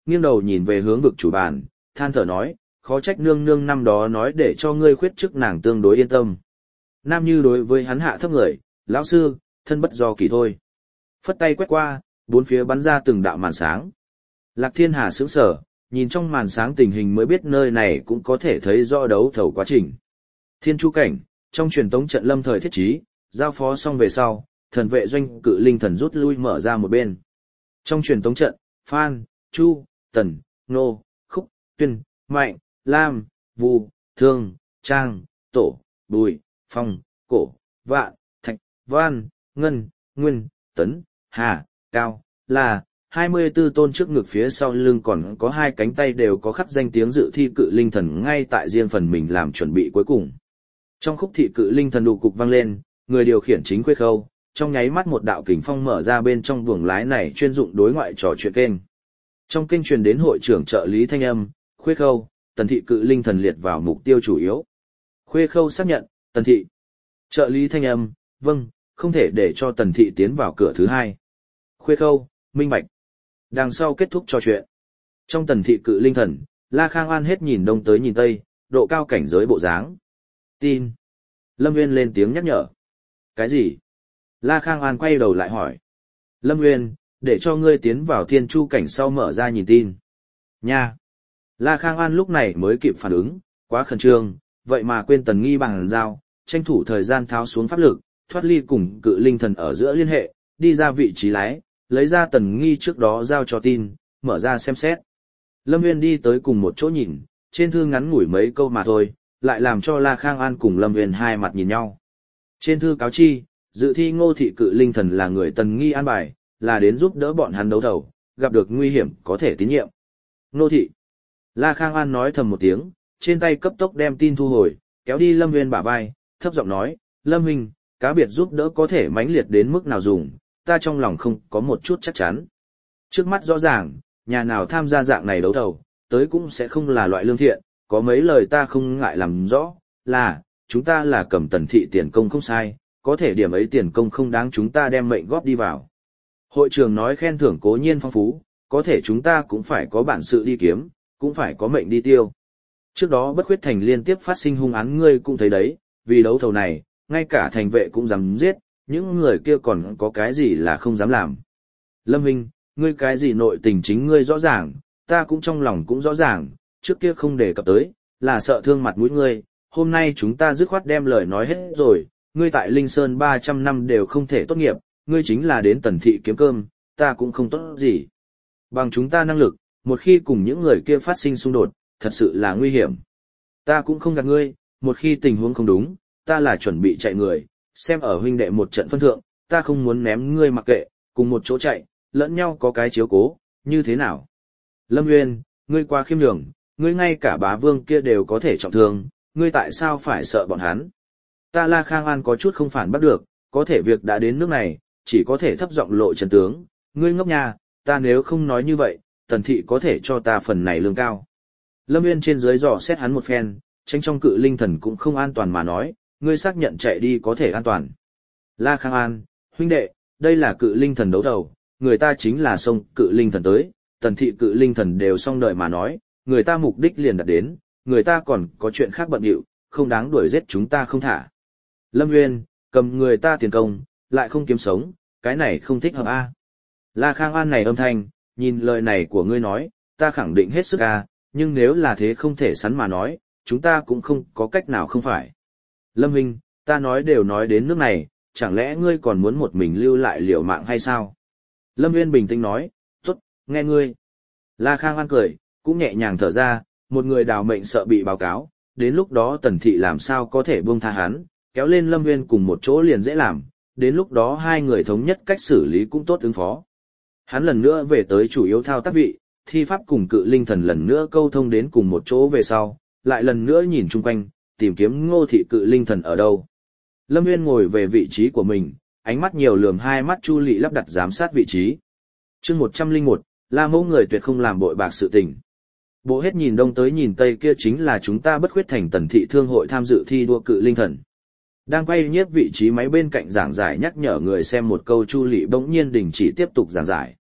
nghiêng đầu nhìn về hướng vực chủ bàn, than thở nói, khó trách nương nương năm đó nói để cho ngươi khuyết chức nàng tương đối yên tâm. Nam Như đối với hắn hạ thấp người, lão sư, thân bất do kỳ thôi. Phất tay quét qua, bốn phía bắn ra từng đạo màn sáng. Lạc Thiên Hà sững sờ, nhìn trong màn sáng tình hình mới biết nơi này cũng có thể thấy rõ đấu thầu quá trình. Thiên Chu Cảnh, trong truyền tống trận lâm thời thiết trí, giao phó xong về sau, thần vệ doanh cự linh thần rút lui mở ra một bên. Trong truyền tống trận, Phan, Chu, Tần, Nô, Khúc, Tuyên, Mạnh, Lam, Vu, Thương, Trang, Tổ, Bùi, Phong, Cổ, Vạn, Thạch, Văn, Ngân, Nguyên, Tấn, Hà, Cao, là 24 tôn trước ngực phía sau lưng còn có hai cánh tay đều có khắc danh tiếng dự thi cự linh thần ngay tại riêng phần mình làm chuẩn bị cuối cùng. Trong khúc thị cự linh thần đủ cục vang lên, người điều khiển chính Khuê Khâu, trong nháy mắt một đạo kình phong mở ra bên trong buồng lái này chuyên dụng đối ngoại trò chuyện kênh. Trong kênh truyền đến hội trưởng trợ lý thanh âm, Khuê Khâu, Tần thị cự linh thần liệt vào mục tiêu chủ yếu. Khuê Khâu xác nhận, Tần thị. Trợ lý thanh âm, vâng, không thể để cho Tần thị tiến vào cửa thứ hai. Khuê Khâu, minh bạch. Đằng sau kết thúc trò chuyện. Trong Tần thị cự linh thần, La Khang An hết nhìn đông tới nhìn tây, độ cao cảnh giới bộ dáng. Tin. Lâm Nguyên lên tiếng nhắc nhở. Cái gì? La Khang An quay đầu lại hỏi. Lâm Nguyên, để cho ngươi tiến vào thiên chu cảnh sau mở ra nhìn tin. Nha. La Khang An lúc này mới kịp phản ứng, quá khẩn trương, vậy mà quên Tần Nghi bằng giao, tranh thủ thời gian tháo xuống pháp lực, thoát ly cùng cự linh thần ở giữa liên hệ, đi ra vị trí lái, lấy ra Tần Nghi trước đó giao cho tin, mở ra xem xét. Lâm Nguyên đi tới cùng một chỗ nhìn, trên thư ngắn ngủi mấy câu mà thôi, lại làm cho La Khang An cùng Lâm Nguyên hai mặt nhìn nhau. Trên thư cáo chi, dự thi Ngô thị cự linh thần là người Tần Nghi an bài, là đến giúp đỡ bọn hắn đấu thầu, gặp được nguy hiểm có thể tín nhiệm. Ngô thị. La Khang An nói thầm một tiếng, trên tay cấp tốc đem tin thu hồi, kéo đi Lâm Nguyên bả vai, thấp giọng nói, Lâm Huynh, cá biệt giúp đỡ có thể mãnh liệt đến mức nào dùng, ta trong lòng không có một chút chắc chắn. Trước mắt rõ ràng, nhà nào tham gia dạng này đấu thầu, tới cũng sẽ không là loại lương thiện, có mấy lời ta không ngại làm rõ, là, chúng ta là cầm Tần thị tiền công không sai, có thể điểm ấy tiền công không đáng chúng ta đem mệnh góp đi vào. Hội trưởng nói khen thưởng cố nhiên phong phú, có thể chúng ta cũng phải có bản sự đi kiếm, cũng phải có mệnh đi tiêu. Trước đó Bất Khuyết Thành liên tiếp phát sinh hung án ngươi cũng thấy đấy, vì đấu thầu này, ngay cả thành vệ cũng dám giết, những người kia còn có cái gì là không dám làm. Lâm Hinh, ngươi cái gì nội tình chính ngươi rõ ràng, ta cũng trong lòng cũng rõ ràng, trước kia không đề cập tới, là sợ thương mặt mũi ngươi, hôm nay chúng ta dứt khoát đem lời nói hết rồi, ngươi tại Linh Sơn 300 năm đều không thể tốt nghiệp, ngươi chính là đến Tần thị kiếm cơm, ta cũng không tốt gì. Bằng chúng ta năng lực, một khi cùng những người kia phát sinh xung đột, thật sự là nguy hiểm. Ta cũng không gạt ngươi, một khi tình huống không đúng, ta là chuẩn bị chạy người, xem ở huynh đệ một trận phân thượng, ta không muốn ném ngươi mặc kệ, cùng một chỗ chạy, lẫn nhau có cái chiếu cố, như thế nào? Lâm Nguyên, ngươi quá khiêm nhường, ngươi ngay cả bá vương kia đều có thể trọng thương, ngươi tại sao phải sợ bọn hắn? Ta La Khang An có chút không phản bắt được, có thể việc đã đến nước này, chỉ có thể thấp giọng lộ chân tướng, ngươi ngốc nha, ta nếu không nói như vậy, Tần thị có thể cho ta phần này lương cao. Lâm Nguyên trên dưới dò xét hắn một phen, tranh trong cự linh thần cũng không an toàn mà nói, ngươi xác nhận chạy đi có thể an toàn. La Khang An, huynh đệ, đây là cự linh thần đấu thầu, người ta chính là xông cự linh thần tới, Tần thị cự linh thần đều xong đợi mà nói, người ta mục đích liền đạt đến, người ta còn có chuyện khác bận điệu, không đáng đuổi giết chúng ta không thả. Lâm Nguyên, cầm người ta tiền công, lại không kiếm sống, cái này không thích hợp a. La Khang An này âm thanh, nhìn lời này của ngươi nói, ta khẳng định hết sức a, nhưng nếu là thế không thể sắn mà nói, chúng ta cũng không có cách nào không phải. Lâm Huynh, ta nói đều nói đến nước này, chẳng lẽ ngươi còn muốn một mình lưu lại liều mạng hay sao? Lâm Nguyên bình tĩnh nói, tốt, nghe ngươi. La Khang An cười, cũng nhẹ nhàng thở ra, một người đào mệnh sợ bị báo cáo, đến lúc đó Tần thị làm sao có thể buông tha hắn, kéo lên Lâm Nguyên cùng một chỗ liền dễ làm, đến lúc đó hai người thống nhất cách xử lý cũng tốt ứng phó. Hắn lần nữa về tới chủ yếu thao tác vị, thi pháp cùng cự linh thần lần nữa câu thông đến cùng một chỗ về sau, lại lần nữa nhìn chung quanh, tìm kiếm Ngô thị cự linh thần ở đâu. Lâm Nguyên ngồi về vị trí của mình, ánh mắt nhiều lườm hai mắt Chu Lị lắp đặt giám sát vị trí. Chương 101, La Mẫu người tuyệt không làm bội bạc sự tình. Bộ hết nhìn đông tới nhìn tây kia chính là chúng ta Bất Khuyết Thành Tần thị thương hội tham dự thi đua cự linh thần. Đang quay nhiếp vị trí máy bên cạnh giảng giải nhắc nhở người xem một câu Chu Lị bỗng nhiên đình chỉ tiếp tục giảng giải.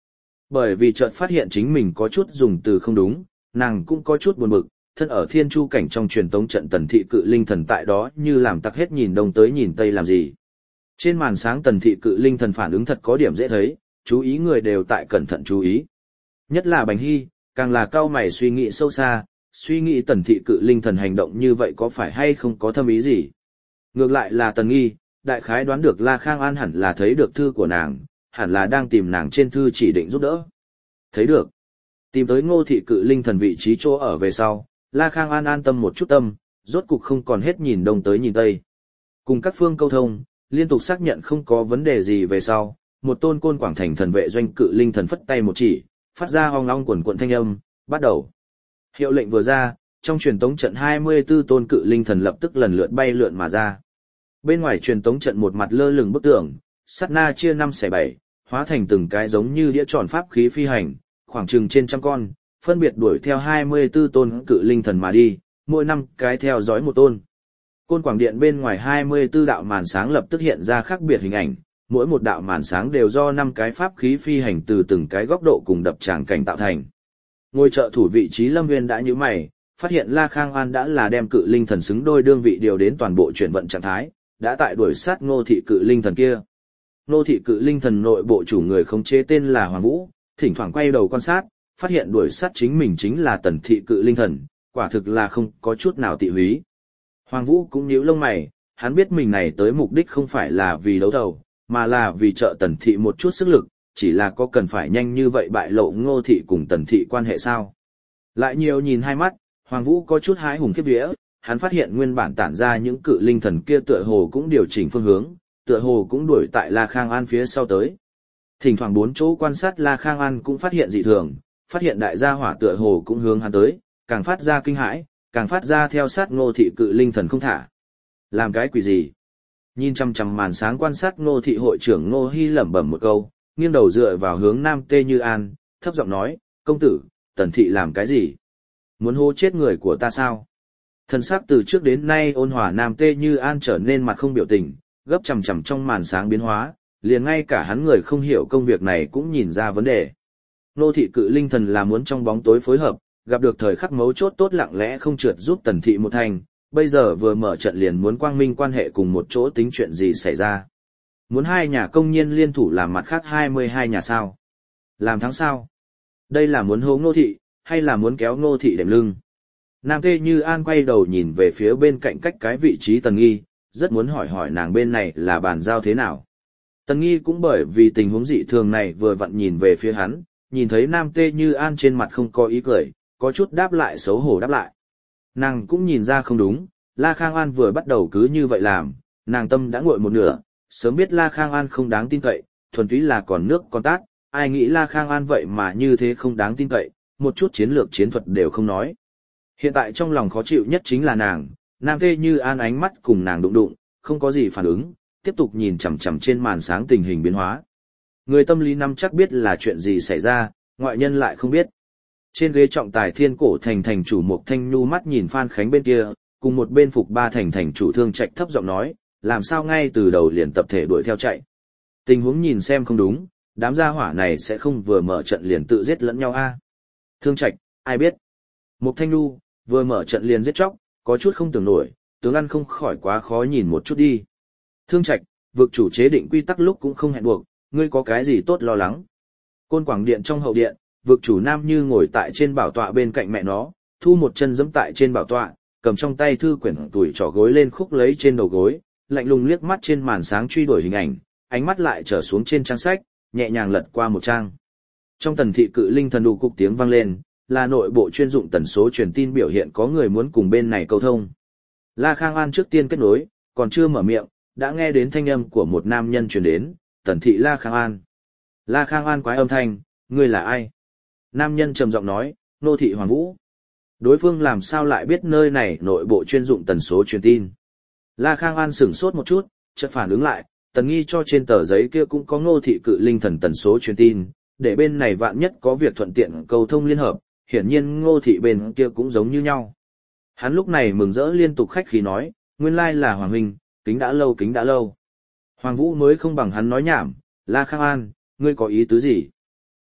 Bởi vì chợt phát hiện chính mình có chút dùng từ không đúng, nàng cũng có chút buồn bực, thân ở thiên chu cảnh trong truyền tống trận tần thị cự linh thần tại đó như làm tặc hết nhìn đông tới nhìn tây làm gì. Trên màn sáng tần thị cự linh thần phản ứng thật có điểm dễ thấy, chú ý người đều tại cẩn thận chú ý. Nhất là Bành Hy, càng là cao mày suy nghĩ sâu xa, suy nghĩ tần thị cự linh thần hành động như vậy có phải hay không có thâm ý gì. Ngược lại là Tần Nghi, đại khái đoán được La Khang An hẳn là thấy được thư của nàng, hẳn là đang tìm nàng trên thư chỉ định giúp đỡ. Thấy được. Tìm tới Ngô thị cự linh thần vị trí chỗ ở về sau, La Khang An an tâm một chút tâm, rốt cục không còn hết nhìn đông tới nhìn tây. Cùng các phương câu thông, liên tục xác nhận không có vấn đề gì về sau, một tôn côn quảng thành thần vệ doanh cự linh thần phất tay một chỉ, phát ra ong ong quần quận thanh âm, bắt đầu. Hiệu lệnh vừa ra, trong truyền tống trận 24 tôn cự linh thần lập tức lần lượt bay lượn mà ra. Bên ngoài truyền tống trận một mặt lơ lửng bức tường, sát na chia 5/7, hóa thành từng cái giống như đĩa tròn pháp khí phi hành, khoảng chừng trên trăm con, phân biệt đuổi theo 24 tôn cự linh thần mà đi, mỗi năm cái theo dõi một tôn. Côn quảng điện bên ngoài 24 đạo màn sáng lập tức hiện ra khác biệt hình ảnh, mỗi một đạo màn sáng đều do 5 cái pháp khí phi hành từ từng cái góc độ cùng đập tràng cảnh tạo thành. Ngôi trợ thủ vị trí Lâm Nguyên đã nhíu mày, phát hiện La Khang An đã là đem cự linh thần xứng đôi đương vị điều đến toàn bộ chuyển vận trạng thái, đã tại đuổi sát Ngô thị cự linh thần kia. Ngô thị cự linh thần nội bộ chủ người khống chế tên là Hoàng Vũ, thỉnh thoảng quay đầu quan sát, phát hiện đuổi sát chính mình chính là Tần thị cự linh thần, quả thực là không có chút nào tị húy. Hoàng Vũ cũng nhíu lông mày, hắn biết mình này tới mục đích không phải là vì đấu đầu, mà là vì trợ Tần thị một chút sức lực, chỉ là có cần phải nhanh như vậy bại lộ Ngô thị cùng Tần thị quan hệ sao. Lại nhiều nhìn hai mắt, Hoàng Vũ có chút hái hùng khiếp vía, hắn phát hiện nguyên bản tản ra những cự linh thần kia tựa hồ cũng điều chỉnh phương hướng, tựa hồ cũng đuổi tại La Khang An phía sau tới. Thỉnh thoảng 4 chỗ quan sát La Khang An cũng phát hiện dị thường, phát hiện đại gia hỏa tựa hồ cũng hướng hắn tới, càng phát ra kinh hãi, càng phát ra theo sát Ngô thị cự linh thần không thả. Làm cái quỷ gì? Nhìn chăm chăm màn sáng quan sát Ngô thị hội trưởng Ngô Hy lẩm bẩm một câu, nghiêng đầu dựa vào hướng Nam Tê Như An, thấp giọng nói, công tử, Tần thị làm cái gì? Muốn hô chết người của ta sao? Thần sắc từ trước đến nay ôn hòa Nam Tê Như An trở nên mặt không biểu tình, gấp chằm chằm trong màn sáng biến hóa, liền ngay cả hắn người không hiểu công việc này cũng nhìn ra vấn đề. Nô thị cự linh thần là muốn trong bóng tối phối hợp, gặp được thời khắc mấu chốt tốt lặng lẽ không trượt giúp Tần thị một thành, bây giờ vừa mở trận liền muốn quang minh quan hệ cùng một chỗ tính chuyện gì xảy ra. Muốn hai nhà công nhân liên thủ làm mặt khác 22 nhà sao? Làm thắng sao? Đây là muốn hố Nô thị, hay là muốn kéo Nô thị đệm lưng? Nam Tê Như An quay đầu nhìn về phía bên cạnh cách cái vị trí Tần Nghi, rất muốn hỏi nàng bên này là bàn giao thế nào. Tần Nghi cũng bởi vì tình huống dị thường này vừa vặn nhìn về phía hắn, nhìn thấy Nam Tê Như An trên mặt không có ý cười, có chút đáp lại xấu hổ đáp lại. Nàng cũng nhìn ra không đúng, La Khang An vừa bắt đầu cứ như vậy làm, nàng tâm đã nguội một nửa, sớm biết La Khang An không đáng tin cậy, thuần túy là còn nước con tát, ai nghĩ La Khang An vậy mà như thế không đáng tin cậy, một chút chiến lược chiến thuật đều không nói. Hiện tại trong lòng khó chịu nhất chính là nàng, Nam Tê Như An ánh mắt cùng nàng đụng đụng, không có gì phản ứng, tiếp tục nhìn chằm chằm trên màn sáng tình hình biến hóa. Người tâm lý nắm chắc biết là chuyện gì xảy ra, ngoại nhân lại không biết. Trên ghế trọng tài Thiên Cổ Thành thành chủ Mộc Thanh Nhu mắt nhìn Phan Khánh bên kia, cùng một bên Phục Ba Thành thành chủ Thương Trạch thấp giọng nói, làm sao ngay từ đầu liền tập thể đuổi theo chạy. Tình huống nhìn xem không đúng, đám gia hỏa này sẽ không vừa mở trận liền tự giết lẫn nhau a. Thương Trạch, ai biết. Mộc Thanh Nhu, vừa mở trận liền giết chóc, có chút không tưởng nổi, tướng ăn không khỏi quá khó nhìn một chút đi. Thương Trạch, vực chủ chế định quy tắc lúc cũng không hẹn buộc, ngươi có cái gì tốt lo lắng. Côn Quảng Điện trong hậu điện, vực chủ Nam Như ngồi tại trên bảo tọa bên cạnh mẹ nó, thu một chân giẫm tại trên bảo tọa, cầm trong tay thư quyển tuổi trỏ gối lên khúc lấy trên đầu gối, lạnh lùng liếc mắt trên màn sáng truy đuổi hình ảnh, ánh mắt lại trở xuống trên trang sách, nhẹ nhàng lật qua một trang. Trong Tần thị cự linh thần đủ cục tiếng vang lên, là nội bộ chuyên dụng tần số truyền tin biểu hiện có người muốn cùng bên này câu thông. La Khang An trước tiên kết nối, còn chưa mở miệng, đã nghe đến thanh âm của một nam nhân truyền đến, Tần thị La Khang An. La Khang An quái âm thanh, ngươi là ai? Nam nhân trầm giọng nói, nô thị Hoàng Vũ. Đối phương làm sao lại biết nơi này nội bộ chuyên dụng tần số truyền tin? La Khang An sửng sốt một chút, chợt phản ứng lại, Tần Nghi cho trên tờ giấy kia cũng có Ngô thị cự linh thần tần số truyền tin, để bên này vạn nhất có việc thuận tiện cầu thông liên hợp, hiển nhiên Ngô thị bên kia cũng giống như nhau. Hắn lúc này mừng rỡ liên tục khách khí nói, nguyên lai là Hoàng huynh, kính đã lâu kính đã lâu. Hoàng Vũ mới không bằng hắn nói nhảm, La Khang An, ngươi có ý tứ gì?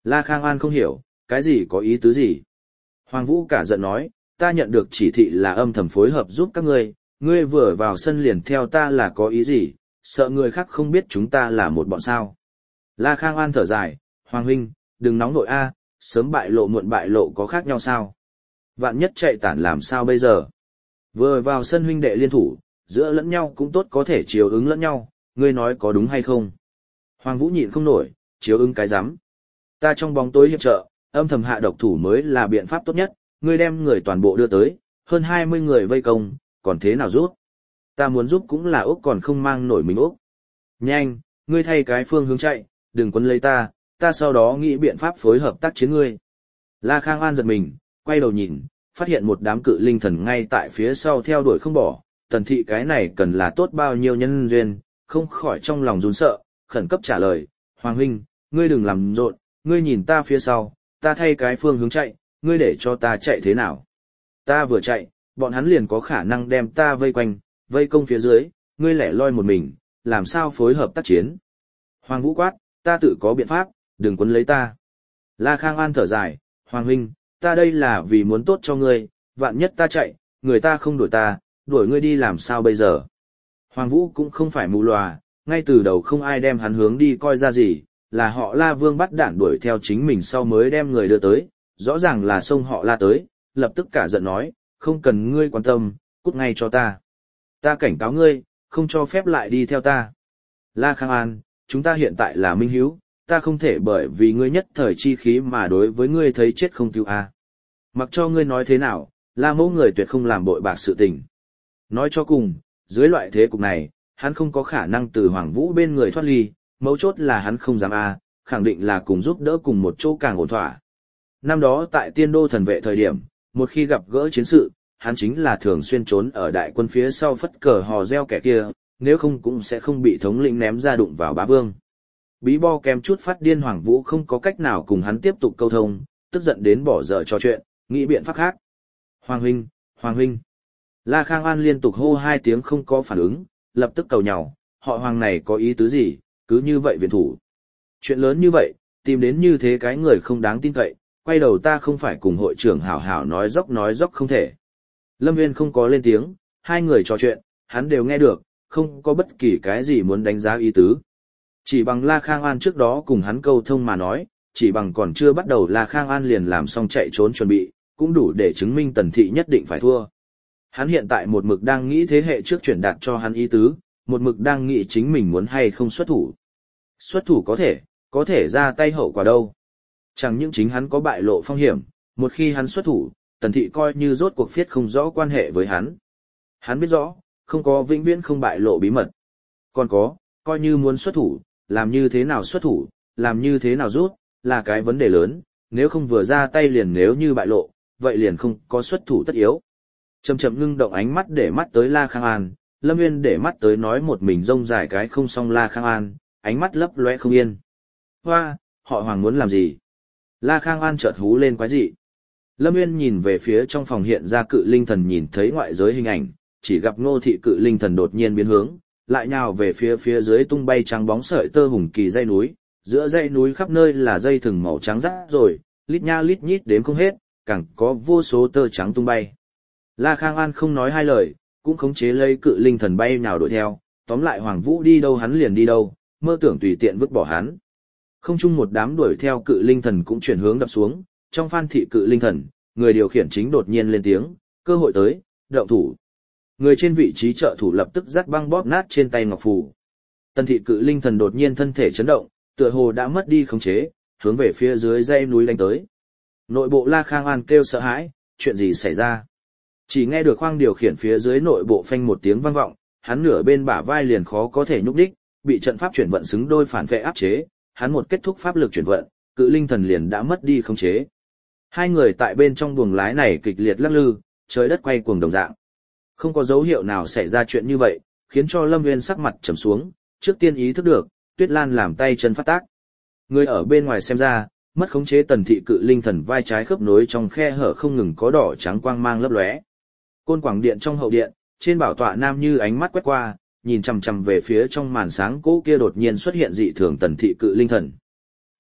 La Khang An không hiểu, cái gì có ý tứ gì? Hoàng Vũ cả giận nói, ta nhận được chỉ thị là âm thầm phối hợp giúp các ngươi vừa vào sân liền theo ta là có ý gì, sợ người khác không biết chúng ta là một bọn sao. La Khang An thở dài, Hoàng huynh, đừng nóng nội a, sớm bại lộ muộn bại lộ có khác nhau sao? Vạn nhất chạy tản làm sao bây giờ? Vừa vào sân huynh đệ liên thủ, giữa lẫn nhau cũng tốt có thể chiếu ứng lẫn nhau, ngươi nói có đúng hay không? Hoàng Vũ nhịn không nổi, chiếu ứng cái rắm. Ta trong bóng tối hiệp trợ, âm thầm hạ độc thủ mới là biện pháp tốt nhất, ngươi đem người toàn bộ đưa tới, hơn 20 người vây công, còn thế nào giúp? Ta muốn giúp cũng là Úc còn không mang nổi mình Úc. Nhanh, ngươi thay cái phương hướng chạy, đừng quấn lấy ta sau đó nghĩ biện pháp phối hợp tác chiến ngươi. La Khang An giật mình, quay đầu nhìn, phát hiện một đám cự linh thần ngay tại phía sau theo đuổi không bỏ, tần thị cái này cần là tốt bao nhiêu nhân duyên, không khỏi trong lòng run sợ, khẩn cấp trả lời, Hoàng huynh, ngươi đừng làm rộn, ngươi nhìn ta phía sau, ta thay cái phương hướng chạy, ngươi để cho ta chạy thế nào? Ta vừa chạy, bọn hắn liền có khả năng đem ta vây quanh, vây công phía dưới, ngươi lẻ loi một mình, làm sao phối hợp tác chiến? Hoàng Vũ quát, ta tự có biện pháp, đừng quấn lấy ta. La Khang An thở dài, Hoàng huynh, ta đây là vì muốn tốt cho ngươi, vạn nhất ta chạy, người ta không đuổi ta, đuổi ngươi đi làm sao bây giờ? Hoàng Vũ cũng không phải mù lòa, ngay từ đầu không ai đem hắn hướng đi coi ra gì, là họ La Vương bắt đản đuổi theo chính mình sau mới đem người đưa tới, rõ ràng là xông họ La tới, lập tức cả giận nói, không cần ngươi quan tâm, cút ngay cho ta. Ta cảnh cáo ngươi, không cho phép lại đi theo ta. La Khang An, chúng ta hiện tại là minh hữu, ta không thể bởi vì ngươi nhất thời chi khí mà đối với ngươi thấy chết không cứu a. Mặc cho ngươi nói thế nào, La mẫu người tuyệt không làm bội bạc sự tình. Nói cho cùng, dưới loại thế cục này, hắn không có khả năng từ Hoàng Vũ bên người thoát ly, mấu chốt là hắn không dám khẳng định là cùng giúp đỡ cùng một chỗ càng ổn thỏa. Năm đó tại Tiên Đô thần vệ thời điểm, một khi gặp gỡ chiến sự, hắn chính là thường xuyên trốn ở đại quân phía sau phất cờ hò reo kẻ kia, nếu không cũng sẽ không bị thống lĩnh ném ra đụng vào bá vương. Bí bo kém chút phát điên Hoàng Vũ không có cách nào cùng hắn tiếp tục câu thông, tức giận đến bỏ dở trò chuyện, nghĩ biện pháp khác. Hoàng huynh, Hoàng huynh. La Khang An liên tục hô 2 tiếng không có phản ứng, lập tức cầu nhào, họ Hoàng này có ý tứ gì, cứ như vậy viện thủ. Chuyện lớn như vậy, tìm đến như thế cái người không đáng tin cậy, quay đầu ta không phải cùng hội trưởng hảo hảo nói dốc không thể. Lâm Viên không có lên tiếng, 2 người trò chuyện, hắn đều nghe được, không có bất kỳ cái gì muốn đánh giá ý tứ. Chỉ bằng La Khang An trước đó cùng hắn câu thông mà nói, chỉ bằng còn chưa bắt đầu La Khang An liền làm xong chạy trốn chuẩn bị, cũng đủ để chứng minh Tần Thị nhất định phải thua. Hắn hiện tại một mực đang nghĩ thế hệ trước chuyển đạt cho hắn ý tứ, một mực đang nghĩ chính mình muốn hay không xuất thủ. Xuất thủ có thể ra tay hậu quả đâu. Chẳng những chính hắn có bại lộ phong hiểm, một khi hắn xuất thủ, Tần Thị coi như rốt cuộc phiết không rõ quan hệ với hắn. Hắn biết rõ, không có vĩnh viễn không bại lộ bí mật. Còn có, coi như muốn xuất thủ, làm như thế nào xuất thủ, làm như thế nào rút, là cái vấn đề lớn, nếu không vừa ra tay liền nếu như bại lộ, vậy liền không có xuất thủ tất yếu. Chậm chậm ngưng động ánh mắt để mắt tới La Khang An, Lâm Nguyên để mắt tới nói một mình rông dài cái không xong La Khang An, ánh mắt lấp lóe không yên. Hoa, họ Hoàng muốn làm gì? La Khang An chợt hú lên quái dị. Lâm Nguyên nhìn về phía trong phòng hiện ra cự linh thần nhìn thấy ngoại giới hình ảnh, chỉ gặp Ngô Thị cự linh thần đột nhiên biến hướng, lại nhào về phía dưới tung bay trắng bóng sợi tơ hùng kỳ dây núi, giữa dây núi khắp nơi là dây thừng màu trắng rác rồi, lít nha lít nhít đếm không hết, càng có vô số tơ trắng tung bay. La Khang An không nói hai lời, cũng khống chế lấy cự linh thần bay nhào đuổi theo, tóm lại Hoàng Vũ đi đâu hắn liền đi đâu, mơ tưởng tùy tiện vứt bỏ hắn. Không chung một đám đuổi theo cự linh thần cũng chuyển hướng đập xuống, trong Phan thị cự linh thần, người điều khiển chính đột nhiên lên tiếng, cơ hội tới, động thủ. Người trên vị trí trợ thủ lập tức dắt băng bóp nát trên tay ngọc phù. Tần thị cự linh thần đột nhiên thân thể chấn động, tựa hồ đã mất đi khống chế, hướng về phía dưới dãy núi đánh tới. Nội bộ La Khang An kêu sợ hãi, chuyện gì xảy ra? Chỉ nghe được khoang điều khiển phía dưới nội bộ phanh một tiếng vang vọng, hắn nửa bên bả vai liền khó có thể nhúc đích, bị trận pháp chuyển vận xứng đôi phản vệ áp chế, hắn một kết thúc pháp lực chuyển vận, cự linh thần liền đã mất đi khống chế. 2 người tại bên trong buồng lái này kịch liệt lắc lư, trời đất quay cuồng đồng dạng. Không có dấu hiệu nào xảy ra chuyện như vậy, khiến cho Lâm Nguyên sắc mặt trầm xuống, trước tiên ý thức được, Tuyết Lan làm tay chân phát tác. Người ở bên ngoài xem ra, mất khống chế Tần thị cự linh thần vai trái khớp nối trong khe hở không ngừng có đỏ trắng quang mang lấp lóe. Côn quảng điện trong hậu điện, trên bảo tọa Nam Như ánh mắt quét qua, nhìn chằm chằm về phía trong màn sáng cỗ kia đột nhiên xuất hiện dị thường Tần thị cự linh thần.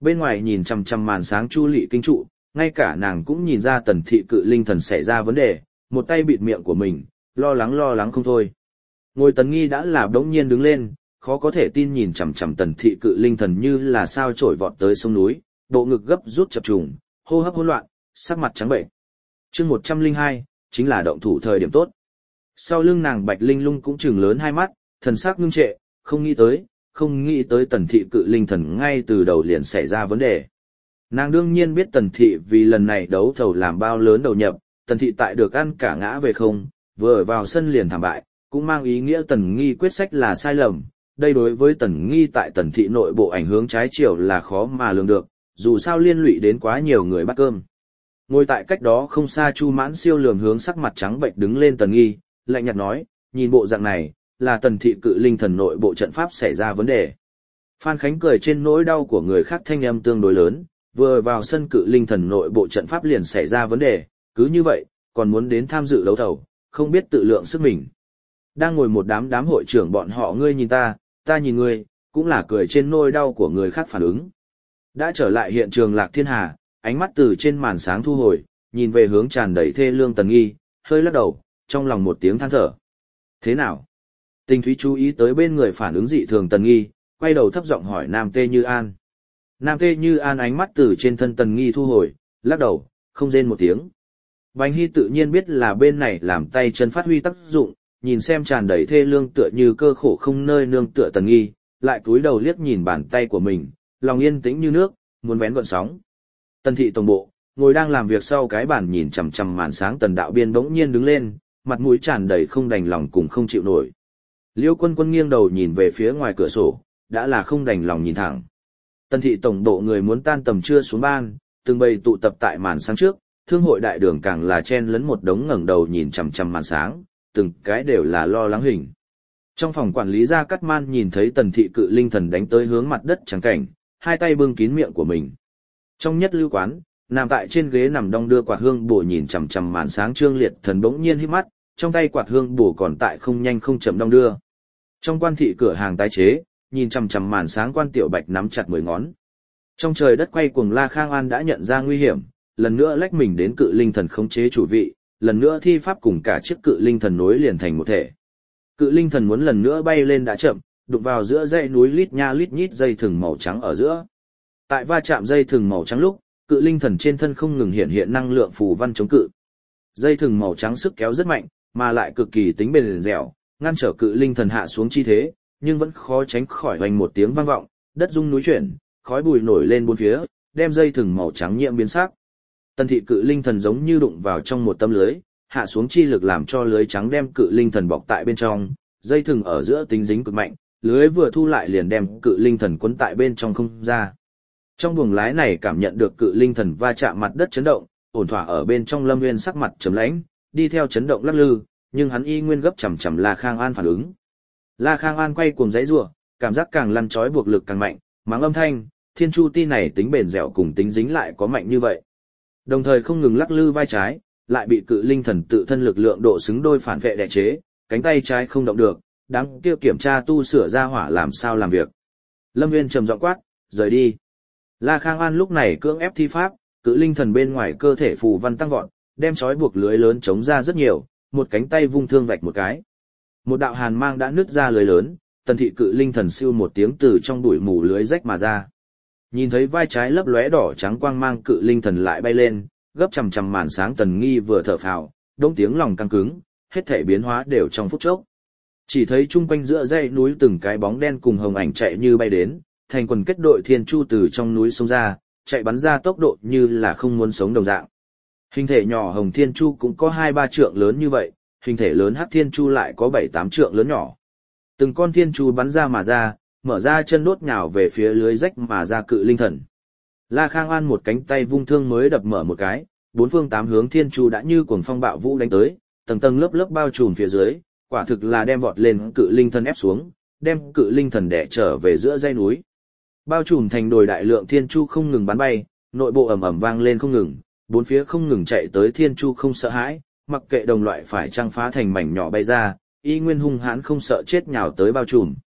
Bên ngoài nhìn chằm chằm màn sáng Chu Lệ kinh trụ, ngay cả nàng cũng nhìn ra tần thị cự linh thần xảy ra vấn đề, một tay bịt miệng của mình, lo lắng không thôi. Ngồi Tần Nghi đã là đống nhiên đứng lên, khó có thể tin nhìn chằm chằm tần thị cự linh thần như là sao trổi vọt tới sông núi, bộ ngực gấp rút chập trùng, hô hấp hỗn loạn, sắc mặt trắng bệnh. Chương 102, chính là động thủ thời điểm tốt. Sau lưng nàng Bạch Linh Lung cũng trừng lớn hai mắt, thần sắc ngưng trệ, không nghĩ tới tần thị cự linh thần ngay từ đầu liền xảy ra vấn đề. Nàng đương nhiên biết tần thị vì lần này đấu thầu làm bao lớn đầu nhập, tần thị tại được ăn cả ngã về không, vừa vào sân liền thảm bại, cũng mang ý nghĩa tần nghi quyết sách là sai lầm. Đây đối với tần nghi tại tần thị nội bộ ảnh hưởng trái chiều là khó mà lường được, dù sao liên lụy đến quá nhiều người bắt cơm. Ngồi tại cách đó không xa Chu Mãn Siêu lườm hướng sắc mặt trắng bệnh đứng lên tần nghi, lạnh nhạt nói, nhìn bộ dạng này, là tần thị cự linh thần nội bộ trận pháp xảy ra vấn đề. Phan Khánh cười trên nỗi đau của người khác thanh âm tương đối lớn, vừa vào sân cự linh thần nội bộ trận pháp liền xảy ra vấn đề, cứ như vậy, còn muốn đến tham dự đấu thầu, không biết tự lượng sức mình. Đang ngồi một đám hội trưởng bọn họ ngươi nhìn ta nhìn ngươi, cũng là cười trên nỗi đau của người khác phản ứng. Đã trở lại hiện trường Lạc Thiên Hà, ánh mắt từ trên màn sáng thu hồi, nhìn về hướng tràn đầy thê lương Tần Nghi, hơi lắc đầu, trong lòng một tiếng than thở. Thế nào? Tình Thúy chú ý tới bên người phản ứng dị thường Tần Nghi, quay đầu thấp giọng hỏi Nam Tê Như An. Nam Tê Như An ánh mắt từ trên thân Tần Nghi thu hồi, lắc đầu, không rên một tiếng. Bành Hy tự nhiên biết là bên này làm tay chân phát huy tác dụng, nhìn xem tràn đầy thê lương tựa như cơ khổ không nơi nương tựa Tần Nghi, lại cúi đầu liếc nhìn bàn tay của mình, lòng yên tĩnh như nước, muốn vén gợn sóng. Tần thị tổng bộ, ngồi đang làm việc sau cái bàn nhìn chằm chằm màn sáng Tần Đạo Biên bỗng nhiên đứng lên, mặt mũi tràn đầy không đành lòng cùng không chịu nổi. Liêu Quân Quân nghiêng đầu nhìn về phía ngoài cửa sổ, đã là không đành lòng nhìn thẳng. Tần thị tổng bộ người muốn tan tầm trưa xuống ban, từng bầy tụ tập tại màn sáng trước, thương hội đại đường càng là chen lấn một đống ngẩng đầu nhìn chằm chằm màn sáng, từng cái đều là lo lắng hình. Trong phòng quản lý Gia Cát Man nhìn thấy tần thị cự linh thần đánh tới hướng mặt đất trắng cảnh, hai tay bưng kín miệng của mình. Trong nhất lưu quán, nằm tại trên ghế nằm đong đưa quạt hương bổ nhìn chằm chằm màn sáng Trương Liệt Thần bỗng nhiên hít mắt, trong tay quạt hương bổ còn tại không nhanh không chậm đong đưa. Trong quan thị cửa hàng tái chế, nhìn chằm chằm màn sáng Quan Tiểu Bạch nắm chặt 10 ngón. Trong trời đất quay cuồng La Khang An đã nhận ra nguy hiểm, lần nữa lách mình đến cự linh thần khống chế chủ vị, lần nữa thi pháp cùng cả chiếc cự linh thần nối liền thành một thể. Cự linh thần muốn lần nữa bay lên đã chậm, đụng vào giữa dãy núi lít nha lít nhít dây thừng màu trắng ở giữa. Tại va chạm dây thừng màu trắng lúc, cự linh thần trên thân không ngừng hiện năng lượng phù văn chống cự. Dây thừng màu trắng sức kéo rất mạnh, mà lại cực kỳ tính bền dẻo, ngăn trở cự linh thần hạ xuống chi thế, nhưng vẫn khó tránh khỏi hoành một tiếng vang vọng, đất rung núi chuyển, khói bụi nổi lên bốn phía, đem dây thừng màu trắng nhiễm biến sắc. Tần thị cự linh thần giống như đụng vào trong một tấm lưới, hạ xuống chi lực làm cho lưới trắng đem cự linh thần bọc tại bên trong, dây thừng ở giữa tính dính cực mạnh, lưới vừa thu lại liền đem cự linh thần quấn tại bên trong không ra. Trong buồng lái này cảm nhận được cự linh thần va chạm mặt đất chấn động, ổn thỏa ở bên trong Lâm Nguyên sắc mặt trầm lãnh, đi theo chấn động lắc lư, nhưng hắn y nguyên gấp chằm chằm La Khang An phản ứng. La Khang An quay cuồng giãy giụa, cảm giác càng lăn chói buộc lực càng mạnh, mắng âm thanh, Thiên Chu Ti này tính bền dẻo cùng tính dính lại có mạnh như vậy. Đồng thời không ngừng lắc lư vai trái, lại bị cự linh thần tự thân lực lượng độ xứng đôi phản vệ đè chế, cánh tay trái không động được, đáng kia kiểm tra tu sửa ra hỏa làm sao làm việc. Lâm Nguyên trầm giọng quát, rời đi. La Khang An lúc này cưỡng ép thi pháp, cự linh thần bên ngoài cơ thể phù văn tăng vọt, đem trói buộc lưới lớn chống ra rất nhiều, một cánh tay vung thương vạch một cái. Một đạo hàn mang đã nứt ra lưới lớn, tần thị cự linh thần siêu một tiếng từ trong bụi mù lưới rách mà ra. Nhìn thấy vai trái lấp lóe đỏ trắng quang mang cự linh thần lại bay lên, gấp chằm chằm màn sáng Tần Nghi vừa thở phào, đông tiếng lòng căng cứng, hết thể biến hóa đều trong phút chốc. Chỉ thấy chung quanh giữa dãy núi từng cái bóng đen cùng hồng ảnh chạy như bay đến, thành quần kết đội thiên chu từ trong núi xông ra, chạy bắn ra tốc độ như là không muốn sống đồng dạng. Hình thể nhỏ hồng thiên chu cũng có 2-3 trượng lớn như vậy, hình thể lớn hắc thiên chu lại có 7-8 trượng lớn nhỏ. Từng con thiên chu bắn ra mà ra, mở ra chân đốt nhào về phía lưới rách mà ra cự linh thần. La Khang An một cánh tay vung thương mới đập mở một cái, bốn phương tám hướng thiên chu đã như cuồng phong bạo vũ đánh tới, tầng tầng lớp lớp bao trùm phía dưới, quả thực là đem vọt lên cự linh thần ép xuống, đem cự linh thần đè trở về giữa dãy núi. Bao trùm thành đồi đại lượng thiên chu không ngừng bắn bay, nội bộ ầm ầm vang lên không ngừng, bốn phía không ngừng chạy tới thiên chu không sợ hãi, mặc kệ đồng loại phải trăng phá thành mảnh nhỏ bay ra, y nguyên hung hãn không sợ chết nhào tới bao trùm.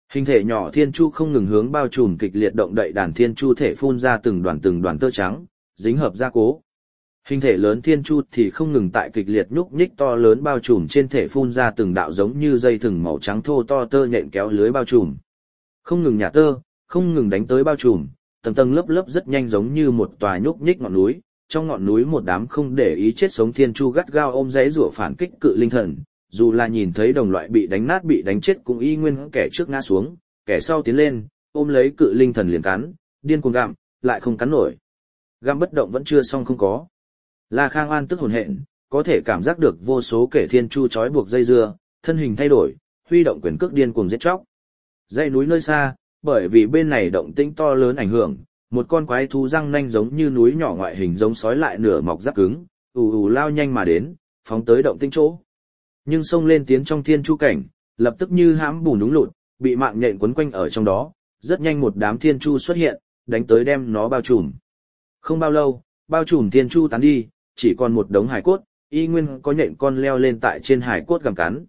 Hình thể nhỏ thiên chu không ngừng hướng bao trùm kịch liệt động đậy đàn thiên chu thể phun ra từng đoàn tơ trắng, dính hợp gia cố. Hình thể lớn thiên chu thì không ngừng tại kịch liệt nhúc nhích to lớn bao trùm trên thể phun ra từng đạo giống như dây thừng màu trắng thô to tơ nhện kéo lưới bao trùm. Không ngừng nhả tơ, không ngừng đánh tới bao trùm, tầng tầng lớp lớp rất nhanh giống như một tòa nhúc nhích ngọn núi, trong ngọn núi một đám không để ý chết sống thiên chu gắt gao ôm giấy rủa phản kích cự linh thần, dù là nhìn thấy đồng loại bị đánh nát bị đánh chết cũng y nguyên kẻ trước ngã xuống, kẻ sau tiến lên, ôm lấy cự linh thần liền cắn, điên cuồng gặm, lại không cắn nổi. Gặm bất động vẫn chưa xong không có. La Khang An tức hồn hện, có thể cảm giác được vô số kẻ thiên chu trói buộc dây dưa, thân hình thay đổi, huy động quyền cước điên cuồng giết chóc. Dãy núi nơi xa, bởi vì bên này động tĩnh to lớn ảnh hưởng, một con quái thú răng nanh giống như núi nhỏ ngoại hình giống sói lại nửa mọc giáp cứng, ù ù lao nhanh mà đến, phóng tới động tĩnh chỗ. Nhưng xông lên tiến trong thiên chu cảnh, lập tức như hãm bùn đúng lụt, bị mạng nhện quấn quanh ở trong đó, rất nhanh một đám thiên chu xuất hiện, đánh tới đem nó bao trùm. Không bao lâu, bao trùm thiên chu tán đi, chỉ còn một đống hài cốt, y nguyên có nhện con leo lên tại trên hài cốt gặm cắn.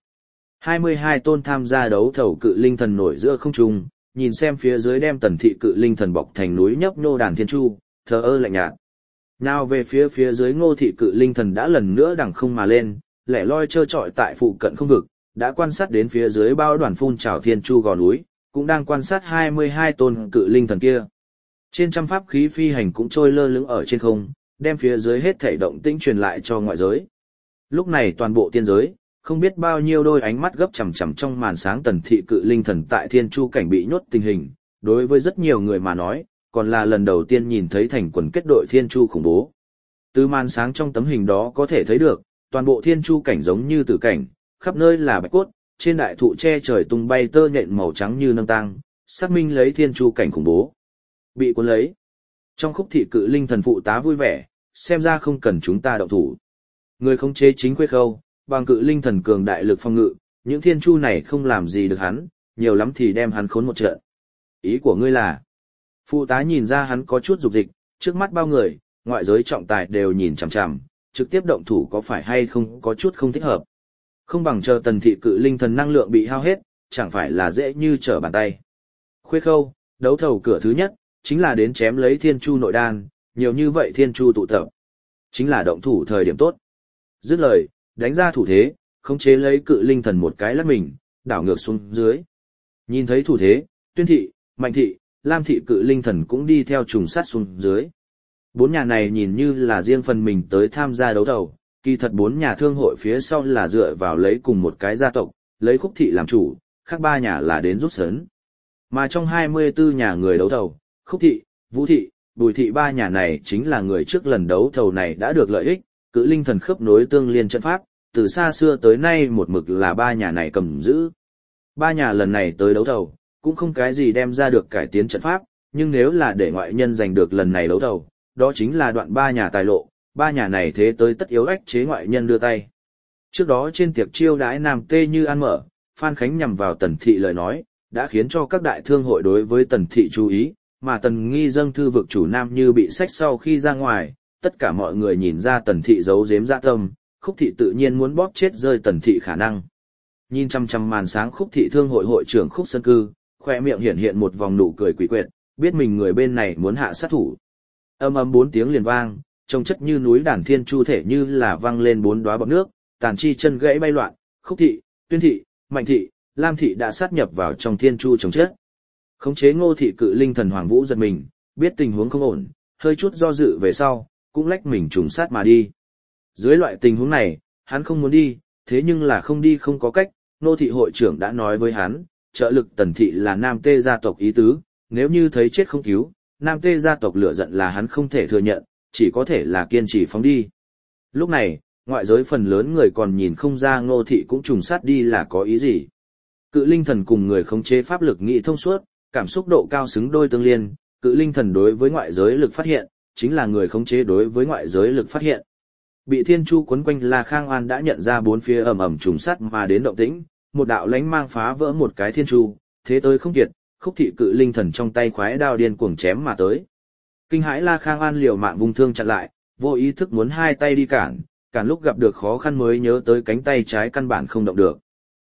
22 tôn tham gia đấu thầu cự linh thần nổi giữa không trung, nhìn xem phía dưới đem tần thị cự linh thần bọc thành núi nhấp nhô đàn thiên chu, thờ ơ lạnh nhạt. Nào về phía dưới Ngô thị cự linh thần đã lần nữa đằng không mà lên, lẻ loi trơ trọi tại phụ cận không vực, đã quan sát đến phía dưới bao đoàn phun trào thiên chu gò núi, cũng đang quan sát 22 tôn cự linh thần kia. Trên trăm pháp khí phi hành cũng trôi lơ lửng ở trên không, đem phía dưới hết thảy động tĩnh truyền lại cho ngoại giới. Lúc này toàn bộ tiên giới, không biết bao nhiêu đôi ánh mắt gấp chằm chằm trong màn sáng tần thị cự linh thần tại thiên chu cảnh bị nhốt tình hình, đối với rất nhiều người mà nói, còn là lần đầu tiên nhìn thấy thành quần kết đội thiên chu khủng bố. Từ màn sáng trong tấm hình đó có thể thấy được, toàn bộ thiên chu cảnh giống như tử cảnh, khắp nơi là bạch cốt, trên đại thụ che trời tung bay tơ nhện màu trắng như nâng tang, xác minh lấy thiên chu cảnh khủng bố. Bị cuốn lấy. Trong khúc thị cự linh thần phụ tá vui vẻ, xem ra không cần chúng ta động thủ. Người khống chế chính Khuê Khâu, bằng cự linh thần cường đại lực phòng ngự, những thiên chu này không làm gì được hắn, nhiều lắm thì đem hắn khốn một trận. Ý của ngươi là, phụ tá nhìn ra hắn có chút dục dịch, trước mắt bao người, ngoại giới trọng tài đều nhìn chằm chằm, trực tiếp động thủ có phải hay không có chút không thích hợp. Không bằng chờ tần thị cự linh thần năng lượng bị hao hết, chẳng phải là dễ như trở bàn tay. Khuê Khâu, đấu thầu cửa thứ nhất, chính là đến chém lấy thiên chu nội đan, nhiều như vậy thiên chu tụ tập. Chính là động thủ thời điểm tốt. Dứt lời, đánh ra thủ thế, khống chế lấy cự linh thần một cái lắc mình, đảo ngược xuống dưới. Nhìn thấy thủ thế, Tuyên thị, Mạnh thị, Lam thị cự linh thần cũng đi theo trùng sát xuống dưới. Bốn nhà này nhìn như là riêng phần mình tới tham gia đấu thầu, kỳ thật bốn nhà thương hội phía sau là dựa vào lấy cùng một cái gia tộc, lấy Khúc thị làm chủ, khác ba nhà là đến giúp sớn. Mà trong 24 nhà người đấu thầu, Khúc thị, Vũ thị, Bùi thị ba nhà này chính là người trước lần đấu thầu này đã được lợi ích, cự linh thần khớp nối tương liên trận pháp, từ xa xưa tới nay một mực là ba nhà này cầm giữ. Ba nhà lần này tới đấu thầu, cũng không cái gì đem ra được cải tiến trận pháp, nhưng nếu là để ngoại nhân giành được lần này đấu thầu, đó chính là đoạn ba nhà tài lộ, ba nhà này thế tới tất yếu ách chế ngoại nhân đưa tay. Trước đó trên tiệc chiêu đãi Nam Tê Như An mở, Phan Khánh nhằm vào Tần Thị lời nói, đã khiến cho các đại thương hội đối với Tần Thị chú ý, mà Tần Nghi dâng thư vực chủ Nam Như bị sách sau khi ra ngoài, tất cả mọi người nhìn ra Tần Thị giấu giếm dạ tâm, Khúc Thị tự nhiên muốn bóp chết rơi Tần Thị khả năng. Nhìn chăm chăm màn sáng Khúc Thị thương hội hội trưởng Khúc Sơn Cư, khoe miệng hiện hiện một vòng nụ cười quỷ quyệt, biết mình người bên này muốn hạ sát thủ. Âm ầm 4 tiếng liền vang, trông chất như núi đàn thiên chu thể như là vang lên 4 đóa bọt nước, tàn chi chân gãy bay loạn, Khúc Thị, Tuyên Thị, Mạnh Thị, Lam Thị đã sát nhập vào trong thiên chu trồng chết. Khống chế Ngô Thị cự linh thần Hoàng Vũ giật mình, biết tình huống không ổn, hơi chút do dự về sau, cũng lách mình trùng sát mà đi. Dưới loại tình huống này, hắn không muốn đi, thế nhưng là không đi không có cách, Ngô Thị hội trưởng đã nói với hắn, trợ lực Tần Thị là Nam Tê gia tộc ý tứ, nếu như thấy chết không cứu, Nam Tê gia tộc lửa giận là hắn không thể thừa nhận, chỉ có thể là kiên trì phóng đi. Lúc này, ngoại giới phần lớn người còn nhìn không ra Ngô Thị cũng trùng sát đi là có ý gì. Cự linh thần cùng người khống chế pháp lực nghị thông suốt, cảm xúc độ cao xứng đôi tương liên, cự linh thần đối với ngoại giới lực phát hiện, chính là người khống chế đối với ngoại giới lực phát hiện. Bị thiên chu quấn quanh La Khang An đã nhận ra bốn phía ầm ầm trùng sát mà đến động tĩnh, một đạo lánh mang phá vỡ một cái thiên chu, thế tới không kiệt, Khúc Thị cự linh thần trong tay khoái đao điên cuồng chém mà tới. Kinh hãi La Khang An liều mạng vung thương chặn lại, vô ý thức muốn hai tay đi cản lúc gặp được khó khăn mới nhớ tới cánh tay trái căn bản không động được.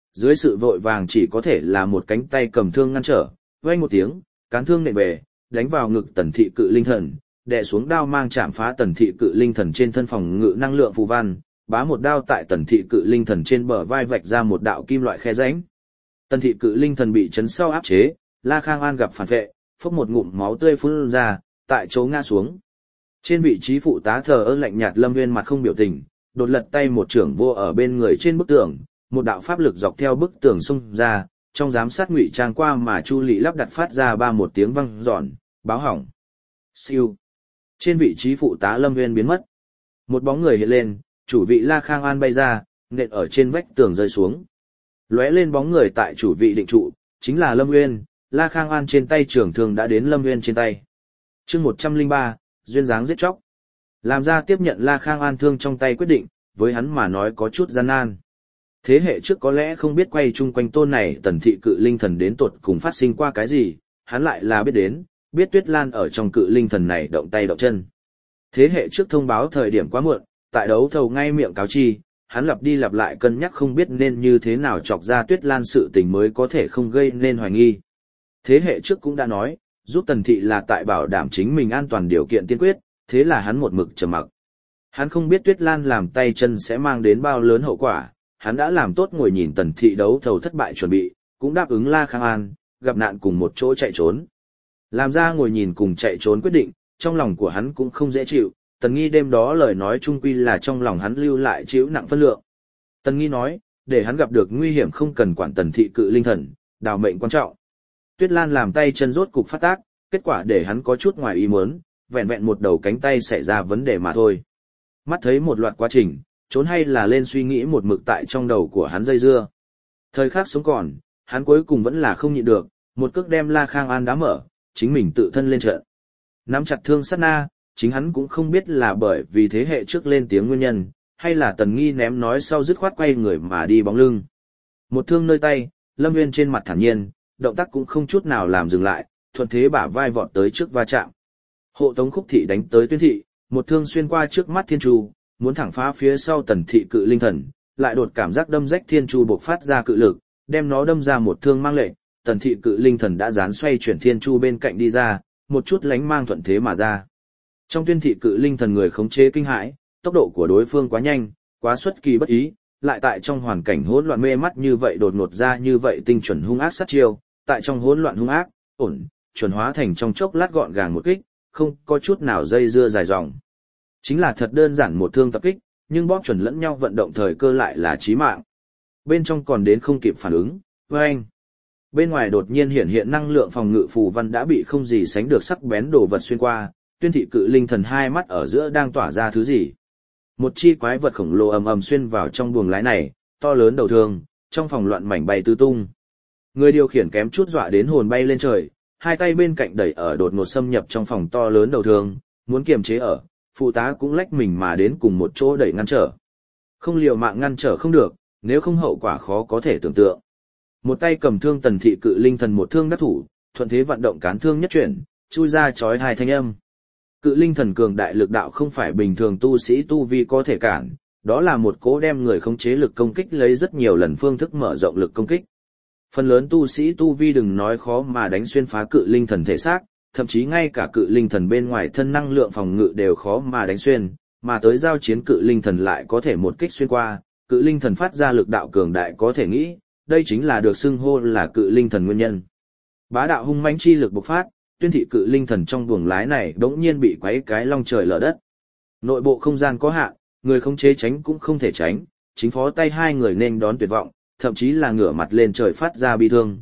dưới sự vội vàng chỉ có thể là một cánh tay cầm thương ngăn trở, vang một tiếng, cán thương nện về, đánh vào ngực Tần thị cự linh thần, đè xuống đao mang chạm phá Tần thị cự linh thần trên thân phòng ngự năng lượng phù văn, bá một đao tại Tần thị cự linh thần trên bờ vai vạch ra một đạo kim loại khe rãnh. Tần thị cự linh thần bị chấn sau áp chế, La Khang An gặp phản vệ, phốc một ngụm máu tươi phun ra, tại chỗ ngã xuống. Trên vị trí phụ tá thờ ơ lạnh nhạt Lâm Nguyên mặt không biểu tình, đột lật tay một trưởng vô ở bên người trên bức tường, một đạo pháp lực dọc theo bức tường xung ra, trong giám sát ngụy trang qua mà Chu Lị lắp đặt phát ra ba một tiếng vang giòn, báo hỏng. Siêu. Trên vị trí phụ tá Lâm Nguyên biến mất. Một bóng người hiện lên, chủ vị La Khang An bay ra, nện ở trên vách tường rơi xuống. Lóe lên bóng người tại chủ vị định trụ, chính là Lâm Nguyên, La Khang An trên tay trường thương đã đến Lâm Nguyên trên tay. Chương 103, duyên dáng giết chóc. Làm ra tiếp nhận La Khang An thương trong tay quyết định, với hắn mà nói có chút gian nan. Thế hệ trước có lẽ không biết quay chung quanh tôn này Tần thị cự linh thần đến tột cùng phát sinh qua cái gì, hắn lại là biết đến, biết Tuyết Lan ở trong cự linh thần này động tay động chân. Thế hệ trước thông báo thời điểm quá muộn, tại đấu thầu ngay miệng cáo chi, hắn lặp đi lặp lại cân nhắc không biết nên như thế nào chọc ra Tuyết Lan sự tình mới có thể không gây nên hoài nghi. Thế hệ trước cũng đã nói, giúp Tần thị là tại bảo đảm chính mình an toàn điều kiện tiên quyết, thế là hắn một mực trầm mặc. Hắn không biết Tuyết Lan làm tay chân sẽ mang đến bao lớn hậu quả, hắn đã làm tốt ngồi nhìn Tần thị đấu thầu thất bại chuẩn bị, cũng đáp ứng La Khang An, gặp nạn cùng một chỗ chạy trốn. Làm ra ngồi nhìn cùng chạy trốn quyết định, trong lòng của hắn cũng không dễ chịu, Tần Nghi đêm đó lời nói chung quy là trong lòng hắn lưu lại chịu nặng phân lượng. Tần Nghi nói, để hắn gặp được nguy hiểm không cần quản Tần thị cự linh thần, đào mệnh quan trọng. Tuyết Lan làm tay chân rốt cục phát tác, kết quả để hắn có chút ngoài ý muốn, vẹn vẹn một đầu cánh tay xảy ra vấn đề mà thôi. Mắt thấy một loạt quá trình, trốn hay là lên suy nghĩ một mực tại trong đầu của hắn dây dưa. Thời khắc sống còn, hắn cuối cùng vẫn là không nhịn được, một cước đem La Khang An đá mở, chính mình tự thân lên trận. Nắm chặt thương sát na, chính hắn cũng không biết là bởi vì thế hệ trước lên tiếng nguyên nhân, hay là Tần Nghi ném nói sau dứt khoát quay người mà đi bóng lưng. Một thương nơi tay, Lâm Nguyên trên mặt thản nhiên, động tác cũng không chút nào làm dừng lại, thuận thế bả vai vọt tới trước va chạm. Hộ tống Khúc thị đánh tới Tuyên thị, một thương xuyên qua trước mắt Thiên Chu, muốn thẳng phá phía sau Tần thị cự linh thần, lại đột cảm giác đâm rách Thiên Chu bộc phát ra cự lực, đem nó đâm ra một thương mang lệnh, Tần thị cự linh thần đã dán xoay chuyển Thiên Chu bên cạnh đi ra, một chút lánh mang thuận thế mà ra. Trong Tuyên thị cự linh thần người khống chế kinh hãi, tốc độ của đối phương quá nhanh, quá xuất kỳ bất ý, lại tại trong hoàn cảnh hỗn loạn mê mắt như vậy đột ngột ra như vậy tinh chuẩn hung ác sát chiêu, tại trong hỗn loạn hung ác, ổn, chuẩn hóa thành trong chốc lát gọn gàng một kích, không có chút nào dây dưa dài dòng. Chính là thật đơn giản một thương tập kích, nhưng bóp chuẩn lẫn nhau vận động thời cơ lại là chí mạng. Bên trong còn đến không kịp phản ứng, oeng. Bên ngoài đột nhiên hiện hiện năng lượng phòng ngự phù văn đã bị không gì sánh được sắc bén đồ vật xuyên qua, Tuyên thị cự linh thần hai mắt ở giữa đang tỏa ra thứ gì. Một chi quái vật khổng lồ ầm ầm xuyên vào trong buồng lái này, to lớn đầu thương, trong phòng loạn mảnh bay tứ tung. Người điều khiển kém chút dọa đến hồn bay lên trời, hai tay bên cạnh đẩy ở đột ngột xâm nhập trong phòng to lớn đầu thương, muốn kiềm chế ở, phụ tá cũng lách mình mà đến cùng một chỗ đẩy ngăn trở. Không liều mạng ngăn trở không được, nếu không hậu quả khó có thể tưởng tượng. Một tay cầm thương Tần thị cự linh thần một thương đắc thủ, thuận thế vận động cán thương nhất chuyển, chui ra chói hai thanh âm. Cự linh thần cường đại lực đạo không phải bình thường tu sĩ tu vi có thể cản, đó là một cỗ đem người khống chế lực công kích lấy rất nhiều lần phương thức mở rộng lực công kích. Phần lớn tu sĩ tu vi đừng nói khó mà đánh xuyên phá cự linh thần thể xác, thậm chí ngay cả cự linh thần bên ngoài thân năng lượng phòng ngự đều khó mà đánh xuyên, mà tới giao chiến cự linh thần lại có thể một kích xuyên qua, cự linh thần phát ra lực đạo cường đại có thể nghĩ, đây chính là được xưng hô là cự linh thần nguyên nhân. Bá đạo hung mãnh chi lực bộc phát, Tuyên thị cự linh thần trong buồng lái này đống nhiên bị quấy cái long trời lở đất. Nội bộ không gian có hạn, người khống chế tránh cũng không thể tránh, chính phó tay hai người nên đón tuyệt vọng, thậm chí là ngửa mặt lên trời phát ra bi thương.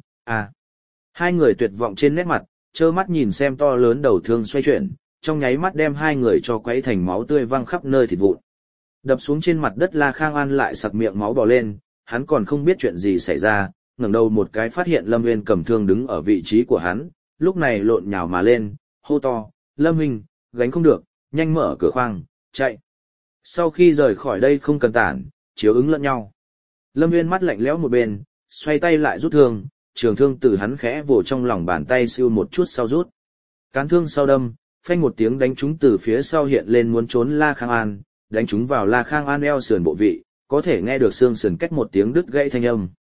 Hai người tuyệt vọng trên nét mặt, trơ mắt nhìn xem to lớn đầu thương xoay chuyển, trong nháy mắt đem hai người cho quấy thành máu tươi văng khắp nơi thịt vụn. Đập xuống trên mặt đất La Khang An lại sặc miệng máu bò lên, hắn còn không biết chuyện gì xảy ra, ngẩng đầu một cái phát hiện Lâm Nguyên cầm thương đứng ở vị trí của hắn, lúc này lộn nhào mà lên, hô to, Lâm huynh, gánh không được, nhanh mở cửa khoang, chạy. Sau khi rời khỏi đây không cần tản, chiếu ứng lẫn nhau. Lâm Nguyên mắt lạnh lẽo một bên, xoay tay lại rút thương, trường thương từ hắn khẽ vồ trong lòng bàn tay siêu một chút sau rút. Cán thương sau đâm, phanh một tiếng đánh trúng từ phía sau hiện lên muốn trốn La Khang An, đánh trúng vào La Khang An eo sườn bộ vị, có thể nghe được xương sườn cách một tiếng đứt gãy thanh âm.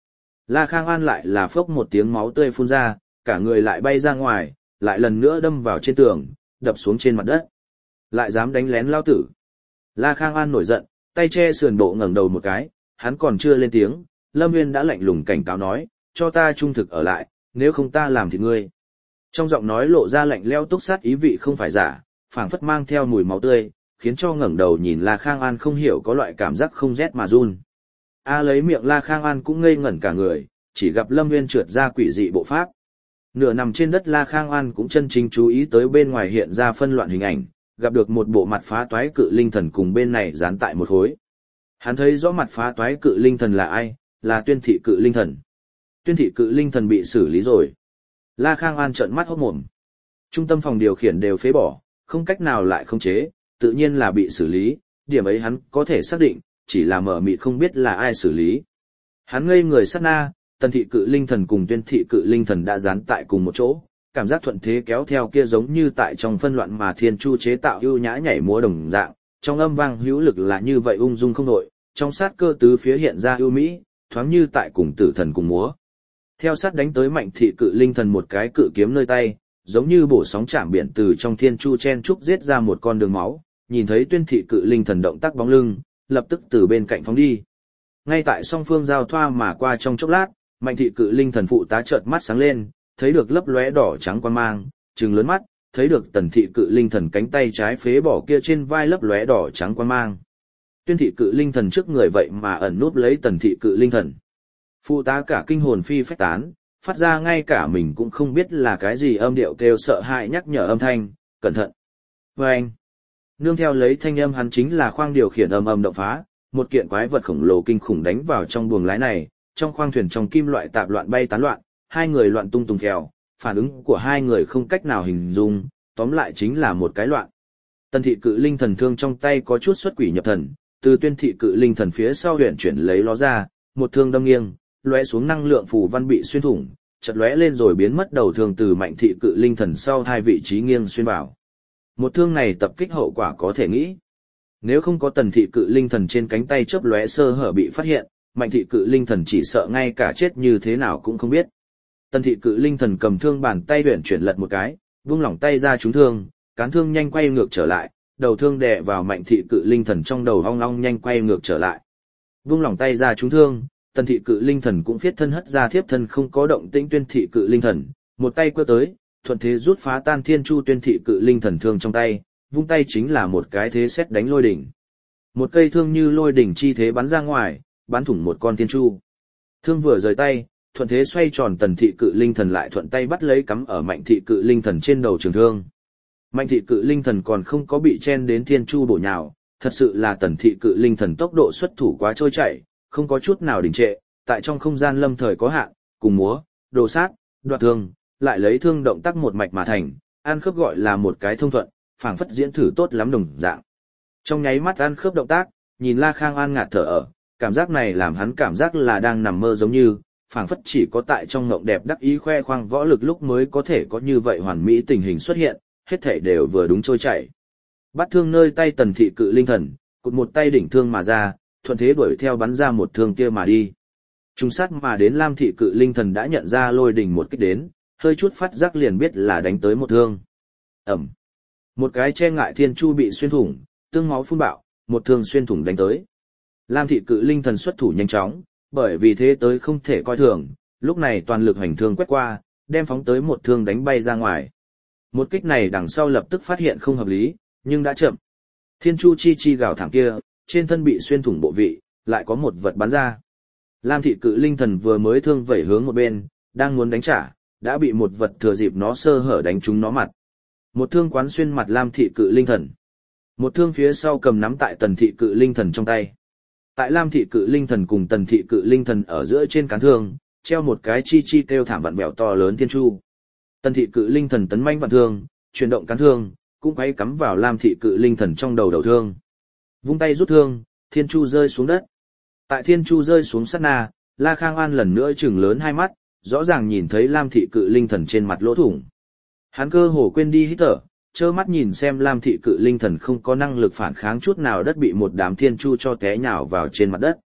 La Khang An lại là phốc một tiếng máu tươi phun ra, cả người lại bay ra ngoài, lại lần nữa đâm vào trên tường, đập xuống trên mặt đất. Lại dám đánh lén lao tử. La Khang An nổi giận, tay che sườn bộ ngẩng đầu một cái, hắn còn chưa lên tiếng, Lâm Nguyên đã lạnh lùng cảnh cáo nói, cho ta trung thực ở lại, nếu không ta làm thịt ngươi. Trong giọng nói lộ ra lạnh lẽo túc sát ý vị không phải giả, phảng phất mang theo mùi máu tươi, khiến cho ngẩng đầu nhìn La Khang An không hiểu có loại cảm giác không rét mà run. Lấy miệng La Khang An cũng ngây ngẩn cả người, chỉ gặp Lâm Nguyên trượt ra quỷ dị bộ pháp. Nửa nằm trên đất La Khang An cũng chân chính chú ý tới bên ngoài hiện ra phân loạn hình ảnh, gặp được một bộ mặt phá toái cự linh thần cùng bên này dán tại một khối. Hắn thấy rõ mặt phá toái cự linh thần là ai, là Tuyên thị cự linh thần. Tuyên thị cự linh thần bị xử lý rồi. La Khang An trợn mắt hốt mồm. Trung tâm phòng điều khiển đều phế bỏ, không cách nào lại khống chế, tự nhiên là bị xử lý, điểm ấy hắn có thể xác định, chỉ là mở mịt không biết là ai xử lý. Hắn ngây người sát na, Tần thị cự linh thần cùng Tuyên thị cự linh thần đã dán tại cùng một chỗ, cảm giác thuận thế kéo theo kia giống như tại trong phân loạn mà thiên chu chế tạo ưu nhã nhảy múa đồng dạng, trong âm vang hữu lực là như vậy ung dung không đội, trong sát cơ tứ phía hiện ra ưu mỹ, thoáng như tại cùng tử thần cùng múa. Theo sát đánh tới Mạnh thị cự linh thần một cái cự kiếm nơi tay, giống như bổ sóng chạm biển từ trong thiên chu chen trúc giết ra một con đường máu, nhìn thấy Tuyên thị cự linh thần động tác bóng lưng, lập tức từ bên cạnh phóng đi. Ngay tại song phương giao thoa mà qua trong chốc lát, Mạnh thị cự linh thần phụ tá chợt mắt sáng lên, thấy được lấp lóe đỏ trắng quang mang, trừng lớn mắt, thấy được Tần thị cự linh thần cánh tay trái phế bỏ kia trên vai lấp lóe đỏ trắng quang mang. Tuyên thị cự linh thần trước người vậy mà ẩn núp lấy Tần thị cự linh thần. Phụ tá cả kinh hồn phi phách tán, phát ra ngay cả mình cũng không biết là cái gì âm điệu kêu sợ hãi nhắc nhở âm thanh, cẩn thận. Vâng! Nương theo lấy thanh âm hắn chính là khoang điều khiển ầm ầm động phá, một kiện quái vật khổng lồ kinh khủng đánh vào trong buồng lái này, trong khoang thuyền trong kim loại tạp loạn bay tán loạn, hai người loạn tung tung phèo, phản ứng của hai người không cách nào hình dung, tóm lại chính là một cái loạn. Tần thị cự linh thần thương trong tay có chút xuất quỷ nhập thần, từ Tuyên thị cự linh thần phía sau huyền chuyển lấy nó ra, một thương đâm nghiêng, lóe xuống năng lượng phù văn bị xuyên thủng, chợt lóe lên rồi biến mất đầu thương từ Mạnh thị cự linh thần sau hai vị trí nghiêng xuyên vào. Một thương này tập kích hậu quả có thể nghĩ. Nếu không có Tần thị cự linh thần trên cánh tay chớp lóe sơ hở bị phát hiện, Mạnh thị cự linh thần chỉ sợ ngay cả chết như thế nào cũng không biết. Tần thị cự linh thần cầm thương bàn tay huyền chuyển lật một cái, vung lỏng tay ra trúng thương, cán thương nhanh quay ngược trở lại, đầu thương đè vào Mạnh thị cự linh thần trong đầu ong ong nhanh quay ngược trở lại. Vung lỏng tay ra trúng thương, Tần thị cự linh thần cũng phiết thân hất ra thiếp thân không có động tĩnh Tuyên thị cự linh thần, một tay quơ tới, thuận thế rút phá tan thiên chu Tuyên thị cự linh thần thương trong tay, vung tay chính là một cái thế sét đánh lôi đỉnh. Một cây thương như lôi đỉnh chi thế bắn ra ngoài, bắn thủng một con thiên chu. Thương vừa rời tay, thuận thế xoay tròn Tần thị cự linh thần lại thuận tay bắt lấy cắm ở Mạnh thị cự linh thần trên đầu trường thương. Mạnh thị cự linh thần còn không có bị chen đến thiên chu bổ nhào, thật sự là Tần thị cự linh thần tốc độ xuất thủ quá trôi chảy, không có chút nào đình trệ, tại trong không gian lâm thời có hạn, cùng múa, đồ sát, đoạt thương, lại lấy thương động tác một mạch mà thành, ăn khớp gọi là một cái thông thuận, phảng phất diễn thử tốt lắm đồng dạng. Trong nháy mắt ăn khớp động tác, nhìn La Khang An ngạt thở ở, cảm giác này làm hắn cảm giác là đang nằm mơ giống như, phảng phất chỉ có tại trong ngộng đẹp đắc ý khoe khoang võ lực lúc mới có thể có như vậy hoàn mỹ tình hình xuất hiện, hết thảy đều vừa đúng trôi chảy. Bắt thương nơi tay Tần thị cự linh thần, cụt một tay đỉnh thương mà ra, thuận thế đuổi theo bắn ra một thương kia mà đi. Trung sát mà đến Lam thị cự linh thần đã nhận ra lôi đỉnh một kích đến, hơi chút phát giác liền biết là đánh tới một thương. Ẩm. Một cái che ngại thiên chu bị xuyên thủng, tương máu phun bạo, một thương xuyên thủng đánh tới. Lam thị cự linh thần xuất thủ nhanh chóng, bởi vì thế tới không thể coi thường, lúc này toàn lực hành thương quét qua, đem phóng tới một thương đánh bay ra ngoài. Một kích này đằng sau lập tức phát hiện không hợp lý, nhưng đã chậm. Thiên chu chi chi gào thảm kia, trên thân bị xuyên thủng bộ vị, lại có một vật bắn ra. Lam thị cự linh thần vừa mới thương vẩy hướng một bên, đang muốn đánh trả, đã bị một vật thừa dịp nó sơ hở đánh trúng nó mặt. Một thương quán xuyên mặt Lam thị cự linh thần. Một thương phía sau cầm nắm tại Tần thị cự linh thần trong tay. Tại Lam thị cự linh thần cùng Tần thị cự linh thần ở giữa trên cán thương, treo một cái chi chi kêu thảm vặn bèo to lớn thiên chu. Tần thị cự linh thần tấn manh vặn thương, chuyển động cán thương, cũng quay cắm vào Lam thị cự linh thần trong đầu thương. Vung tay rút thương, thiên chu rơi xuống đất. Tại thiên chu rơi xuống sát na, La Khang An lần nữa trừng lớn hai mắt, rõ ràng nhìn thấy Lam thị cự linh thần trên mặt lỗ thủng. Hắn cơ hồ quên đi hít thở, trơ mắt nhìn xem Lam thị cự linh thần không có năng lực phản kháng chút nào, đất bị một đám thiên chu cho té nhào vào trên mặt đất.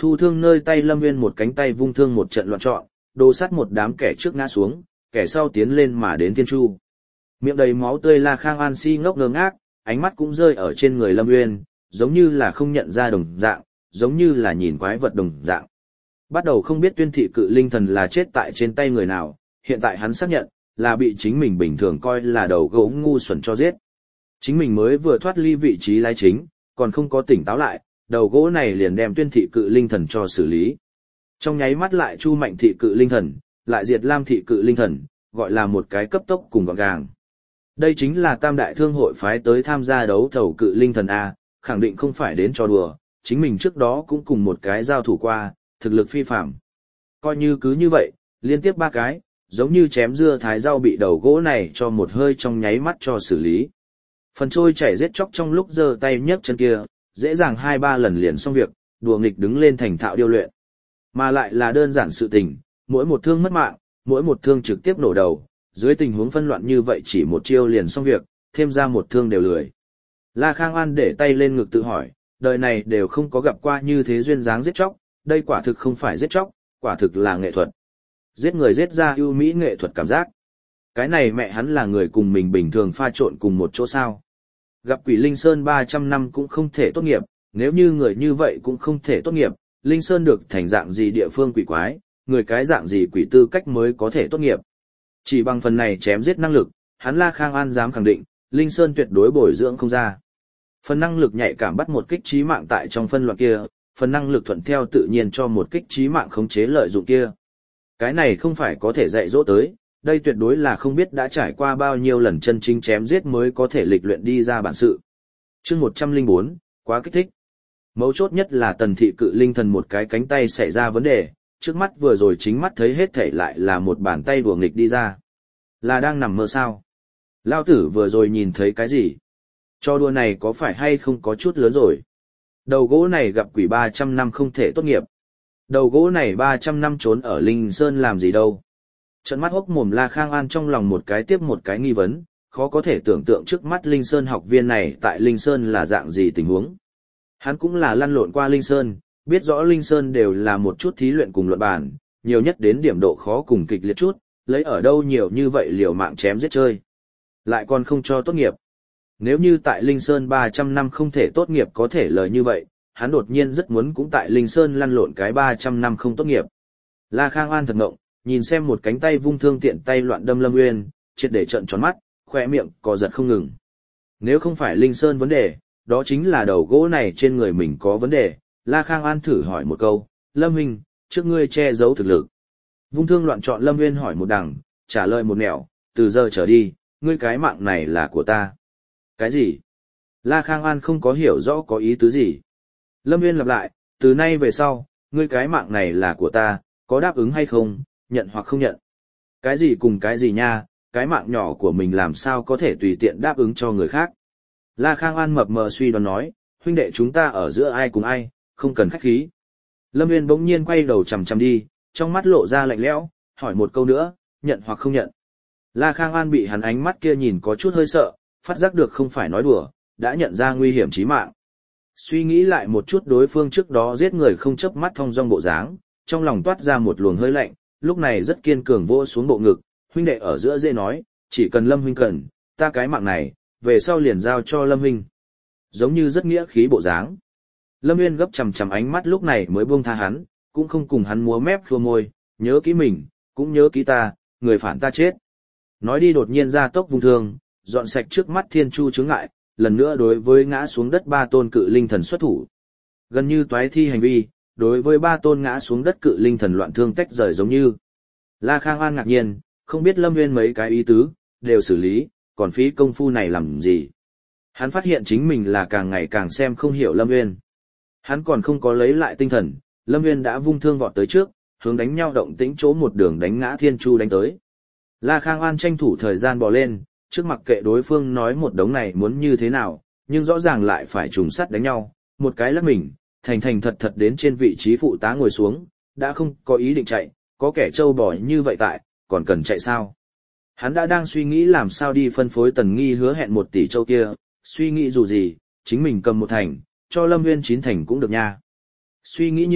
Thu thương nơi tay Lâm Nguyên một cánh tay vung thương một trận loạn trọn, đồ sắt một đám kẻ trước ngã xuống, kẻ sau tiến lên mà đến Thiên Chu. Miệng đầy máu tươi La Khang An si ngốc ngơ ngác, ánh mắt cũng rơi ở trên người Lâm Nguyên, giống như là không nhận ra đồng dạng, giống như là nhìn quái vật đồng dạng. Bắt đầu không biết Tuyên thị cự linh thần là chết tại trên tay người nào, hiện tại hắn xác nhận, là bị chính mình bình thường coi là đầu gỗ ngu xuẩn cho giết. Chính mình mới vừa thoát ly vị trí lái chính, còn không có tỉnh táo lại, đầu gỗ này liền đem Tuyên thị cự linh thần cho xử lý. Trong nháy mắt lại Chu Mạnh thị cự linh thần, lại diệt Lam thị cự linh thần, gọi là một cái cấp tốc cùng gọn gàng. Đây chính là tam đại thương hội phái tới tham gia đấu thầu cự linh thần A, khẳng định không phải đến trò đùa, chính mình trước đó cũng cùng một cái giao thủ qua, thực lực phi phạm. Coi như cứ như vậy, liên tiếp 3 cái, giống như chém dưa thái rau bị đầu gỗ này cho một hơi trong nháy mắt cho xử lý. Phần trôi chảy giết chóc trong lúc giơ tay nhấc chân kia, dễ dàng 2-3 lần liền xong việc, đùa nghịch đứng lên thành thạo điêu luyện. Mà lại là đơn giản sự tình, mỗi một thương mất mạng, mỗi một thương trực tiếp nổ đầu, dưới tình huống phân loạn như vậy chỉ một chiêu liền xong việc, thêm ra một thương đều lười. La Khang An để tay lên ngực tự hỏi, đời này đều không có gặp qua như thế duyên dáng giết chóc, đây quả thực không phải giết chóc, quả thực là nghệ thuật. Giết người giết ra ưu mỹ nghệ thuật cảm giác. Cái này mẹ hắn là người cùng mình bình thường pha trộn cùng một chỗ sao. Gặp quỷ Linh Sơn 300 năm cũng không thể tốt nghiệp, nếu như người như vậy cũng không thể tốt nghiệp, Linh Sơn được thành dạng gì địa phương quỷ quái, người cái dạng gì quỷ tư cách mới có thể tốt nghiệp. Chỉ bằng phần này chém giết năng lực, hắn La Khang An dám khẳng định, Linh Sơn tuyệt đối bồi dưỡng không ra. Phần năng lực nhạy cảm bắt một kích chí mạng tại trong phân loạn kia, phần năng lực thuận theo tự nhiên cho một kích chí mạng khống chế lợi dụng kia. Cái này không phải có thể dạy dỗ tới, đây tuyệt đối là không biết đã trải qua bao nhiêu lần chân chính chém giết mới có thể lịch luyện đi ra bản sự. Chương 104, quá kích thích. Mấu chốt nhất là Tần thị cự linh thần một cái cánh tay xảy ra vấn đề, trước mắt vừa rồi chính mắt thấy hết thảy lại là một bàn tay đùa nghịch đi ra. Là đang nằm mơ sao? Lao tử vừa rồi nhìn thấy cái gì? Cho đùa này có phải hay không có chút lớn rồi? Đầu gỗ này gặp quỷ 300 năm không thể tốt nghiệp. Đầu gỗ này 300 năm trốn ở Linh Sơn làm gì đâu? Trận mắt hốc mồm La Khang An trong lòng một cái tiếp một cái nghi vấn, khó có thể tưởng tượng trước mắt Linh Sơn học viên này tại Linh Sơn là dạng gì tình huống. Hắn cũng là lăn lộn qua Linh Sơn, biết rõ Linh Sơn đều là một chút thí luyện cùng luận bản, nhiều nhất đến điểm độ khó cùng kịch liệt chút, lấy ở đâu nhiều như vậy liều mạng chém giết chơi. Lại còn không cho tốt nghiệp. Nếu như tại Linh Sơn 300 năm không thể tốt nghiệp có thể lời như vậy, hắn đột nhiên rất muốn cũng tại Linh Sơn lăn lộn cái 300 năm không tốt nghiệp. La Khang An thật ngộng, nhìn xem một cánh tay vung thương tiện tay loạn đâm Lâm Nguyên, triệt để trợn tròn mắt, khỏe miệng cò giật không ngừng. Nếu không phải Linh Sơn vấn đề, đó chính là đầu gỗ này trên người mình có vấn đề. La Khang An thử hỏi một câu, Lâm Huynh, trước ngươi che giấu thực lực. Vung thương loạn chọn Lâm Nguyên hỏi một đằng, trả lời một nẻo, từ giờ trở đi, ngươi cái mạng này là của ta. Cái gì? La Khang An không có hiểu rõ có ý tứ gì. Lâm Nguyên lặp lại, từ nay về sau, ngươi cái mạng này là của ta, có đáp ứng hay không, nhận hoặc không nhận. Cái gì cùng cái gì nha, cái mạng nhỏ của mình làm sao có thể tùy tiện đáp ứng cho người khác. La Khang An mập mờ suy đoán nói, huynh đệ chúng ta ở giữa ai cùng ai, không cần khách khí. Lâm Nguyên bỗng nhiên quay đầu chằm chằm đi, trong mắt lộ ra lạnh lẽo, hỏi một câu nữa, nhận hoặc không nhận. La Khang An bị hắn ánh mắt kia nhìn có chút hơi sợ, phát giác được không phải nói đùa, đã nhận ra nguy hiểm chí mạng. Suy nghĩ lại một chút đối phương trước đó giết người không chớp mắt thong dong bộ dáng, trong lòng toát ra một luồng hơi lạnh, lúc này rất kiên cường vỗ xuống bộ ngực, huynh đệ ở giữa dễ nói, chỉ cần Lâm huynh cần, ta cái mạng này, về sau liền giao cho Lâm huynh. Giống như rất nghĩa khí bộ dáng. Lâm Nguyên gấp chằm chằm ánh mắt lúc này mới buông tha hắn, cũng không cùng hắn múa mép khua môi, nhớ kỹ mình, cũng nhớ kỹ ta, người phản ta chết. Nói đi đột nhiên ra tốc vung thương, dọn sạch trước mắt Thiên Chu chướng ngại, lần nữa đối với ngã xuống đất 3 tôn cự linh thần xuất thủ. Gần như toái thi hành vi, đối với 3 tôn ngã xuống đất cự linh thần loạn thương tách rời giống như. La Khang An ngạc nhiên, không biết Lâm Nguyên mấy cái ý tứ, đều xử lý, còn phí công phu này làm gì. Hắn phát hiện chính mình là càng ngày càng xem không hiểu Lâm Nguyên. Hắn còn không có lấy lại tinh thần, Lâm Nguyên đã vung thương vọt tới trước, hướng đánh nhau động tĩnh chỗ một đường đánh ngã Thiên Chu đánh tới. La Khang An tranh thủ thời gian bò lên, trước mặc kệ đối phương nói một đống này muốn như thế nào, nhưng rõ ràng lại phải trùng sắt đánh nhau, một cái lắc mình, thành thành thật thật đến trên vị trí phụ tá ngồi xuống, đã không có ý định chạy, có kẻ trâu bò như vậy tại, còn cần chạy sao? Hắn đã đang suy nghĩ làm sao đi phân phối Tần Nghi hứa hẹn 1 tỷ châu kia, suy nghĩ dù gì, chính mình cầm 1 thành, cho Lâm Nguyên 9 thành cũng được nha. Suy nghĩ nhiều,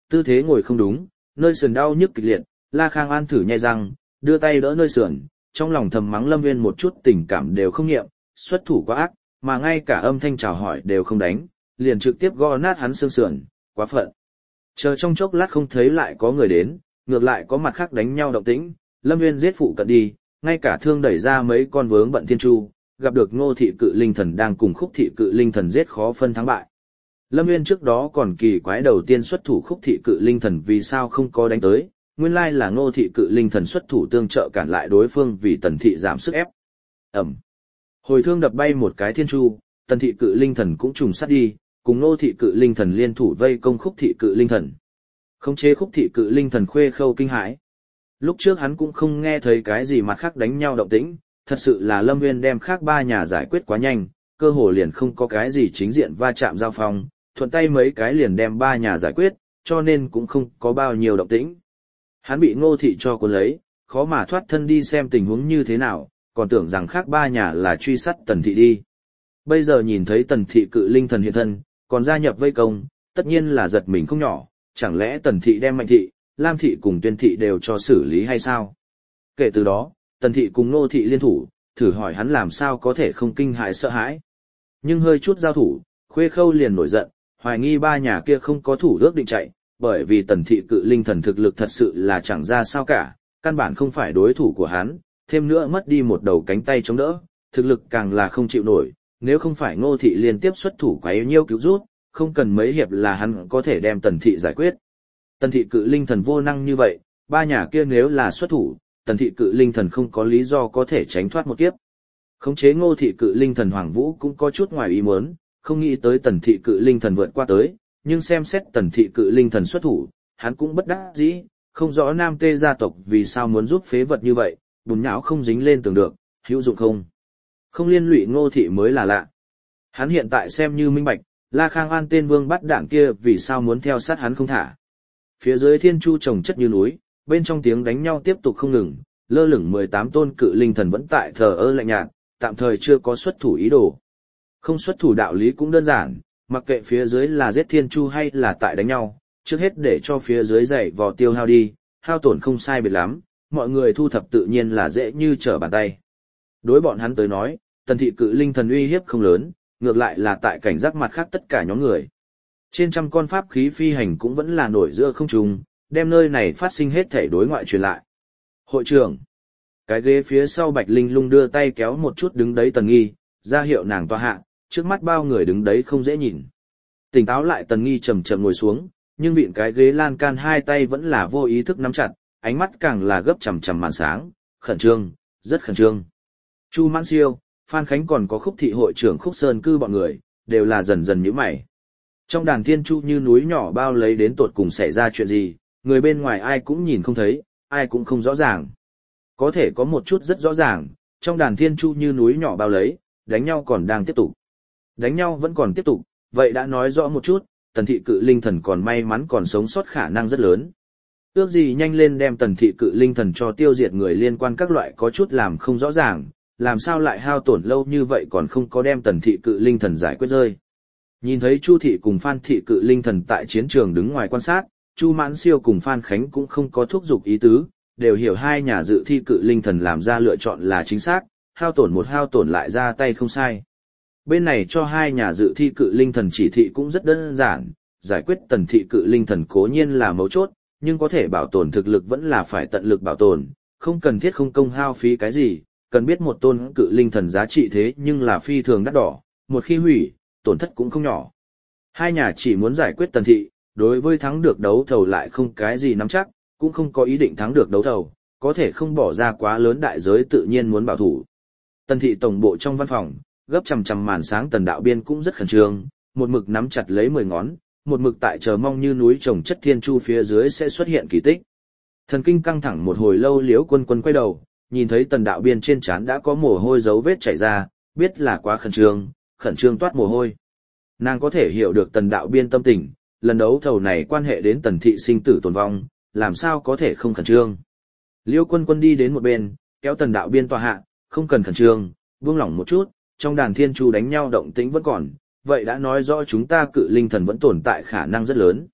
tư thế ngồi không đúng, nơi sườn đau nhức kịch liệt, La Khang An thử nhai răng, đưa tay đỡ nơi sườn, trong lòng thầm mắng Lâm Nguyên một chút tình cảm đều không nghiệm, xuất thủ quá ác, mà ngay cả âm thanh chào hỏi đều không đánh, liền trực tiếp gõ nát hắn xương sườn, quá phận. Chờ trong chốc lát không thấy lại có người đến, ngược lại có mặt khác đánh nhau động tĩnh, Lâm Nguyên giết phụ cận đi, ngay cả thương đẩy ra mấy con vướng bận thiên chu, gặp được Ngô thị cự linh thần đang cùng Khúc thị cự linh thần giết khó phân thắng bại. Lâm Nguyên trước đó còn kỳ quái đầu tiên xuất thủ Khúc thị cự linh thần vì sao không có đánh tới, nguyên lai là Ngô thị cự linh thần xuất thủ tương trợ cản lại đối phương vì Tần thị giảm sức ép. Ẩm. Hồi thương đập bay một cái thiên chu, Tần thị cự linh thần cũng trùng sát đi, cùng Ngô thị cự linh thần liên thủ vây công Khúc thị cự linh thần. Khống chế Khúc thị cự linh thần Khuê Khâu kinh hãi. Lúc trước hắn cũng không nghe thấy cái gì mặt khác đánh nhau động tĩnh, thật sự là Lâm Nguyên đem khác ba nhà giải quyết quá nhanh, cơ hồ liền không có cái gì chính diện va chạm giao phong, thuận tay mấy cái liền đem ba nhà giải quyết, cho nên cũng không có bao nhiêu động tĩnh. Hắn bị Ngô thị cho cuốn lấy, khó mà thoát thân đi xem tình huống như thế nào, còn tưởng rằng khác ba nhà là truy sát Tần thị đi. Bây giờ nhìn thấy Tần thị cự linh thần hiện thân, còn gia nhập vây công, tất nhiên là giật mình không nhỏ, chẳng lẽ Tần thị đem Mạnh thị, Lam thị cùng Tuyên thị đều cho xử lý hay sao? Kể từ đó, Tần thị cùng Ngô thị liên thủ, thử hỏi hắn làm sao có thể không kinh hãi sợ hãi. Nhưng hơi chút giao thủ, Khuê Khâu liền nổi giận, hoài nghi ba nhà kia không có thủ ước định chạy, bởi vì Tần thị cự linh thần thực lực thật sự là chẳng ra sao cả, căn bản không phải đối thủ của hắn, thêm nữa mất đi một đầu cánh tay chống đỡ, thực lực càng là không chịu nổi, nếu không phải Ngô thị liên tiếp xuất thủ quấy nhiêu cứu rút, không cần mấy hiệp là hắn có thể đem Tần thị giải quyết. Tần thị cự linh thần vô năng như vậy, ba nhà kia nếu là xuất thủ, Tần thị cự linh thần không có lý do có thể tránh thoát một kiếp. Khống chế Ngô thị cự linh thần Hoàng Vũ cũng có chút ngoài ý muốn, không nghĩ tới Tần thị cự linh thần vượt qua tới, nhưng xem xét Tần thị cự linh thần xuất thủ, hắn cũng bất đắc dĩ, không rõ Nam Tê gia tộc vì sao muốn giúp phế vật như vậy, bùn nhão không dính lên tường được, hữu dụng không? Không liên lụy Ngô thị mới là lạ. Hắn hiện tại xem như minh bạch, La Khang An tên vương bắt đảng kia vì sao muốn theo sát hắn không thả. Phía dưới thiên chu trồng chất như núi, bên trong tiếng đánh nhau tiếp tục không ngừng, lơ lửng 18 tôn cự linh thần vẫn tại thờ ơ lạnh nhạt, tạm thời chưa có xuất thủ ý đồ. Không xuất thủ đạo lý cũng đơn giản, mặc kệ phía dưới là giết thiên chu hay là tại đánh nhau, trước hết để cho phía dưới dậy vò tiêu hao đi, hao tổn không sai biệt lắm, mọi người thu thập tự nhiên là dễ như trở bàn tay. Đối bọn hắn tới nói, Tần thị cự linh thần uy hiếp không lớn, ngược lại là tại cảnh giác mặt khác tất cả nhóm người. Trên trăm con pháp khí phi hành cũng vẫn là nổi giữa không trung, đem nơi này phát sinh hết thể đối ngoại truyền lại. Hội trưởng, cái ghế phía sau Bạch Linh Lung đưa tay kéo một chút đứng đấy Tần Nghi, ra hiệu nàng tọa hạ, trước mắt bao người đứng đấy không dễ nhìn. Tỉnh táo lại Tần Nghi chậm chậm ngồi xuống, nhưng vịn cái ghế lan can hai tay vẫn là vô ý thức nắm chặt, ánh mắt càng là gấp chằm chằm màn sáng, khẩn trương, rất khẩn trương. Chu Mãn Siêu, Phan Khánh còn có Khúc thị hội trưởng Khúc Sơn Cư bọn người, đều là dần dần nhíu mày. Trong đàn thiên chu như núi nhỏ bao lấy đến tột cùng xảy ra chuyện gì, người bên ngoài ai cũng nhìn không thấy, ai cũng không rõ ràng. Có thể có một chút rất rõ ràng, trong đàn thiên chu như núi nhỏ bao lấy, đánh nhau còn đang tiếp tục. Đánh nhau vẫn còn tiếp tục, vậy đã nói rõ một chút, Tần thị cự linh thần còn may mắn còn sống sót khả năng rất lớn. Ước gì nhanh lên đem Tần thị cự linh thần cho tiêu diệt người liên quan các loại có chút làm không rõ ràng, làm sao lại hao tổn lâu như vậy còn không có đem Tần thị cự linh thần giải quyết rơi. Nhìn thấy Chu thị cùng Phan thị cự linh thần tại chiến trường đứng ngoài quan sát, Chu Mãn Siêu cùng Phan Khánh cũng không có thúc giục ý tứ, đều hiểu hai nhà dự thi cự linh thần làm ra lựa chọn là chính xác, hao tổn một hao tổn lại ra tay không sai. Bên này cho hai nhà dự thi cự linh thần chỉ thị cũng rất đơn giản, giải quyết Tần thị cự linh thần cố nhiên là mấu chốt, nhưng có thể bảo tồn thực lực vẫn là phải tận lực bảo tồn, không cần thiết không công hao phí cái gì, cần biết một tôn cự linh thần giá trị thế nhưng là phi thường đắt đỏ, một khi hủy, tổn thất cũng không nhỏ. Hai nhà chỉ muốn giải quyết Tần thị, đối với thắng được đấu thầu lại không cái gì nắm chắc, cũng không có ý định thắng được đấu thầu, có thể không bỏ ra quá lớn đại giới tự nhiên muốn bảo thủ. Tần thị tổng bộ trong văn phòng, gấp chằm chằm màn sáng Tần đạo biên cũng rất khẩn trương, một mực nắm chặt lấy 10 ngón, một mực tại chờ mong như núi trồng chất thiên chu phía dưới sẽ xuất hiện kỳ tích. Thần kinh căng thẳng một hồi lâu Liễu Quân Quân quay đầu, nhìn thấy Tần đạo biên trên trán đã có mồ hôi dấu vết chảy ra, biết là quá khẩn trương toát mồ hôi. Nàng có thể hiểu được Tần đạo biên tâm tình, lần đấu thầu này quan hệ đến Tần thị sinh tử tồn vong, làm sao có thể không khẩn trương. Liễu Quân Quân đi đến một bên, kéo Tần đạo biên tọa hạ, không cần khẩn trương, buông lỏng một chút, trong đàn thiên chu đánh nhau động tĩnh vẫn còn, vậy đã nói rõ chúng ta cự linh thần vẫn tồn tại khả năng rất lớn.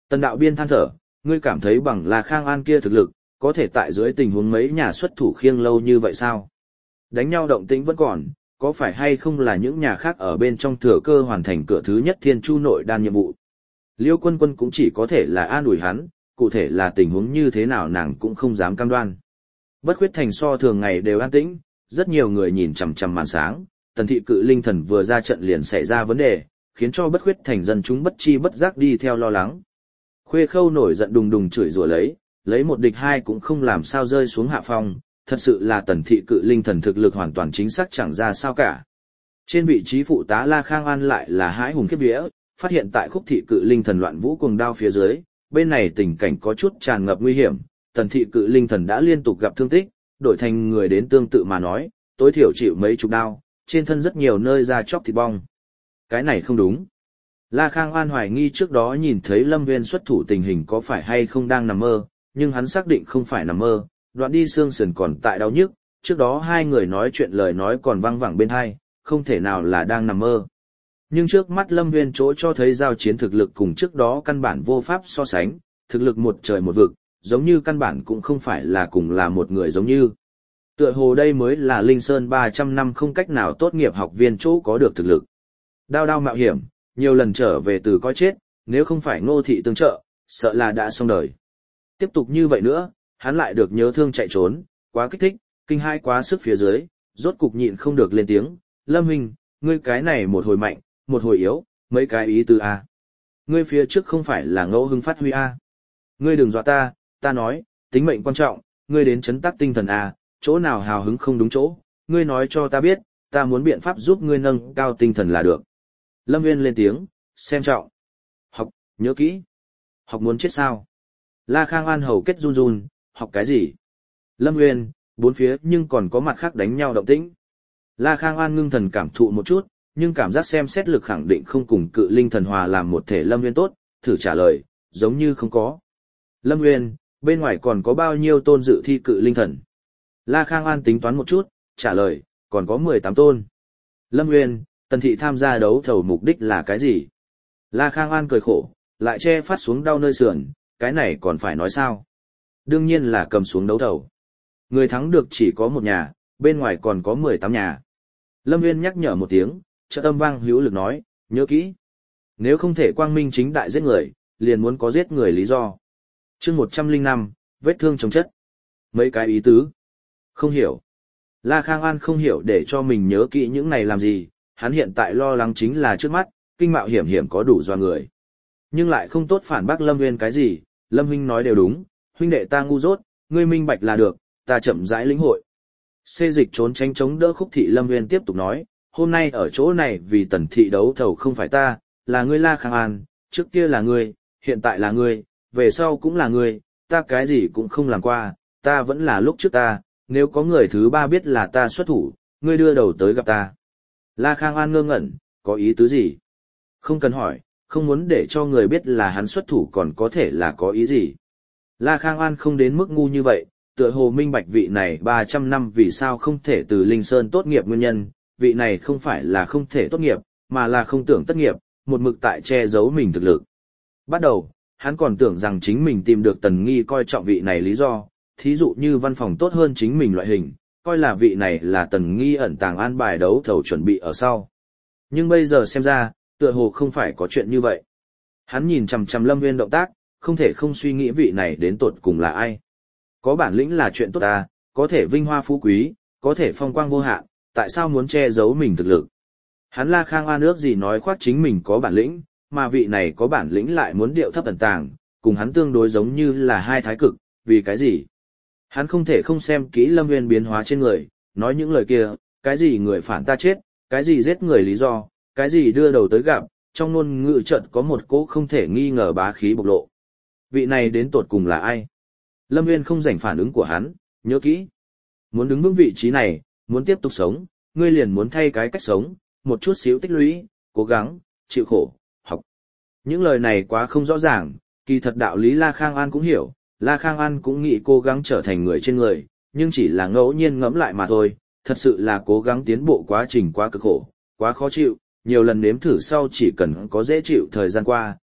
Tần đạo biên than thở, ngươi cảm thấy bằng La Khang An kia thực lực, có thể tại dưới tình huống mấy nhà xuất thủ khiêng lâu như vậy sao? Đánh nhau động tĩnh vẫn còn, có phải hay không là những nhà khác ở bên trong thừa cơ hoàn thành cửa thứ nhất Thiên Chu nội đan nhiệm vụ? Liêu Quân Quân cũng chỉ có thể là an ủi hắn, cụ thể là tình huống như thế nào nàng cũng không dám cam đoan. Bất Khuyết Thành so thường ngày đều an tĩnh, rất nhiều người nhìn chằm chằm màn sáng, Tần thị cự linh thần vừa ra trận liền xảy ra vấn đề, khiến cho Bất Khuyết Thành dân chúng bất chi bất giác đi theo lo lắng. Khuê Khâu nổi giận đùng đùng chửi rủa lấy một địch hai cũng không làm sao rơi xuống hạ phong, thật sự là Tần thị cự linh thần thực lực hoàn toàn chính xác chẳng ra sao cả. Trên vị trí phụ tá La Khang An lại là hãi hùng khiếp vía, phát hiện tại Khúc thị cự linh thần loạn vũ cuồng đao phía dưới, bên này tình cảnh có chút tràn ngập nguy hiểm, Tần thị cự linh thần đã liên tục gặp thương tích, đổi thành người đến tương tự mà nói, tối thiểu chịu mấy chục đao, trên thân rất nhiều nơi da chóc thịt bong. Cái này không đúng. La Khang An hoài nghi trước đó nhìn thấy Lâm Nguyên xuất thủ tình hình có phải hay không đang nằm mơ, nhưng hắn xác định không phải nằm mơ, đoạn đi xương sườn còn tại đau nhức, trước đó hai người nói chuyện lời nói còn vang vẳng bên tai, không thể nào là đang nằm mơ. Nhưng trước mắt Lâm Nguyên chỗ cho thấy giao chiến thực lực cùng trước đó căn bản vô pháp so sánh, thực lực một trời một vực, giống như căn bản cũng không phải là cùng là một người giống như. Tựa hồ đây mới là Linh Sơn 300 năm không cách nào tốt nghiệp học viên chỗ có được thực lực. Đao đao mạo hiểm, nhiều lần trở về từ coi chết, nếu không phải Ngô thị tương trợ, sợ là đã xong đời. Tiếp tục như vậy nữa, hắn lại được nhớ thương chạy trốn, quá kích thích, kinh hai quá sức phía dưới, rốt cục nhịn không được lên tiếng, Lâm Hình, ngươi cái này một hồi mạnh, một hồi yếu, mấy cái ý tứ A. Ngươi phía trước không phải là ngẫu hưng phát huy A. Ngươi đừng dọa ta nói, tính mệnh quan trọng, ngươi đến chấn tác tinh thần A, chỗ nào hào hứng không đúng chỗ, ngươi nói cho ta biết, ta muốn biện pháp giúp ngươi nâng cao tinh thần là được. Lâm Nguyên lên tiếng, xem trọng. Học, nhớ kỹ. Học muốn chết sao? La Khang An hầu kết run run, học cái gì? Lâm Nguyên, bốn phía nhưng còn có mặt khác đánh nhau động tĩnh. La Khang An ngưng thần cảm thụ một chút, nhưng cảm giác xem xét lực khẳng định không cùng cự linh thần hòa làm một thể Lâm Nguyên tốt, thử trả lời, giống như không có. Lâm Nguyên, bên ngoài còn có bao nhiêu tôn dự thi cự linh thần? La Khang An tính toán một chút, trả lời, còn có 18 tôn. Lâm Nguyên, Tần thị tham gia đấu thầu mục đích là cái gì? La Khang An cười khổ, lại che phát xuống đau nơi sườn, cái này còn phải nói sao? Đương nhiên là cầm xuống đấu thầu. Người thắng được chỉ có một nhà, bên ngoài còn có 18 nhà. Lâm Nguyên nhắc nhở một tiếng, trợ tâm vang hữu lực nói, nhớ kỹ. Nếu không thể quang minh chính đại giết người, liền muốn có giết người lý do. Chương 105, vết thương chống chất. Mấy cái ý tứ. Không hiểu. La Khang An không hiểu để cho mình nhớ kỹ những này làm gì, hắn hiện tại lo lắng chính là trước mắt, kinh mạo hiểm hiểm có đủ doa người. Nhưng lại không tốt phản bác Lâm Nguyên cái gì, Lâm huynh nói đều đúng, huynh đệ ta ngu dốt, ngươi minh bạch là được, ta chậm rãi lĩnh hội. Xê dịch trốn tránh chống đỡ Khúc thị. Lâm Nguyên tiếp tục nói, hôm nay ở chỗ này vì Tần thị đấu thầu không phải ta, là ngươi La Khang An, trước kia là ngươi, hiện tại là ngươi, về sau cũng là ngươi, ta cái gì cũng không làm qua, ta vẫn là lúc trước ta, nếu có người thứ ba biết là ta xuất thủ, ngươi đưa đầu tới gặp ta. La Khang An ngơ ngẩn, có ý tứ gì? Không cần hỏi, không muốn để cho người biết là hắn xuất thủ còn có thể là có ý gì. La Khang An không đến mức ngu như vậy, tựa hồ minh bạch vị này 300 năm vì sao không thể từ Linh Sơn tốt nghiệp nguyên nhân, vị này không phải là không thể tốt nghiệp, mà là không tưởng tất nghiệp, một mực tại che giấu mình thực lực. Bắt đầu, hắn còn tưởng rằng chính mình tìm được Tần Nghi coi trọng vị này lý do, thí dụ như văn phòng tốt hơn chính mình loại hình, coi là vị này là Tần Nghi ẩn tàng an bài đấu thầu chuẩn bị ở sau. Nhưng bây giờ xem ra, tựa hồ không phải có chuyện như vậy. Hắn nhìn chằm chằm Lâm Nguyên động tác, không thể không suy nghĩ vị này đến tột cùng là ai. Có bản lĩnh là chuyện tốt ta, có thể vinh hoa phú quý, có thể phong quang vô hạn, tại sao muốn che giấu mình thực lực? Hắn La Khang An ước gì nói khoác chính mình có bản lĩnh, mà vị này có bản lĩnh lại muốn điệu thấp ẩn tàng, cùng hắn tương đối giống như là hai thái cực, vì cái gì? Hắn không thể không xem kỹ Lâm Nguyên biến hóa trên người, nói những lời kia, cái gì người phản ta chết, cái gì giết người lý do, cái gì đưa đầu tới gặp, trong ngôn ngữ chợt có một cỗ không thể nghi ngờ bá khí bộc lộ. Vị này đến tột cùng là ai? Lâm Nguyên không rảnh phản ứng của hắn, nhớ kỹ. Muốn đứng vững vị trí này, muốn tiếp tục sống, ngươi liền muốn thay cái cách sống, một chút xíu tích lũy, cố gắng, chịu khổ, học. Những lời này quá không rõ ràng, kỳ thật đạo lý La Khang An cũng hiểu, La Khang An cũng nghĩ cố gắng trở thành người trên người, nhưng chỉ là ngẫu nhiên ngẫm lại mà thôi, thật sự là cố gắng tiến bộ quá trình quá cực khổ, quá khó chịu, nhiều lần nếm thử sau chỉ cần có dễ chịu thời gian qua,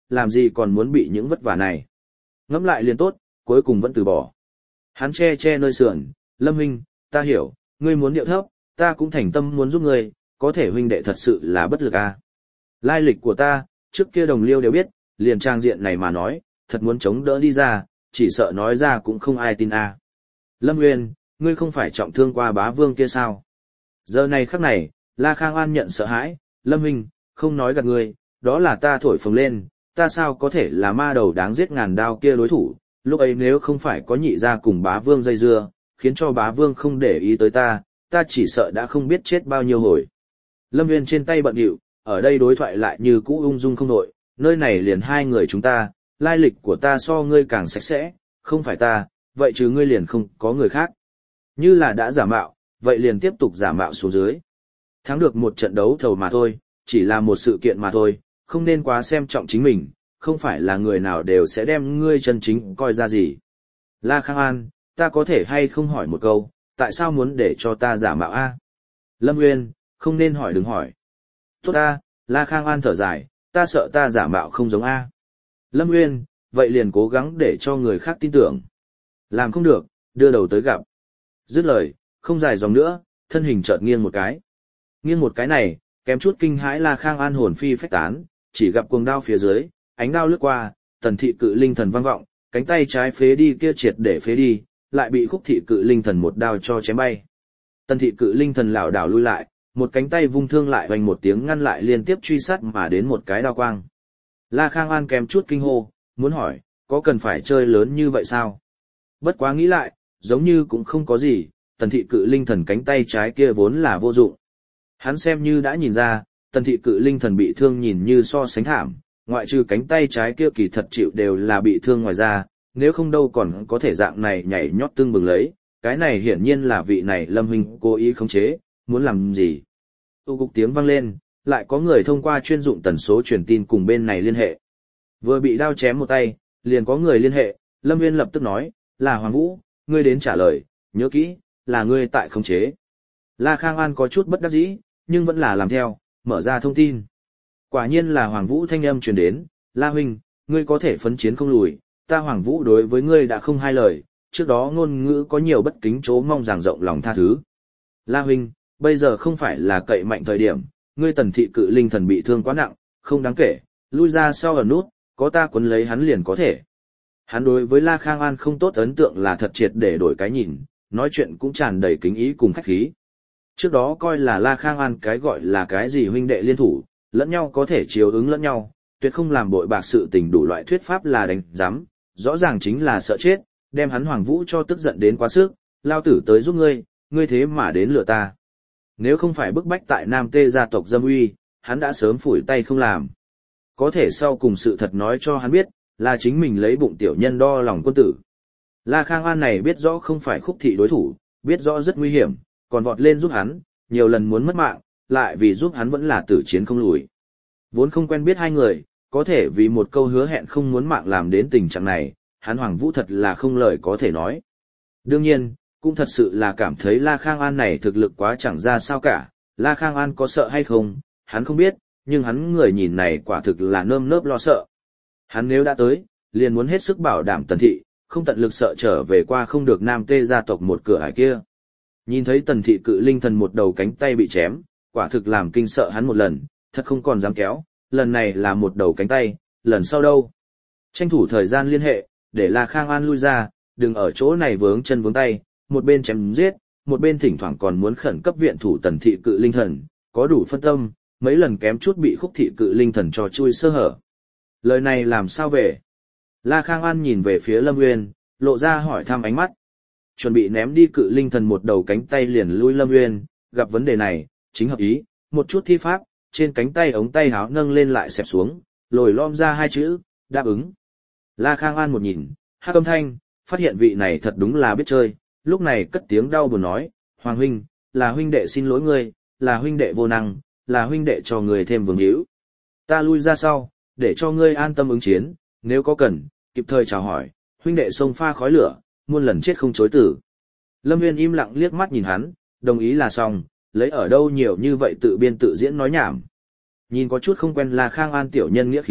làm gì còn muốn bị những vất vả này. Ngẫm lại liền tốt, cuối cùng vẫn từ bỏ. Hắn che che nơi sườn, Lâm huynh, ta hiểu, ngươi muốn điệu thấp, ta cũng thành tâm muốn giúp ngươi, có thể huynh đệ thật sự là bất lực à. Lai lịch của ta, trước kia đồng liêu đều biết, liền trang diện này mà nói, thật muốn chống đỡ đi ra, chỉ sợ nói ra cũng không ai tin à. Lâm Nguyên, ngươi không phải trọng thương qua bá vương kia sao? Giờ này khắc này, La Khang An nhận sợ hãi, Lâm huynh, không nói gạt ngươi, đó là ta thổi phồng lên, ta sao có thể là ma đầu đáng giết ngàn đao kia đối thủ, lúc ấy nếu không phải có nhị gia cùng bá vương dây dưa, khiến cho bá vương không để ý tới ta chỉ sợ đã không biết chết bao nhiêu hồi. Lâm Nguyên trên tay bận rộn, ở đây đối thoại lại như cũ ung dung không đội, nơi này liền hai người chúng ta, lai lịch của ta so ngươi càng sạch sẽ, không phải ta, vậy chứ ngươi liền không có người khác. Như là đã giả mạo, vậy liền tiếp tục giả mạo xuống dưới. Thắng được một trận đấu thầu mà thôi, chỉ là một sự kiện mà thôi, không nên quá xem trọng chính mình, không phải là người nào đều sẽ đem ngươi chân chính coi ra gì. La Khang An, ta có thể hay không hỏi một câu, tại sao muốn để cho ta giả mạo a? Lâm Nguyên, không nên hỏi đừng hỏi. Tốt ta, La Khang An thở dài, ta sợ ta giả mạo không giống a. Lâm Nguyên, vậy liền cố gắng để cho người khác tin tưởng. Làm không được, đưa đầu tới gặp. Dứt lời, không dài dòng nữa, thân hình chợt nghiêng một cái. Nghiêng một cái này, kém chút kinh hãi La Khang An hồn phi phách tán, chỉ gặp cuồng đao phía dưới, ánh đao lướt qua, Tần thị cự linh thần vang vọng, cánh tay trái phế đi kia triệt để phế đi, lại bị Khúc thị cự linh thần một đao cho chém bay. Tần thị cự linh thần lảo đảo lui lại, một cánh tay vung thương lại vành một tiếng ngăn lại liên tiếp truy sát mà đến một cái đao quang. La Khang An kém chút kinh hô, muốn hỏi, có cần phải chơi lớn như vậy sao? Bất quá nghĩ lại, giống như cũng không có gì, Tần thị cự linh thần cánh tay trái kia vốn là vô dụng. Hắn xem như đã nhìn ra, Tần thị cự linh thần bị thương nhìn như so sánh thảm, ngoại trừ cánh tay trái kia kỳ thật chịu đều là bị thương ngoài ra, nếu không đâu còn có thể dạng này nhảy nhót tương bừng lấy, cái này hiển nhiên là vị này Lâm huynh cố ý khống chế, muốn làm gì. Tu cục tiếng vang lên, lại có người thông qua chuyên dụng tần số truyền tin cùng bên này liên hệ. Vừa bị đao chém một tay, liền có người liên hệ, Lâm Nguyên lập tức nói, là Hoàng Vũ, ngươi đến trả lời, nhớ kỹ, là ngươi tại khống chế. La Khang An có chút bất đắc dĩ, nhưng vẫn là làm theo, mở ra thông tin. Quả nhiên là Hoàng Vũ thanh âm truyền đến, La huynh, ngươi có thể phấn chiến không lùi, ta Hoàng Vũ đối với ngươi đã không hai lời, trước đó ngôn ngữ có nhiều bất kính chỗ mong rằng rộng lòng tha thứ. La huynh, bây giờ không phải là cậy mạnh thời điểm, ngươi Tần thị cự linh thần bị thương quá nặng, không đáng kể, lui ra sau ở nút, có ta quấn lấy hắn liền có thể. Hắn đối với La Khang An không tốt ấn tượng là thật triệt để đổi cái nhìn, nói chuyện cũng tràn đầy kính ý cùng khách khí. Trước đó coi là La Khang An cái gọi là cái gì huynh đệ liên thủ, lẫn nhau có thể chiếu ứng lẫn nhau, tuyệt không làm bội bạc sự tình đủ loại thuyết pháp là đánh giám, rõ ràng chính là sợ chết, đem hắn Hoàng Vũ cho tức giận đến quá sức, lao tử tới giúp ngươi thế mà đến lừa ta. Nếu không phải bức bách tại Nam Tê gia tộc dâm uy, hắn đã sớm phủi tay không làm. Có thể sau cùng sự thật nói cho hắn biết, là chính mình lấy bụng tiểu nhân đo lòng quân tử. La Khang An này biết rõ không phải Khúc thị đối thủ, biết rõ rất nguy hiểm, còn vọt lên giúp hắn, nhiều lần muốn mất mạng, lại vì giúp hắn vẫn là tử chiến không lùi. Vốn không quen biết hai người, có thể vì một câu hứa hẹn không muốn mạng làm đến tình trạng này, hắn Hoàng Vũ thật là không lời có thể nói. Đương nhiên, cũng thật sự là cảm thấy La Khang An này thực lực quá chẳng ra sao cả, La Khang An có sợ hay không, hắn không biết, nhưng hắn người nhìn này quả thực là nơm nớp lo sợ. Hắn nếu đã tới, liền muốn hết sức bảo đảm Tần thị, không tận lực sợ trở về qua không được Nam Tê gia tộc một cửa ải kia. Nhìn thấy Tần thị cự linh thần một đầu cánh tay bị chém, quả thực làm kinh sợ hắn một lần, thật không còn dám kéo, lần này là một đầu cánh tay, lần sau đâu. Tranh thủ thời gian liên hệ, để La Khang An lui ra, đừng ở chỗ này vướng chân vướng tay, một bên chém giết, một bên thỉnh thoảng còn muốn khẩn cấp viện thủ Tần thị cự linh thần, có đủ phân tâm, mấy lần kém chút bị Khúc thị cự linh thần cho chui sơ hở. Lời này làm sao về? La Khang An nhìn về phía Lâm Nguyên, lộ ra hỏi thăm ánh mắt. Chuẩn bị ném đi cự linh thần một đầu cánh tay liền lui Lâm Nguyên, gặp vấn đề này, chính hợp ý, một chút thi pháp, trên cánh tay ống tay háo nâng lên lại xẹp xuống, lồi lom ra hai chữ, đáp ứng. La Khang An một nhìn, hắc âm thanh, phát hiện vị này thật đúng là biết chơi, lúc này cất tiếng đau buồn nói, Hoàng huynh, là huynh đệ xin lỗi ngươi, là huynh đệ vô năng, là huynh đệ cho người thêm vương hữu. Ta lui ra sau, để cho ngươi an tâm ứng chiến, nếu có cần, kịp thời chào hỏi, huynh đệ xông pha khói lửa, muôn lần chết không chối tử. Lâm Nguyên im lặng liếc mắt nhìn hắn, đồng ý là xong, lấy ở đâu nhiều như vậy tự biên tự diễn nói nhảm. Nhìn có chút không quen La Khang An tiểu nhân nghĩa khí,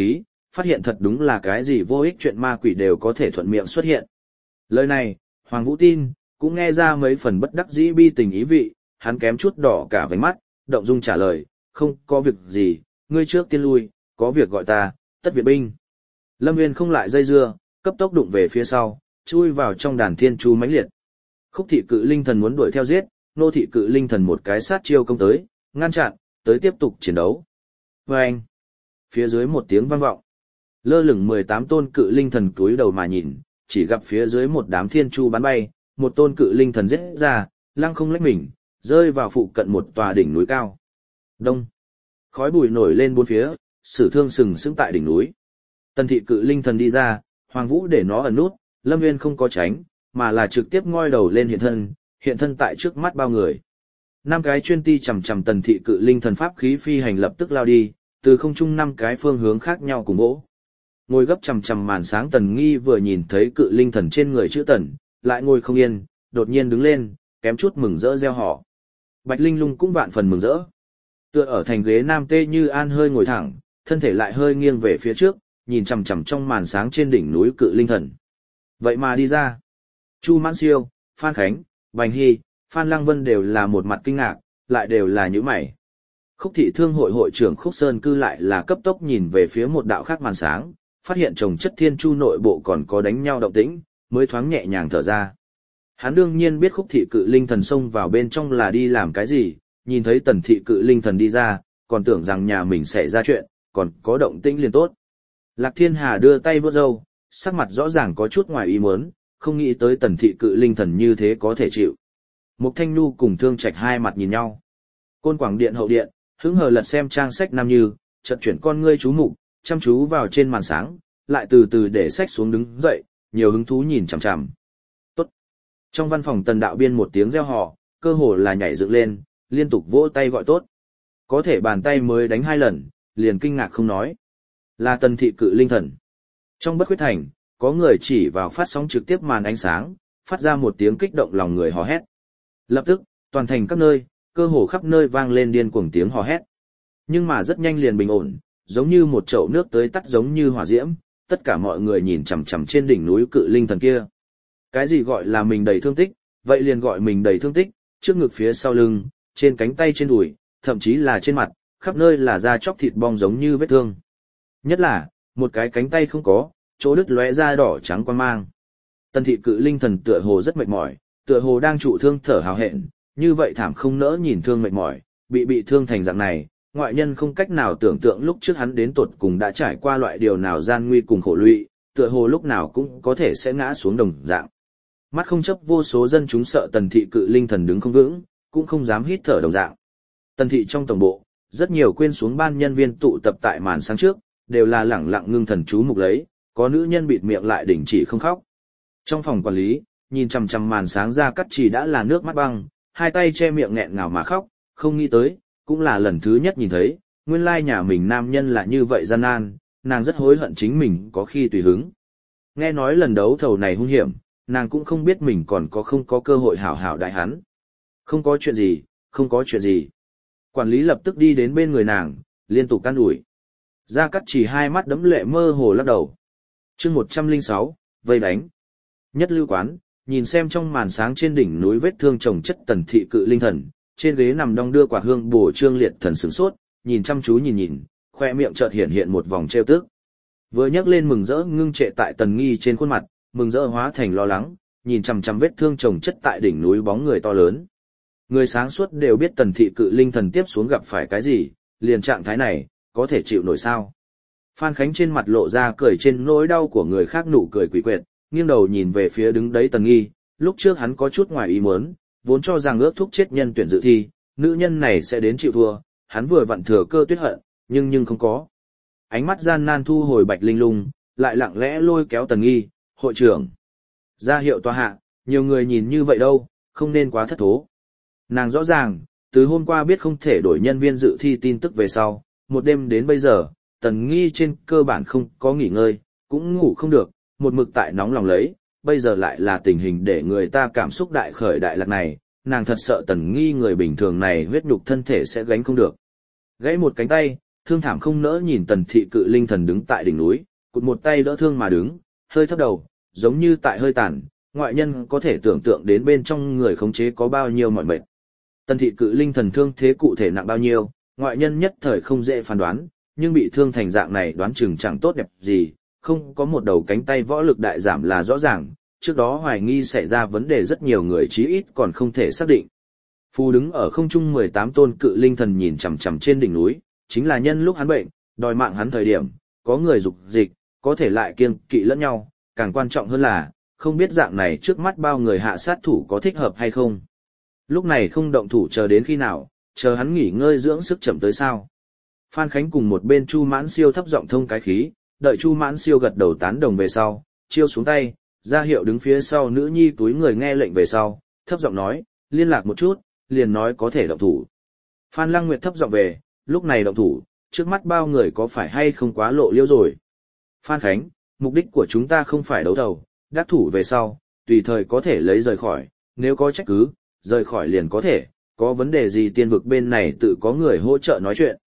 phát hiện thật đúng là cái gì vô ích chuyện ma quỷ đều có thể thuận miệng xuất hiện. Lời này, Hoàng Vũ tin, cũng nghe ra mấy phần bất đắc dĩ bi tình ý vị, hắn kém chút đỏ cả váy mắt, động dung trả lời, không có việc gì, ngươi trước tiên lui, có việc gọi ta, tất viện binh. Lâm Nguyên không lại dây dưa, cấp tốc đụng về phía sau, chui vào trong đàn thiên chu mãnh liệt. Khúc thị cự linh thần muốn đuổi theo giết, nô thị cự linh thần một cái sát chiêu công tới, ngăn chặn, tới tiếp tục chiến đấu. Vâng! Phía dưới một tiếng vang vọng. Lơ lửng 18 tôn cự linh thần cúi đầu mà nhìn, chỉ gặp phía dưới một đám thiên chu bắn bay, một tôn cự linh thần giết ra, lăng không lách mình, rơi vào phụ cận một tòa đỉnh núi cao. Đông! Khói bụi nổi lên bốn phía, sử thương sừng sững tại đỉnh núi. Tần thị cự linh thần đi ra, Hoàng Vũ để nó ẩn nút, Lâm Nguyên không có tránh, mà là trực tiếp ngoi đầu lên hiện thân tại trước mắt bao người. Năm cái chuyên ti chầm chầm tần thị cự linh thần pháp khí phi hành lập tức lao đi, từ không trung năm cái phương hướng khác nhau cùng vỗ. Ngồi gấp chầm chầm màn sáng Tần Nghi vừa nhìn thấy cự linh thần trên người chữ Tần, lại ngồi không yên, đột nhiên đứng lên, kém chút mừng rỡ reo hò. Bạch Linh Lung cũng vạn phần mừng rỡ. Tựa ở thành ghế nam tê như an hơi ngồi thẳng, thân thể lại hơi nghiêng về phía trước, nhìn chằm chằm trong màn sáng trên đỉnh núi cự linh thần. Vậy mà đi ra. Chu Mãn Siêu, Phan Khánh, Bành Hy, Phan Lăng Vân đều là một mặt kinh ngạc, lại đều là nhíu mày. Khúc thị thương hội hội trưởng Khúc Sơn Cư lại là cấp tốc nhìn về phía một đạo khác màn sáng, phát hiện chồng chất thiên chu nội bộ còn có đánh nhau động tĩnh, mới thoáng nhẹ nhàng thở ra. Hắn đương nhiên biết Khúc thị cự linh thần xông vào bên trong là đi làm cái gì, nhìn thấy Tần thị cự linh thần đi ra, còn tưởng rằng nhà mình xảy ra chuyện, còn có động tĩnh liền tốt. Lạc Thiên Hà đưa tay vuốt râu, sắc mặt rõ ràng có chút ngoài ý muốn, không nghĩ tới Tần thị cự linh thần như thế có thể chịu. Mục Thanh Nhu cùng Thương Trạch hai mặt nhìn nhau. Côn Quảng Điện hậu điện, hứng hờ lật xem trang sách Nam Như, chợt chuyển con ngươi chú mục, chăm chú vào trên màn sáng, lại từ từ để sách xuống đứng dậy, nhiều hứng thú nhìn chằm chằm. Tốt. Trong văn phòng Tần đạo biên một tiếng reo hò, cơ hồ là nhảy dựng lên, liên tục vỗ tay gọi tốt. Có thể bàn tay mới đánh 2 lần, liền kinh ngạc không nói. Là Tần thị cự linh thần. Trong Bất Khuyết Thành, có người chỉ vào phát sóng trực tiếp màn ánh sáng, phát ra một tiếng kích động lòng người hò hét. Lập tức, toàn thành các nơi, cơ hồ khắp nơi vang lên điên cuồng tiếng hò hét. Nhưng mà rất nhanh liền bình ổn, giống như một chậu nước tới tắt giống như hỏa diễm, tất cả mọi người nhìn chằm chằm trên đỉnh núi cự linh thần kia. Cái gì gọi là mình đầy thương tích, vậy liền gọi mình đầy thương tích, trước ngực phía sau lưng, trên cánh tay trên đùi, thậm chí là trên mặt, khắp nơi là da chóc thịt bong giống như vết thương. Nhất là, một cái cánh tay không có, chỗ đứt lóe da đỏ trắng quang mang. Tần thị cự linh thần tựa hồ rất mệt mỏi, tựa hồ đang trụ thương thở hào hẹn, như vậy thảm không nỡ nhìn thương mệt mỏi, bị thương thành dạng này, ngoại nhân không cách nào tưởng tượng lúc trước hắn đến tột cùng đã trải qua loại điều nào gian nguy cùng khổ lụy, tựa hồ lúc nào cũng có thể sẽ ngã xuống đồng dạng. Mắt không chấp vô số dân chúng sợ Tần thị cự linh thần đứng không vững, cũng không dám hít thở đồng dạng. Tần thị trong tổng bộ, rất nhiều quên xuống ban nhân viên tụ tập tại màn sáng trước, đều là lẳng lặng ngưng thần chú mục lấy, có nữ nhân bịt miệng lại đình chỉ không khóc. Trong phòng quản lý, nhìn chằm chằm màn sáng ra Cát Chỉ đã là nước mắt băng, hai tay che miệng nghẹn ngào mà khóc, không nghĩ tới, cũng là lần thứ nhất nhìn thấy, nguyên lai nhà mình nam nhân là như vậy gian nan, nàng rất hối hận chính mình có khi tùy hứng. Nghe nói lần đấu thầu này hung hiểm, nàng cũng không biết mình còn không có cơ hội hảo hảo đại hắn. Không có chuyện gì, không có chuyện gì. Quản lý lập tức đi đến bên người nàng, liên tục can ủi. Gia Cát Chỉ hai mắt đẫm lệ mơ hồ lắc đầu. Chương 106, vây đánh. Nhất Lưu Quán, nhìn xem trong màn sáng trên đỉnh núi vết thương chồng chất Tần thị cự linh thần, trên ghế nằm đong đưa quạt hương bổ Trương Liệt Thần sửng sốt, nhìn chăm chú nhìn, khoe miệng chợt hiện một vòng trêu tức. Vừa nhấc lên mừng rỡ ngưng trệ tại Tần Nghi trên khuôn mặt, mừng rỡ hóa thành lo lắng, nhìn chằm chằm vết thương chồng chất tại đỉnh núi bóng người to lớn. Người sáng suốt đều biết Tần thị cự linh thần tiếp xuống gặp phải cái gì, liền trạng thái này, có thể chịu nổi sao? Phan Khánh trên mặt lộ ra cười trên nỗi đau của người khác nụ cười quỷ quyệt, nghiêng đầu nhìn về phía đứng đấy Tần Nghi, lúc trước hắn có chút ngoài ý muốn, vốn cho rằng ước thúc chết nhân tuyển dự thi, nữ nhân này sẽ đến chịu thua, hắn vừa vặn thừa cơ tuyết hận, nhưng không có. Ánh mắt gian nan thu hồi Bạch Linh Lung, lại lặng lẽ lôi kéo Tần Nghi, hội trưởng. Ra hiệu tòa hạ, nhiều người nhìn như vậy đâu, không nên quá thất thố. Nàng rõ ràng, từ hôm qua biết không thể đổi nhân viên dự thi tin tức về sau, một đêm đến bây giờ, Tần Nghi trên cơ bản không có nghỉ ngơi, cũng ngủ không được, một mực tại nóng lòng lấy, bây giờ lại là tình hình để người ta cảm xúc đại khởi đại lạc này, nàng thật sợ Tần Nghi người bình thường này huyết nhục thân thể sẽ gánh không được. Gãy một cánh tay, thương thảm không nỡ nhìn Tần thị cự linh thần đứng tại đỉnh núi, cụt một tay đỡ thương mà đứng, hơi thấp đầu, giống như tại hơi tàn, ngoại nhân có thể tưởng tượng đến bên trong người khống chế có bao nhiêu mỏi mệt. Tần thị cự linh thần thương thế cụ thể nặng bao nhiêu, ngoại nhân nhất thời không dễ phán đoán, nhưng bị thương thành dạng này đoán chừng chẳng tốt đẹp gì, không có một đầu cánh tay võ lực đại giảm là rõ ràng, trước đó hoài nghi xảy ra vấn đề rất nhiều người chí ít còn không thể xác định. Phù đứng ở không trung 18 tôn cự linh thần nhìn chằm chằm trên đỉnh núi, chính là nhân lúc hắn bệnh, đòi mạng hắn thời điểm, có người dục dịch, có thể lại kiêng kỵ lẫn nhau, càng quan trọng hơn là, không biết dạng này trước mắt bao người hạ sát thủ có thích hợp hay không. Lúc này không động thủ chờ đến khi nào, chờ hắn nghỉ ngơi dưỡng sức chậm tới sao. Phan Khánh cùng một bên Chu Mãn Siêu thấp giọng thông cái khí, đợi Chu Mãn Siêu gật đầu tán đồng về sau, chiêu xuống tay, ra hiệu đứng phía sau nữ nhi túi người nghe lệnh về sau, thấp giọng nói, liên lạc một chút, liền nói có thể động thủ. Phan Lăng Nguyệt thấp giọng về, lúc này động thủ, trước mắt bao người có phải hay không quá lộ liễu rồi. Phan Khánh, mục đích của chúng ta không phải đấu đầu, đắc thủ về sau, tùy thời có thể lấy rời khỏi, nếu có trách cứ, rời khỏi liền có thể, có vấn đề gì tiên vực bên này tự có người hỗ trợ nói chuyện.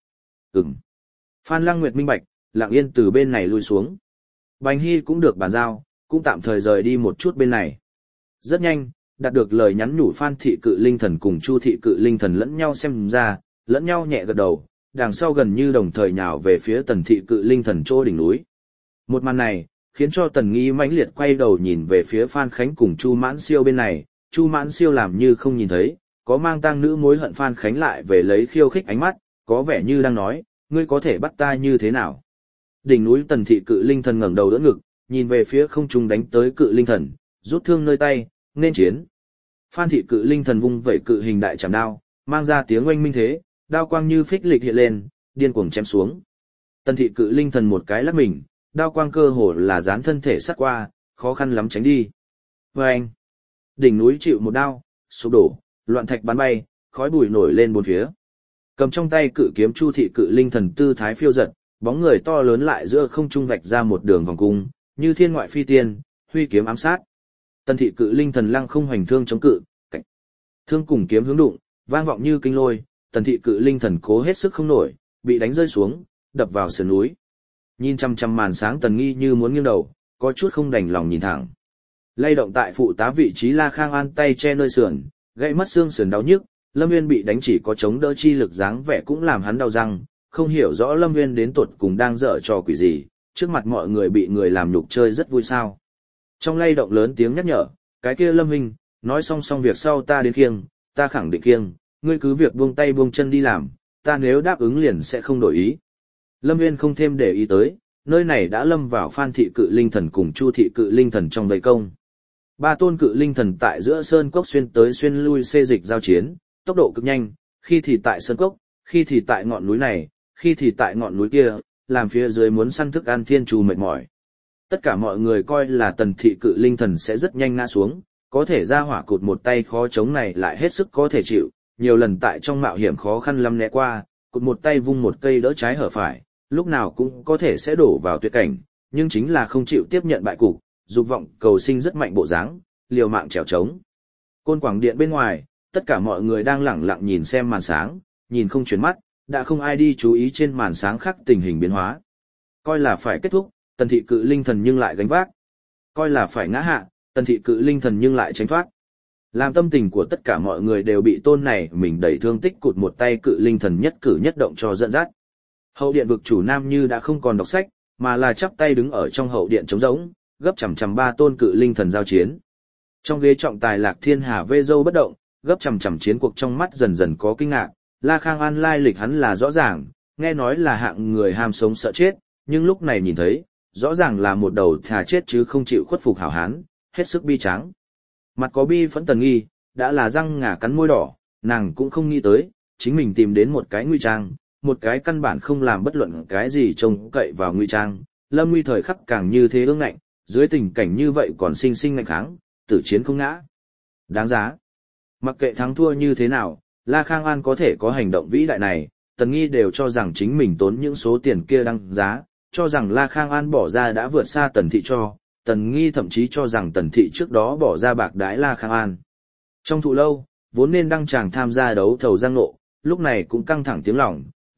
Phan Lăng Nguyệt minh bạch, lặng yên từ bên này lui xuống. Bành Hy cũng được bàn giao, cũng tạm thời rời đi một chút bên này. Rất nhanh, đạt được lời nhắn nhủ Phan thị cự linh thần cùng Chu thị cự linh thần lẫn nhau xem ra, lẫn nhau nhẹ gật đầu, đằng sau gần như đồng thời nhào về phía Tần thị cự linh thần chỗ đỉnh núi. Một màn này, khiến cho Tần Nghi mãnh liệt quay đầu nhìn về phía Phan Khánh cùng Chu Mãn Siêu bên này, Chu Mãn Siêu làm như không nhìn thấy, có mang tang nữ mối hận Phan Khánh lại về lấy khiêu khích ánh mắt, có vẻ như đang nói, ngươi có thể bắt ta như thế nào. Đỉnh núi Tần thị cự linh thần ngẩng đầu đỡ ngực, nhìn về phía không trung đánh tới cự linh thần, rút thương nơi tay, nên chiến. Phan thị cự linh thần vung vẩy cự hình đại trảm đao, mang ra tiếng oanh minh thế, đao quang như phích lịch hiện lên, điên cuồng chém xuống. Tần thị cự linh thần một cái lắc mình, đao quang cơ hồ là dán thân thể sát qua, khó khăn lắm tránh đi. Vâng! Đỉnh núi chịu một đao, sụp đổ, loạn thạch bắn bay, khói bụi nổi lên bốn phía. Cầm trong tay cự kiếm Chu thị cự linh thần tư thái phiêu giật, bóng người to lớn lại giữa không trung vạch ra một đường vòng cung, như thiên ngoại phi tiên, huy kiếm ám sát. Tần thị cự linh thần lăng không hoành thương chống cự, cạnh. Thương cùng kiếm hướng đụng, vang vọng như kinh lôi, Tần thị cự linh thần cố hết sức không nổi, bị đánh rơi xuống, đập vào sườn núi. Nhìn chăm chăm màn sáng Tần Nghi như muốn nghiêng đầu, có chút không đành lòng nhìn thẳng. Lay động tại phụ tá vị trí La Khang An tay che nơi sườn, gãy mất xương sườn đau nhức, Lâm Nguyên bị đánh chỉ có chống đỡ chi lực dáng vẻ cũng làm hắn đau răng, không hiểu rõ Lâm Nguyên đến tột cùng đang dở trò quỷ gì, trước mặt mọi người bị người làm nhục chơi rất vui sao. Trong lay động lớn tiếng nhắc nhở, cái kia Lâm Huynh, nói xong việc sau ta đến khiêng, ta khẳng định khiêng, ngươi cứ việc buông tay buông chân đi làm, ta nếu đáp ứng liền sẽ không đổi ý. Lâm Nguyên không thêm để ý tới, nơi này đã lâm vào Phan thị cự linh thần cùng Chu thị cự linh thần trong vây công. Ba tôn cự linh thần tại giữa sơn cốc xuyên tới xuyên lui xê dịch giao chiến, tốc độ cực nhanh, khi thì tại sơn cốc, khi thì tại ngọn núi này, khi thì tại ngọn núi kia, làm phía dưới muốn săn thức ăn thiên trù mệt mỏi. Tất cả mọi người coi là Tần thị cự linh thần sẽ rất nhanh ngã xuống, có thể ra hỏa cụt một tay khó chống này lại hết sức có thể chịu, nhiều lần tại trong mạo hiểm khó khăn lắm né qua, cụt một tay vung một cây đỡ trái hở phải, lúc nào cũng có thể sẽ đổ vào tuyệt cảnh, nhưng chính là không chịu tiếp nhận bại cục, dục vọng cầu sinh rất mạnh bộ dáng, liều mạng trèo trống. Côn Quảng Điện bên ngoài, tất cả mọi người đang lẳng lặng nhìn xem màn sáng, nhìn không chuyển mắt, đã không ai đi chú ý trên màn sáng khác tình hình biến hóa. Coi là phải kết thúc, Tần thị cự linh thần nhưng lại gánh vác. Coi là phải ngã hạ, Tần thị cự linh thần nhưng lại tránh thoát. Làm tâm tình của tất cả mọi người đều bị tôn này mình đẩy thương tích cụt một tay cự linh thần nhất cử nhất động cho dẫn dắt. Hậu điện vực chủ Nam Như đã không còn đọc sách, mà là chắp tay đứng ở trong hậu điện trống rỗng, gấp chằm chằm ba tôn cự linh thần giao chiến. Trong ghế trọng tài Lạc Thiên Hà vê dâu bất động, gấp chằm chằm chiến cuộc trong mắt dần dần có kinh ngạc. La Khang An lai lịch hắn là rõ ràng, nghe nói là hạng người ham sống sợ chết, nhưng lúc này nhìn thấy, rõ ràng là một đầu thà chết chứ không chịu khuất phục hảo hán, hết sức bi tráng. Mặt có bi phẫn Tần Nghi, đã là răng ngà cắn môi đỏ, nàng cũng không nghĩ tới, chính mình tìm đến một cái nguy trang, một cái căn bản không làm bất luận cái gì trông cậy vào nguy trang, lâm nguy thời khắc càng như thế ương ngạnh, dưới tình cảnh như vậy còn sinh sinh ngạnh kháng, tử chiến không ngã. Đáng giá. Mặc kệ thắng thua như thế nào, La Khang An có thể có hành động vĩ đại này, Tần Nghi đều cho rằng chính mình tốn những số tiền kia đăng giá, cho rằng La Khang An bỏ ra đã vượt xa Tần Thị cho, Tần Nghi thậm chí cho rằng Tần Thị trước đó bỏ ra bạc đái La Khang An. Trong thụ lâu, vốn nên đăng tràng tham gia đấu thầu Giang Nộ, lúc này cũng căng thẳng tiếng lòng,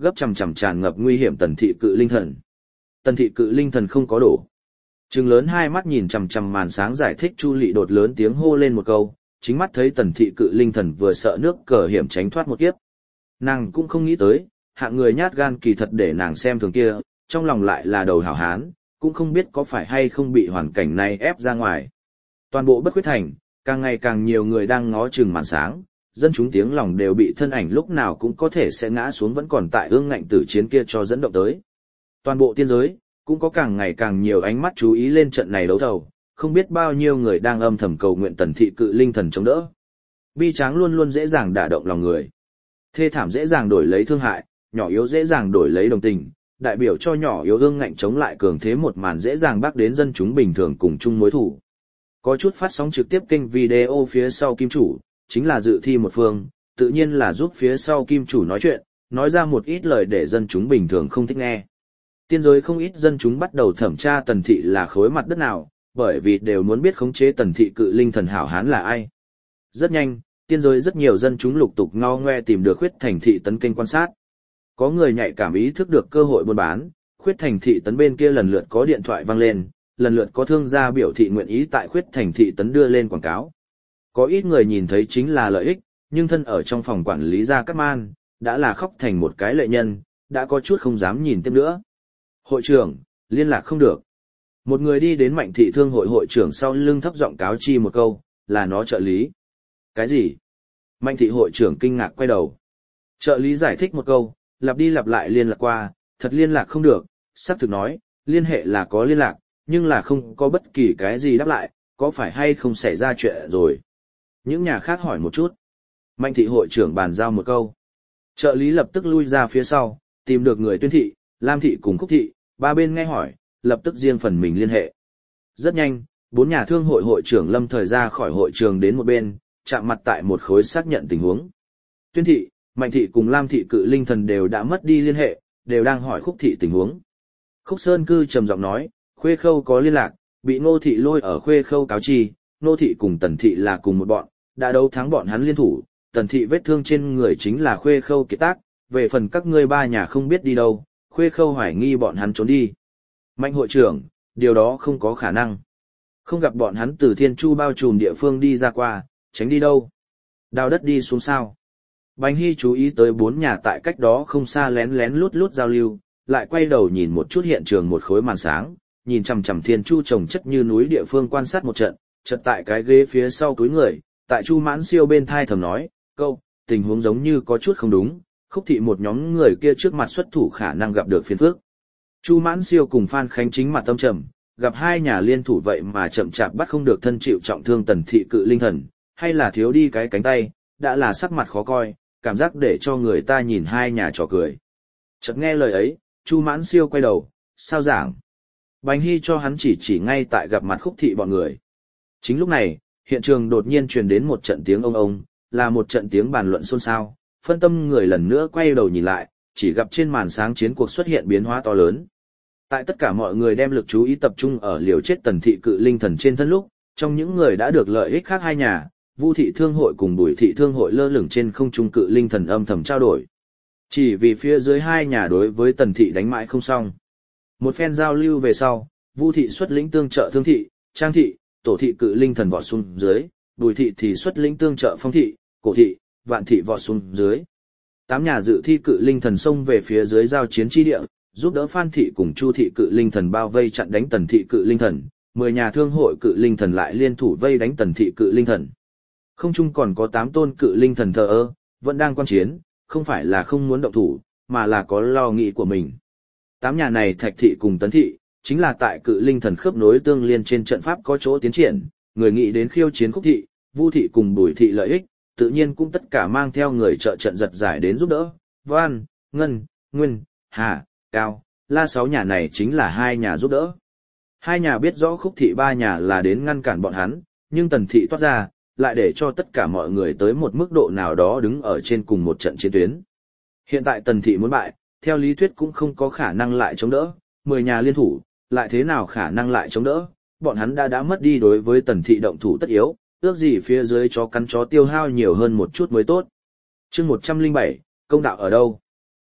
gấp chằm chằm tràn ngập nguy hiểm tần thị cự linh thần. Tần thị cự linh thần không có đổ. Trừng lớn hai mắt nhìn chằm chằm màn sáng giải thích Chu Lệ đột lớn tiếng hô lên một câu, chính mắt thấy tần thị cự linh thần vừa sợ nước cờ hiểm tránh thoát một kiếp. Nàng cũng không nghĩ tới, hạng người nhát gan kỳ thật để nàng xem thường kia, trong lòng lại là đầu hảo hán, cũng không biết có phải hay không bị hoàn cảnh này ép ra ngoài. Toàn bộ Bất Khuyết Thành, càng ngày càng nhiều người đang ngó chừng màn sáng, dân chúng tiếng lòng đều bị thân ảnh lúc nào cũng có thể sẽ ngã xuống vẫn còn tại ương ngạnh tử chiến kia cho dẫn động tới. Toàn bộ tiên giới, cũng có càng ngày càng nhiều ánh mắt chú ý lên trận này đấu thầu, không biết bao nhiêu người đang âm thầm cầu nguyện tần thị cự linh thần chống đỡ. Bi tráng luôn luôn dễ dàng đả động lòng người. Thê thảm dễ dàng đổi lấy thương hại, nhỏ yếu dễ dàng đổi lấy đồng tình, đại biểu cho nhỏ yếu ương ngạnh chống lại cường thế một màn dễ dàng bác đến dân chúng bình thường cùng chung mối thủ. Có chút phát sóng trực tiếp kênh video phía sau kim chủ, chính là dự thi một phương, tự nhiên là giúp phía sau kim chủ nói chuyện, nói ra một ít lời để dân chúng bình thường không thích nghe. Tiên giới không ít dân chúng bắt đầu thẩm tra tần thị là khối mặt đất nào, bởi vì đều muốn biết khống chế tần thị cự linh thần hảo hán là ai. Rất nhanh, tiên giới rất nhiều dân chúng lục tục ngao ngoe tìm được Khuyết Thành thị tấn kênh quan sát. Có người nhạy cảm ý thức được cơ hội buôn bán, Khuyết Thành thị tấn bên kia lần lượt có điện thoại vang lên, lần lượt có thương gia biểu thị nguyện ý tại Khuyết Thành thị tấn đưa lên quảng cáo. Có ít người nhìn thấy chính là lợi ích, nhưng thân ở trong phòng quản lý Gia Cát Man, đã là khóc thành một cái lệ nhân, đã có chút không dám nhìn tiếp nữa. Hội trưởng, liên lạc không được. Một người đi đến Mạnh thị thương hội hội trưởng sau lưng thấp giọng cáo chi một câu, là nó trợ lý. Cái gì? Mạnh thị hội trưởng kinh ngạc quay đầu. Trợ lý giải thích một câu, lặp đi lặp lại liên lạc qua, thật liên lạc không được, xác thực nói, liên hệ là có liên lạc, nhưng là không có bất kỳ cái gì đáp lại, có phải hay không xảy ra chuyện rồi. Những nhà khác hỏi một chút. Mạnh thị hội trưởng bàn giao một câu. Trợ lý lập tức lui ra phía sau, tìm được người Tuyên thị, Lam thị cùng Khúc thị, ba bên nghe hỏi, lập tức riêng phần mình liên hệ. Rất nhanh, 4 nhà thương hội hội trưởng lâm thời ra khỏi hội trường đến một bên, chạm mặt tại một khối xác nhận tình huống. Tuyên thị, Mạnh thị cùng Lam thị cự linh thần đều đã mất đi liên hệ, đều đang hỏi Khúc thị tình huống. Khúc Sơn Cư trầm giọng nói, Khuê Khâu có liên lạc, bị Ngô thị lôi ở Khuê Khâu cáo chi, Ngô thị cùng Tần thị là cùng một bọn, đã đấu thắng bọn hắn liên thủ, Tần thị vết thương trên người chính là Khuê Khâu kiệt tác, về phần các ngươi ba nhà không biết đi đâu, Khuê Khâu hoài nghi bọn hắn trốn đi. Mạnh hội trưởng, điều đó không có khả năng. Không gặp bọn hắn từ Thiên Chu bao trùm địa phương đi ra qua, tránh đi đâu. Đào đất đi xuống sao. Bành Hy chú ý tới 4 nhà tại cách đó không xa lén lén lút lút giao lưu, lại quay đầu nhìn một chút hiện trường một khối màn sáng, nhìn chằm chằm Thiên Chu trồng chất như núi địa phương quan sát một trận, chợt tại cái ghế phía sau túi người, tại Chu Mãn Siêu bên thai thầm nói, câu, tình huống giống như có chút không đúng, Khúc thị một nhóm người kia trước mặt xuất thủ khả năng gặp được phiền phức. Chu Mãn Siêu cùng Phan Khánh chính mặt tâm trầm, gặp hai nhà liên thủ vậy mà chậm chạp bắt không được thân chịu trọng thương tần thị cự linh thần, hay là thiếu đi cái cánh tay, đã là sắc mặt khó coi, cảm giác để cho người ta nhìn hai nhà trò cười. Chợt nghe lời ấy, Chu Mãn Siêu quay đầu, sao giảng? Bành Hy cho hắn chỉ ngay tại gặp mặt Khúc thị bọn người. Chính lúc này, hiện trường đột nhiên truyền đến một trận tiếng ông, là một trận tiếng bàn luận xôn xao, phân tâm người lần nữa quay đầu nhìn lại, chỉ gặp trên màn sáng chiến cuộc xuất hiện biến hóa to lớn. Tại tất cả mọi người đem lực chú ý tập trung ở liều chết tần thị cự linh thần trên thân lúc, trong những người đã được lợi ích khác hai nhà, Vu thị thương hội cùng Bùi thị thương hội lơ lửng trên không trung cự linh thần âm thầm trao đổi. Chỉ vì phía dưới hai nhà đối với tần thị đánh mãi không xong. Một phen giao lưu về sau, Vu thị xuất lĩnh tương trợ Thương thị, Trang thị, Tổ thị cự linh thần vọt xuống dưới, Bùi thị thì xuất lĩnh tương trợ Phong thị, Cổ thị, Vạn thị vọt xuống dưới. 8 nhà dự thi cự linh thần xông về phía dưới giao chiến chi địa, giúp đỡ Phan thị cùng Chu thị cự linh thần bao vây chặn đánh tần thị cự linh thần, 10 nhà thương hội cự linh thần lại liên thủ vây đánh tần thị cự linh thần. Không chung còn có 8 tôn cự linh thần thờ ơ, vẫn đang quan chiến, không phải là không muốn động thủ, mà là có lo nghĩ của mình. 8 nhà này Thạch thị cùng Tấn thị, chính là tại cự linh thần khớp nối tương liên trên trận pháp có chỗ tiến triển, người nghĩ đến khiêu chiến Khúc thị, Vu thị cùng Bùi thị lợi ích, tự nhiên cũng tất cả mang theo người trợ trận giật giải đến giúp đỡ. Văn, Ngân, Nguyên, Hà, Cao, La 6 nhà này chính là hai nhà giúp đỡ. Hai nhà biết rõ Khúc thị ba nhà là đến ngăn cản bọn hắn, nhưng Tần thị toát ra, lại để cho tất cả mọi người tới một mức độ nào đó đứng ở trên cùng một trận chiến tuyến. Hiện tại Tần thị muốn bại, theo lý thuyết cũng không có khả năng lại chống đỡ, 10 nhà liên thủ, lại thế nào khả năng lại chống đỡ, bọn hắn đã mất đi đối với Tần thị động thủ tất yếu, ước gì phía dưới chó cắn chó tiêu hao nhiều hơn một chút mới tốt. Chương 107, công đạo ở đâu?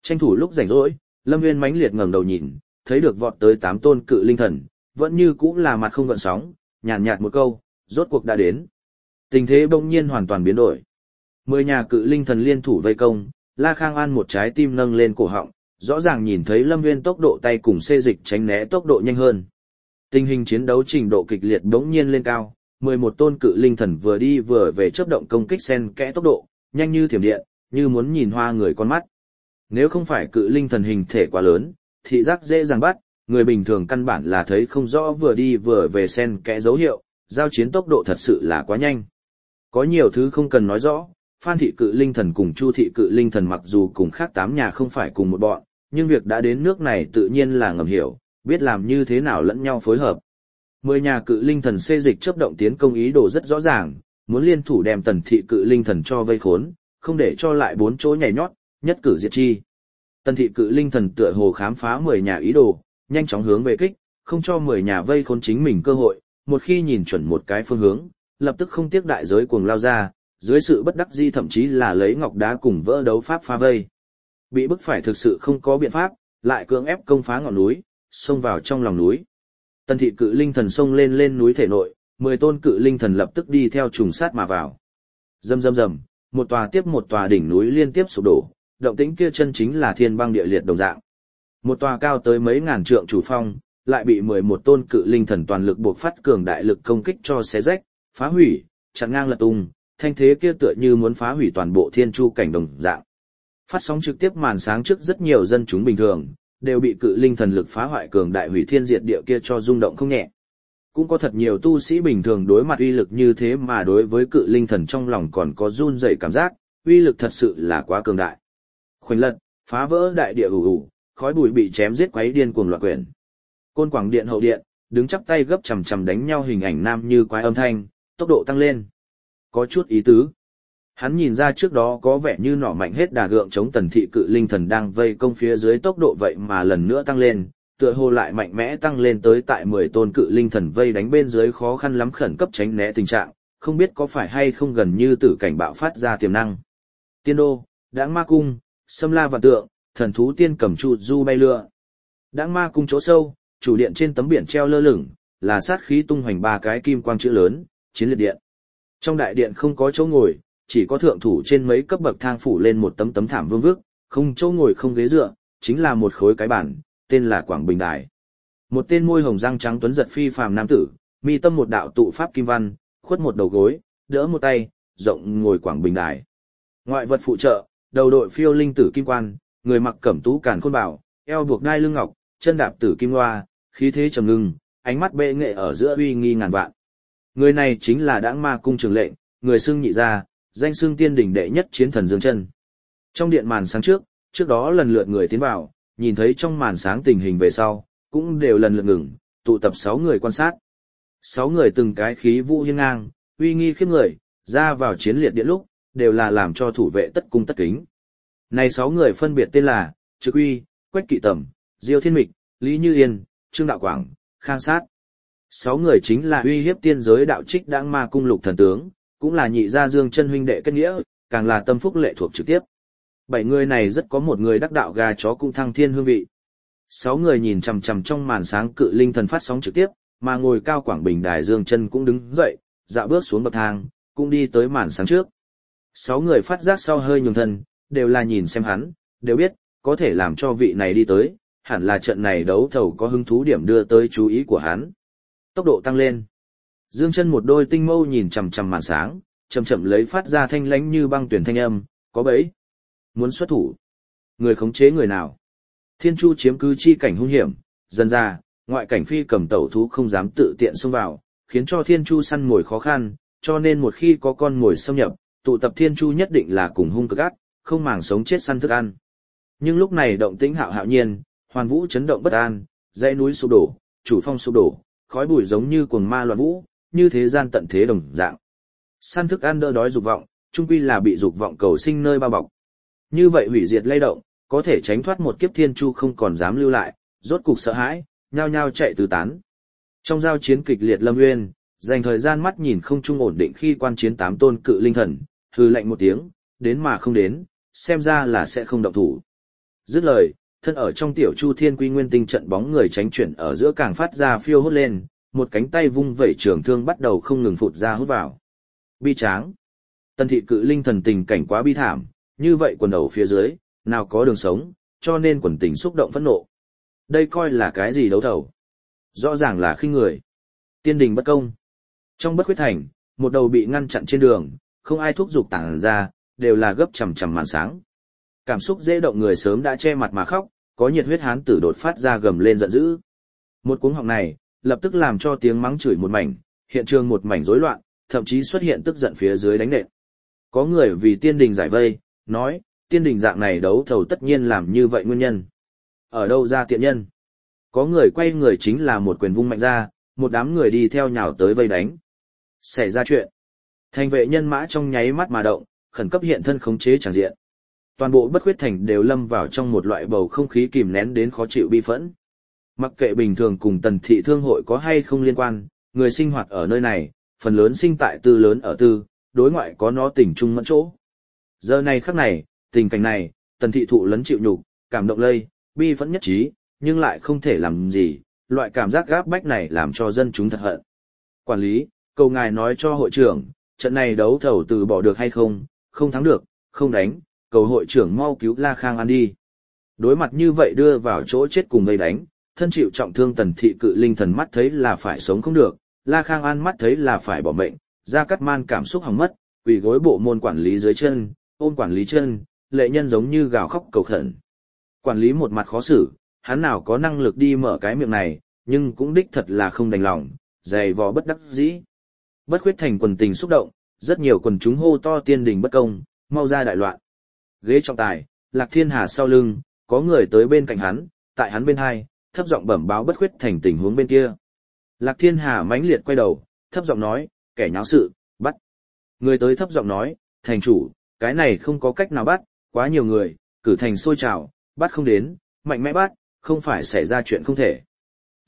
Tranh thủ lúc rảnh rỗi, Lâm Nguyên mãnh liệt ngẩng đầu nhìn, thấy được vọt tới 8 tôn cự linh thần, vẫn như cũ là mặt không gợn sóng, nhàn nhạt một câu, rốt cuộc đã đến. Tình thế bỗng nhiên hoàn toàn biến đổi. 10 nhà cự linh thần liên thủ vây công, La Khang An một trái tim nâng lên cổ họng, rõ ràng nhìn thấy Lâm Nguyên tốc độ tay cùng xê dịch tránh né tốc độ nhanh hơn. Tình hình chiến đấu trình độ kịch liệt bỗng nhiên lên cao, 11 tôn cự linh thần vừa đi vừa về chớp động công kích xen kẽ tốc độ, nhanh như thiểm điện, như muốn nhìn hoa người con mắt. Nếu không phải cự linh thần hình thể quá lớn, thị giác dễ dàng bắt, người bình thường căn bản là thấy không rõ vừa đi vừa về xen kẽ dấu hiệu, giao chiến tốc độ thật sự là quá nhanh. Có nhiều thứ không cần nói rõ, Phan thị cự linh thần cùng Chu thị cự linh thần mặc dù cùng khác 8 nhà không phải cùng một bọn, nhưng việc đã đến nước này tự nhiên là ngầm hiểu, biết làm như thế nào lẫn nhau phối hợp. 10 nhà cự linh thần xê dịch chấp động tiến công ý đồ rất rõ ràng, muốn liên thủ đem Tần thị cự linh thần cho vây khốn, không để cho lại 4 chỗ nhảy nhót, nhất cử diệt chi. Tần thị cự linh thần tựa hồ khám phá 10 nhà ý đồ, nhanh chóng hướng về kích, không cho 10 nhà vây khốn chính mình cơ hội, một khi nhìn chuẩn một cái phương hướng, lập tức không tiếc đại giới cuồng lao ra, dưới sự bất đắc dĩ thậm chí là lấy ngọc đá cùng vỡ đấu pháp phá vây. Bị bức phải thực sự không có biện pháp, lại cưỡng ép công phá ngọn núi, xông vào trong lòng núi. Tần thị cự linh thần xông lên núi thể nội, 10 tôn cự linh thần lập tức đi theo trùng sát mà vào. Rầm rầm rầm, một tòa tiếp một tòa đỉnh núi liên tiếp sụp đổ, động tĩnh kia chân chính là thiên băng địa liệt đồng dạng. Một tòa cao tới mấy ngàn trượng chủ phong, lại bị 11 tôn cự linh thần toàn lực buộc phát cường đại lực công kích cho xé rách, phá hủy, chặn ngang lật tung, thanh thế kia tựa như muốn phá hủy toàn bộ thiên chu cảnh đồng dạng. Phát sóng trực tiếp màn sáng trước rất nhiều dân chúng bình thường, đều bị cự linh thần lực phá hoại cường đại hủy thiên diệt địa kia cho rung động không nhẹ. Cũng có thật nhiều tu sĩ bình thường đối mặt uy lực như thế mà đối với cự linh thần trong lòng còn có run rẩy cảm giác, uy lực thật sự là quá cường đại. Khoảnh lật, phá vỡ đại địa ù ù, khói bụi bị chém giết quấy điên cuồng loạn quyển. Côn Quảng Điện hậu điện, đứng chắp tay gấp chằm chằm đánh nhau hình ảnh nam như quái âm thanh, tốc độ tăng lên. Có chút ý tứ. Hắn nhìn ra trước đó có vẻ như nỏ mạnh hết đà gượng chống Tần thị cự linh thần đang vây công phía dưới tốc độ vậy mà lần nữa tăng lên, tựa hồ lại mạnh mẽ tăng lên tới tại 10 tôn cự linh thần vây đánh bên dưới khó khăn lắm khẩn cấp tránh né tình trạng, không biết có phải hay không gần như tử cảnh bạo phát ra tiềm năng. Tiên đô, Đãng Ma cung, Sâm La Vạn Tượng, thần thú tiên cầm chu du bay lượn. Đãng Ma cung chỗ sâu, chủ điện trên tấm biển treo lơ lửng, là sát khí tung hoành 3 cái kim quang chữ lớn, chiến liệt điện. Trong đại điện không có chỗ ngồi, chỉ có thượng thủ trên mấy cấp bậc thang phủ lên một tấm thảm vương vức, không chỗ ngồi không ghế dựa, chính là một khối cái bản, tên là Quảng Bình Đài. Một tên môi hồng răng trắng tuấn giật phi phàm nam tử, mi tâm một đạo tụ pháp kim văn, khuất một đầu gối, đỡ một tay, rộng ngồi Quảng Bình Đài. Ngoại vật phụ trợ, đầu đội phiêu linh tử kim quan, người mặc cẩm tú càn khôn bảo, eo buộc đai lưng ngọc, chân đạp tử kim loa, khí thế trầm ngưng, ánh mắt bệ nghệ ở giữa uy nghi ngàn vạn. Người này chính là Đãng Ma cung trưởng lệnh, người xưng nhị gia, danh xưng tiên đỉnh đệ nhất chiến thần Dương Chân. Trong điện màn sáng trước đó lần lượt người tiến vào, nhìn thấy trong màn sáng tình hình về sau, cũng đều lần lượt ngừng, tụ tập 6 người quan sát. 6 người từng cái khí vũ hiên ngang, uy nghi khiếp người, ra vào chiến liệt điện lúc, đều là làm cho thủ vệ tất cung tất kính. Này 6 người phân biệt tên là Trực Uy, Quách Kỵ Tầm, Diêu Thiên Mịch, Lý Như Yên, Trương Đạo Quảng, Khang Sát. 6 người chính là uy hiếp tiên giới đạo trích Đãng Ma cung lục thần tướng, cũng là nhị gia Dương Chân huynh đệ kết nghĩa, càng là tâm phúc lệ thuộc trực tiếp. 7 người này rất có một người đắc đạo gà chó cũng thăng thiên hương vị. 6 người nhìn chằm chằm trong màn sáng cự linh thần phát sóng trực tiếp, mà ngồi cao Quảng Bình Đài Dương Chân cũng đứng dậy, dạo bước xuống bậc thang, cũng đi tới màn sáng trước. 6 người phát giác sau hơi nhường thân, đều là nhìn xem hắn, đều biết, có thể làm cho vị này đi tới, hẳn là trận này đấu thầu có hứng thú điểm đưa tới chú ý của hắn. Tốc độ tăng lên. Dương Chân một đôi tinh mâu nhìn chằm chằm màn sáng, chậm chậm lấy phát ra thanh lãnh như băng tuyển thanh âm, có bẫy. Muốn xuất thủ. Người khống chế người nào? Thiên Chu chiếm cứ chi cảnh hung hiểm, dần ra, ngoại cảnh phi cầm tẩu thú không dám tự tiện xông vào, khiến cho Thiên Chu săn mồi khó khăn, cho nên một khi có con mồi xâm nhập, tụ tập Thiên Chu nhất định là cùng hung cực ác, không màng sống chết săn thức ăn. Nhưng lúc này động tĩnh hạo nhiên, hoàn vũ chấn động bất an, dãy núi sụp đổ, chủ phong sụp đổ, khói bụi giống như cuồng ma loạn vũ, như thế gian tận thế đồng dạng. Săn thức ăn đỡ đói dục vọng, chung quy là bị dục vọng cầu sinh nơi bao bọc. Như vậy hủy diệt lay động, có thể tránh thoát một kiếp Thiên Chu không còn dám lưu lại, rốt cục sợ hãi, nhao nhao chạy tứ tán. Trong giao chiến kịch liệt Lâm Nguyên, dành thời gian mắt nhìn không trung ổn định khi quan chiến 8 tôn cự linh thần, hừ lạnh một tiếng, đến mà không đến, xem ra là sẽ không động thủ. Dứt lời, thân ở trong tiểu Chu Thiên Quy Nguyên Tinh trận bóng người tránh chuyển ở giữa càng phát ra phiêu hốt lên, một cánh tay vung vẩy trường thương bắt đầu không ngừng phụt ra hút vào. Bi tráng. Tần thị cự linh thần tình cảnh quá bi thảm, như vậy quần đầu phía dưới, nào có đường sống, cho nên quần tình xúc động phẫn nộ. Đây coi là cái gì đấu thầu? Rõ ràng là khinh người. Tiên đình bất công. Trong Bất Khuyết Thành, một đầu bị ngăn chặn trên đường, không ai thúc giục tản ra, đều là gấp chằm chằm màn sáng. Cảm xúc dễ động người sớm đã che mặt mà khóc, có nhiệt huyết hán tử đột phát ra gầm lên giận dữ. Một cuống họng này, lập tức làm cho tiếng mắng chửi một mảnh, hiện trường một mảnh rối loạn, thậm chí xuất hiện tức giận phía dưới đánh nện. Có người vì tiên đình giải vây, nói, tiên đình dạng này đấu thầu tất nhiên làm như vậy nguyên nhân. Ở đâu ra tiện nhân? Có người quay người chính là một quyền vung mạnh ra, một đám người đi theo nhào tới vây đánh. Xảy ra chuyện. Thành vệ nhân mã trong nháy mắt mà động, khẩn cấp hiện thân khống chế tràng diện. Toàn bộ Bất Khuyết Thành đều lâm vào trong một loại bầu không khí kìm nén đến khó chịu bi phẫn. Mặc kệ bình thường cùng Tần thị thương hội có hay không liên quan, người sinh hoạt ở nơi này, phần lớn sinh tại tư lớn ở tư, đối ngoại có nó tình chung mẫn chỗ. Giờ này khắc này, tình cảnh này, Tần thị thụ lấn chịu nhục, cảm động lây, bi phẫn nhất trí, nhưng lại không thể làm gì, loại cảm giác gáp bách này làm cho dân chúng thật hận. Quản lý, cầu ngài nói cho hội trưởng, trận này đấu thầu từ bỏ được hay không, không thắng được, không đánh, cầu hội trưởng mau cứu La Khang An đi. Đối mặt như vậy đưa vào chỗ chết cùng vây đánh, thân chịu trọng thương Tần thị cự linh thần mắt thấy là phải sống không được, La Khang An mắt thấy là phải bỏ mệnh, Gia Cát Man cảm xúc hỏng mất, quỳ gối bộ môn quản lý dưới chân, ôm quản lý chân, lệ nhân giống như gào khóc cầu khẩn. Quản lý một mặt khó xử, hắn nào có năng lực đi mở cái miệng này, nhưng cũng đích thật là không đành lòng, dày vò bất đắc dĩ. Bất Khuyết Thành quần tình xúc động, rất nhiều quần chúng hô to tiên đình bất công, mau ra đại loạn. Ghế trọng tài, Lạc Thiên Hà sau lưng, có người tới bên cạnh hắn, tại hắn bên hai, thấp giọng bẩm báo Bất Khuyết Thành tình huống bên kia. Lạc Thiên Hà mãnh liệt quay đầu, thấp giọng nói, kẻ nháo sự, bắt. Người tới thấp giọng nói, thành chủ, cái này không có cách nào bắt, quá nhiều người, cử thành sôi trào, bắt không đến, mạnh mẽ bắt, không phải xảy ra chuyện không thể. T.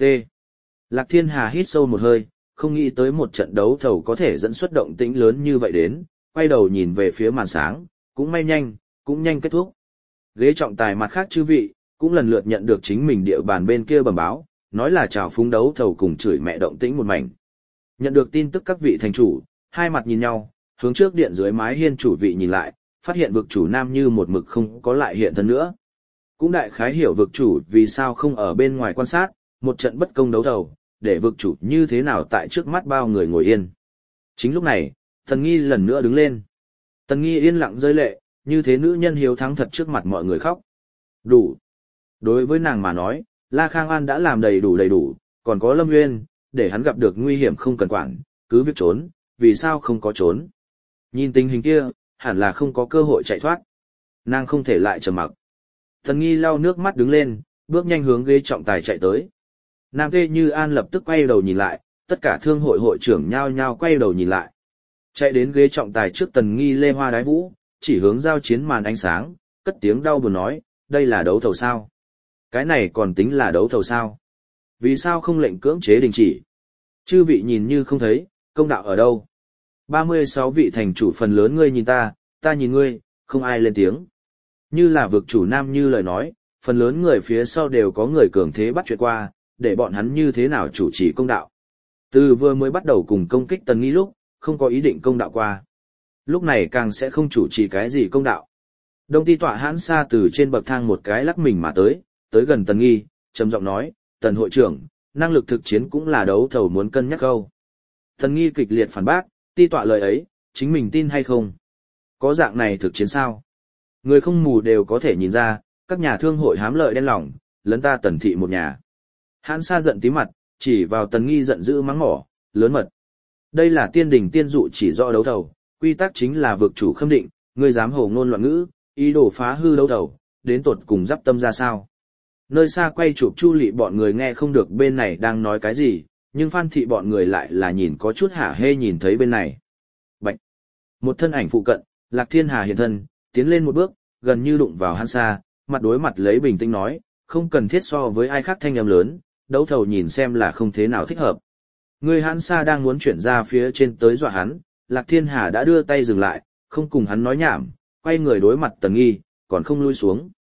Lạc Thiên Hà hít sâu một hơi, không nghĩ tới một trận đấu thầu có thể dẫn xuất động tĩnh lớn như vậy đến, quay đầu nhìn về phía màn sáng, cũng nhanh kết thúc. Ghế trọng tài mặt khác chư vị, cũng lần lượt nhận được chính mình địa bàn bên kia bẩm báo, nói là chào phúng đấu thầu cùng chửi mẹ động tĩnh một mảnh. Nhận được tin tức các vị thành chủ, hai mặt nhìn nhau, hướng trước điện dưới mái hiên chủ vị nhìn lại, phát hiện vực chủ nam như một mực không có lại hiện thân nữa. Cũng đại khái hiểu vực chủ vì sao không ở bên ngoài quan sát, một trận bất công đấu thầu, để vực chủ như thế nào tại trước mắt bao người ngồi yên. Chính lúc này, Tần Nghi lần nữa đứng lên. Tần Nghi yên lặng rơi lệ, như thế nữ nhân hiếu thắng thật trước mặt mọi người khóc. Đủ. Đối với nàng mà nói, La Khang An đã làm đầy đủ, còn có Lâm Nguyên, để hắn gặp được nguy hiểm không cần quản, cứ việc trốn, vì sao không có trốn. Nhìn tình hình kia, hẳn là không có cơ hội chạy thoát. Nàng không thể lại trầm mặc. Tần Nghi lau nước mắt đứng lên, bước nhanh hướng ghế trọng tài chạy tới. Nam Tê Như An lập tức quay đầu nhìn lại, tất cả thương hội hội trưởng nhao nhao quay đầu nhìn lại. Chạy đến ghế trọng tài trước Tần Nghi lê hoa đái vũ, chỉ hướng giao chiến màn ánh sáng, cất tiếng đau buồn nói, đây là đấu thầu sao? Cái này còn tính là đấu thầu sao? Vì sao không lệnh cưỡng chế đình chỉ? Chư vị nhìn như không thấy, công đạo ở đâu? 36 vị thành chủ phần lớn ngươi nhìn ta nhìn ngươi, không ai lên tiếng. Như là vực chủ nam như lời nói, phần lớn người phía sau đều có người cường thế bắt chuyện qua, để bọn hắn như thế nào chủ trì công đạo. Từ vừa mới bắt đầu cùng công kích Tần Nghi lúc, không có ý định công đạo qua. Lúc này càng sẽ không chủ trì cái gì công đạo. Đông Ti Tọa Hãn Sa từ trên bậc thang một cái lắc mình mà tới gần Tần Nghi, trầm giọng nói, Tần hội trưởng, năng lực thực chiến cũng là đấu thầu muốn cân nhắc câu. Tần Nghi kịch liệt phản bác, Ti Tọa lời ấy, chính mình tin hay không? Có dạng này thực chiến sao? Người không mù đều có thể nhìn ra, các nhà thương hội hám lợi đen lòng, lấn ta Tần thị một nhà. Hãn Sa giận tím mặt, chỉ vào Tần Nghi giận dữ mắng mỏ, lớn mật. Đây là tiên đình tiên dụ chỉ rõ đấu thầu, quy tắc chính là vực chủ khâm định, ngươi dám hồ ngôn loạn ngữ, ý đồ phá hư đấu thầu, đến tột cùng giáp tâm ra sao. Nơi xa quay chụp Chu Lị bọn người nghe không được bên này đang nói cái gì, nhưng Phan thị bọn người lại là nhìn có chút hả hê nhìn thấy bên này. Bạch. Một thân ảnh phụ cận, Lạc Thiên Hà hiện thân, tiến lên một bước, gần như đụng vào Hãn Sa, mặt đối mặt lấy bình tĩnh nói, không cần thiết so với ai khác thanh âm lớn, đấu thầu nhìn xem là không thế nào thích hợp. Người Hãn Sa đang muốn chuyển ra phía trên tới dọa hắn, Lạc Thiên Hà đã đưa tay dừng lại, không cùng hắn nói nhảm, quay người đối mặt Tần Nghi, còn không lui xuống.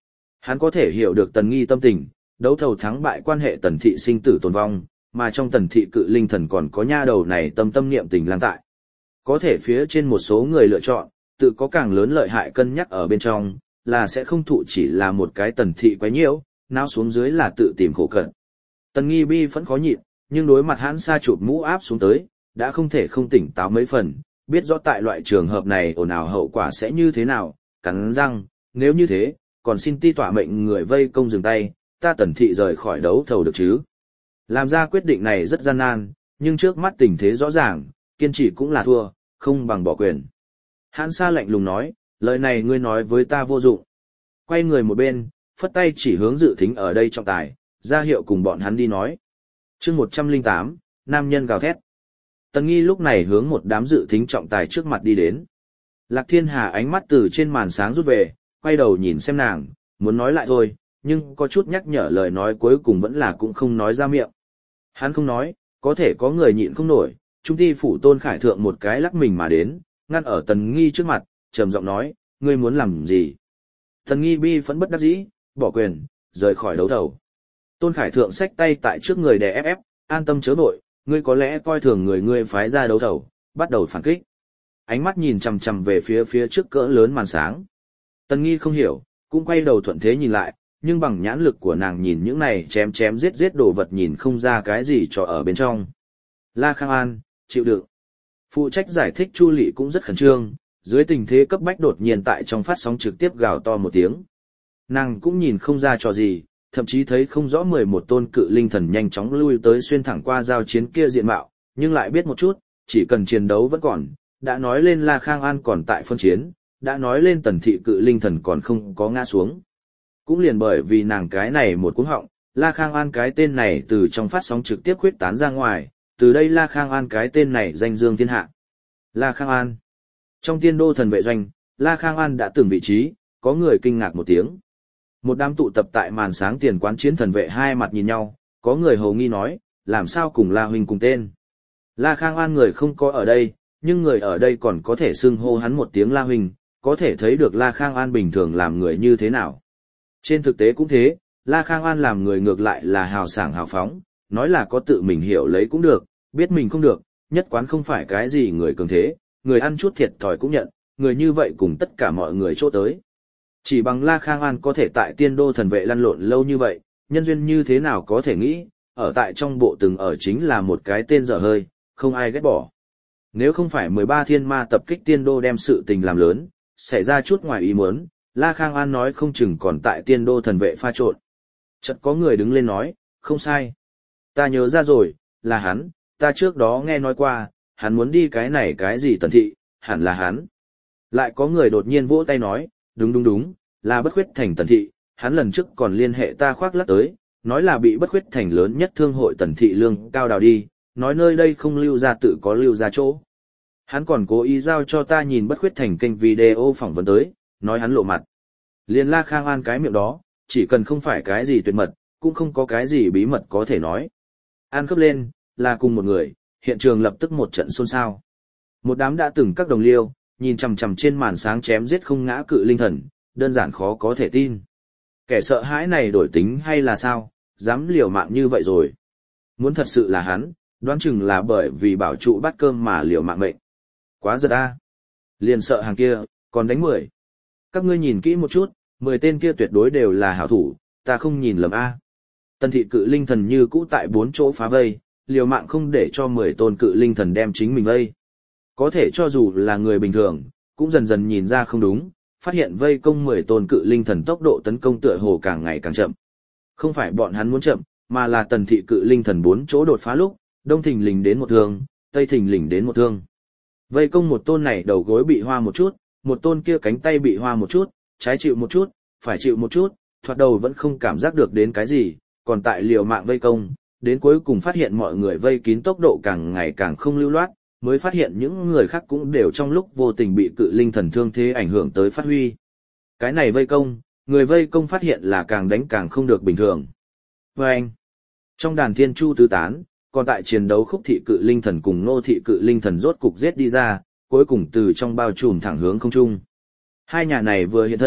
Hắn có thể hiểu được Tần Nghi tâm tình, đấu thầu thắng bại quan hệ Tần thị sinh tử tồn vong, mà trong Tần thị cự linh thần còn có nha đầu này tâm niệm tình lang tại. Có thể phía trên một số người lựa chọn, tự có càng lớn lợi hại cân nhắc ở bên trong, là sẽ không thụ chỉ là một cái Tần thị quấy nhiễu, nào xuống dưới là tự tìm khổ cận. Tần Nghi bi vẫn khó nhịn, nhưng đối mặt Hãn Sa chụp mũ áp xuống tới, đã không thể không tỉnh táo mấy phần, biết rõ tại loại trường hợp này ồn ào hậu quả sẽ như thế nào, cắn răng, nếu như thế, còn xin ti tỏa mệnh người vây công dừng tay, ta Tần thị rời khỏi đấu thầu được chứ. Làm ra quyết định này rất gian nan, nhưng trước mắt tình thế rõ ràng, kiên trì cũng là thua, không bằng bỏ quyền. Hãn Sa lạnh lùng nói, lời này ngươi nói với ta vô dụng. Quay người một bên, phất tay chỉ hướng Dự Thính ở đây trọng tài, ra hiệu cùng bọn hắn đi nói. Chương 108, nam nhân gào thét. Tần Nghi lúc này hướng một đám Dự Thính trọng tài trước mặt đi đến. Lạc Thiên Hà ánh mắt từ trên màn sáng rút về, quay đầu nhìn xem nàng, muốn nói lại thôi, nhưng có chút nhắc nhở lời nói cuối cùng vẫn là cũng không nói ra miệng. Hắn không nói, có thể có người nhịn không nổi, trung ti phủ Tôn Khải Thượng một cái lắc mình mà đến, ngăn ở Tần Nghi trước mặt, trầm giọng nói, ngươi muốn làm gì? Tần Nghi bi phẫn bất đắc dĩ, bỏ quyền, rời khỏi đấu thầu. Tôn Khải Thượng xách tay tại trước người đè ép, an tâm chớ vội, ngươi có lẽ coi thường người ngươi phái ra đấu thầu, bắt đầu phản kích. Ánh mắt nhìn chằm chằm về phía trước cỡ lớn màn sáng. Tần Nghi không hiểu, cũng quay đầu thuận thế nhìn lại, nhưng bằng nhãn lực của nàng nhìn những này chém giết đồ vật nhìn không ra cái gì cho ở bên trong. La Khang An, chịu đựng. Phụ trách giải thích Chu Lệ cũng rất khẩn trương, dưới tình thế cấp bách đột nhiên tại trong phát sóng trực tiếp gào to một tiếng. Nàng cũng nhìn không ra trò gì, thậm chí thấy không rõ 11 tôn cự linh thần nhanh chóng lui tới xuyên thẳng qua giao chiến kia diện mạo, nhưng lại biết một chút, chỉ cần chiến đấu vẫn còn, đã nói lên La Khang An còn tại phân chiến, đã nói lên Tần thị cự linh thần còn không có ngã xuống. Cũng liền bởi vì nàng cái này một cú họng, La Khang An cái tên này từ trong phát sóng trực tiếp khuyết tán ra ngoài, từ đây La Khang An cái tên này danh dương thiên hạ. La Khang An. Trong tiên đô thần vệ doanh, La Khang An đã từng vị trí, có người kinh ngạc một tiếng. Một đám tụ tập tại màn sáng tiền quán chiến thần vệ hai mặt nhìn nhau, có người hầu nghi nói, làm sao cùng La huynh cùng tên. La Khang An người không có ở đây, nhưng người ở đây còn có thể xưng hô hắn một tiếng La huynh, có thể thấy được La Khang An bình thường làm người như thế nào. Trên thực tế cũng thế, La Khang An làm người ngược lại là hào sảng hào phóng, nói là có tự mình hiểu lấy cũng được, biết mình không được, nhất quán không phải cái gì người cường thế, người ăn chút thiệt thòi cũng nhận, người như vậy cùng tất cả mọi người chỗ tới. Chỉ bằng La Khang An có thể tại tiên đô thần vệ lăn lộn lâu như vậy, nhân duyên như thế nào có thể nghĩ, ở tại trong bộ từng ở chính là một cái tên dở hơi, không ai ghét bỏ. Nếu không phải 13 thiên ma tập kích tiên đô đem sự tình làm lớn, xảy ra chút ngoài ý muốn, La Khang An nói không chừng còn tại tiên đô thần vệ pha trộn. Chợt có người đứng lên nói, không sai. Ta nhớ ra rồi, là hắn, ta trước đó nghe nói qua, hắn muốn đi cái này cái gì Tần thị, hẳn là hắn. Lại có người đột nhiên vỗ tay nói, đúng, là Bất Khuyết Thành Tần thị, hắn lần trước còn liên hệ ta khoác lắc tới, nói là bị Bất Khuyết Thành lớn nhất thương hội Tần thị lương cao đào đi, nói nơi đây không lưu ra tự có lưu ra chỗ. Hắn còn cố ý giao cho ta nhìn Bất Khuyết Thành kênh video phỏng vấn tới, nói hắn lộ mặt. Liên La Khang An cái miệng đó, chỉ cần không phải cái gì tuyệt mật, cũng không có cái gì bí mật có thể nói. An khớp lên, là cùng một người, hiện trường lập tức một trận xôn xao. Một đám đã từng các đồng liêu, nhìn chằm chằm trên màn sáng chém giết không ngã cự linh thần, đơn giản khó có thể tin. Kẻ sợ hãi này đổi tính hay là sao, dám liều mạng như vậy rồi. Muốn thật sự là hắn, đoán chừng là bởi vì bảo trụ bát cơm mà liều mạng mệnh. Quá giật a. Liền sợ hàng kia, còn đánh 10. Các ngươi nhìn kỹ một chút, 10 tên kia tuyệt đối đều là hảo thủ, ta không nhìn lầm a. Tần thị cự linh thần như cũ tại 4 chỗ phá vây, liều mạng không để cho 10 tôn cự linh thần đem chính mình vây. Có thể cho dù là người bình thường, cũng dần dần nhìn ra không đúng, phát hiện vây công 10 tôn cự linh thần tốc độ tấn công tựa hồ càng ngày càng chậm. Không phải bọn hắn muốn chậm, mà là tần thị cự linh thần 4 chỗ đột phá lúc, đông thình lình đến một thương, tây thình lình đến một thương. Vây công một tôn này đầu gối bị hoa một chút, một tôn kia cánh tay bị hoa một chút, trái chịu một chút, phải chịu một chút, thoạt đầu vẫn không cảm giác được đến cái gì, còn tại liều mạng vây công, đến cuối cùng phát hiện mọi người vây kín tốc độ càng ngày càng không lưu loát, mới phát hiện những người khác cũng đều trong lúc vô tình bị cự linh thần thương thế ảnh hưởng tới phát huy. Cái này vây công, người vây công phát hiện là càng đánh càng không được bình thường. Và anh, trong đàn thiên chu tứ tán, còn tại chiến đấu Khúc thị cự linh thần cùng Nô thị cự linh thần rốt cục giết đi ra, cuối cùng từ trong bao trùm thẳng hướng không trung. Hai nhà này vừa hiện thân,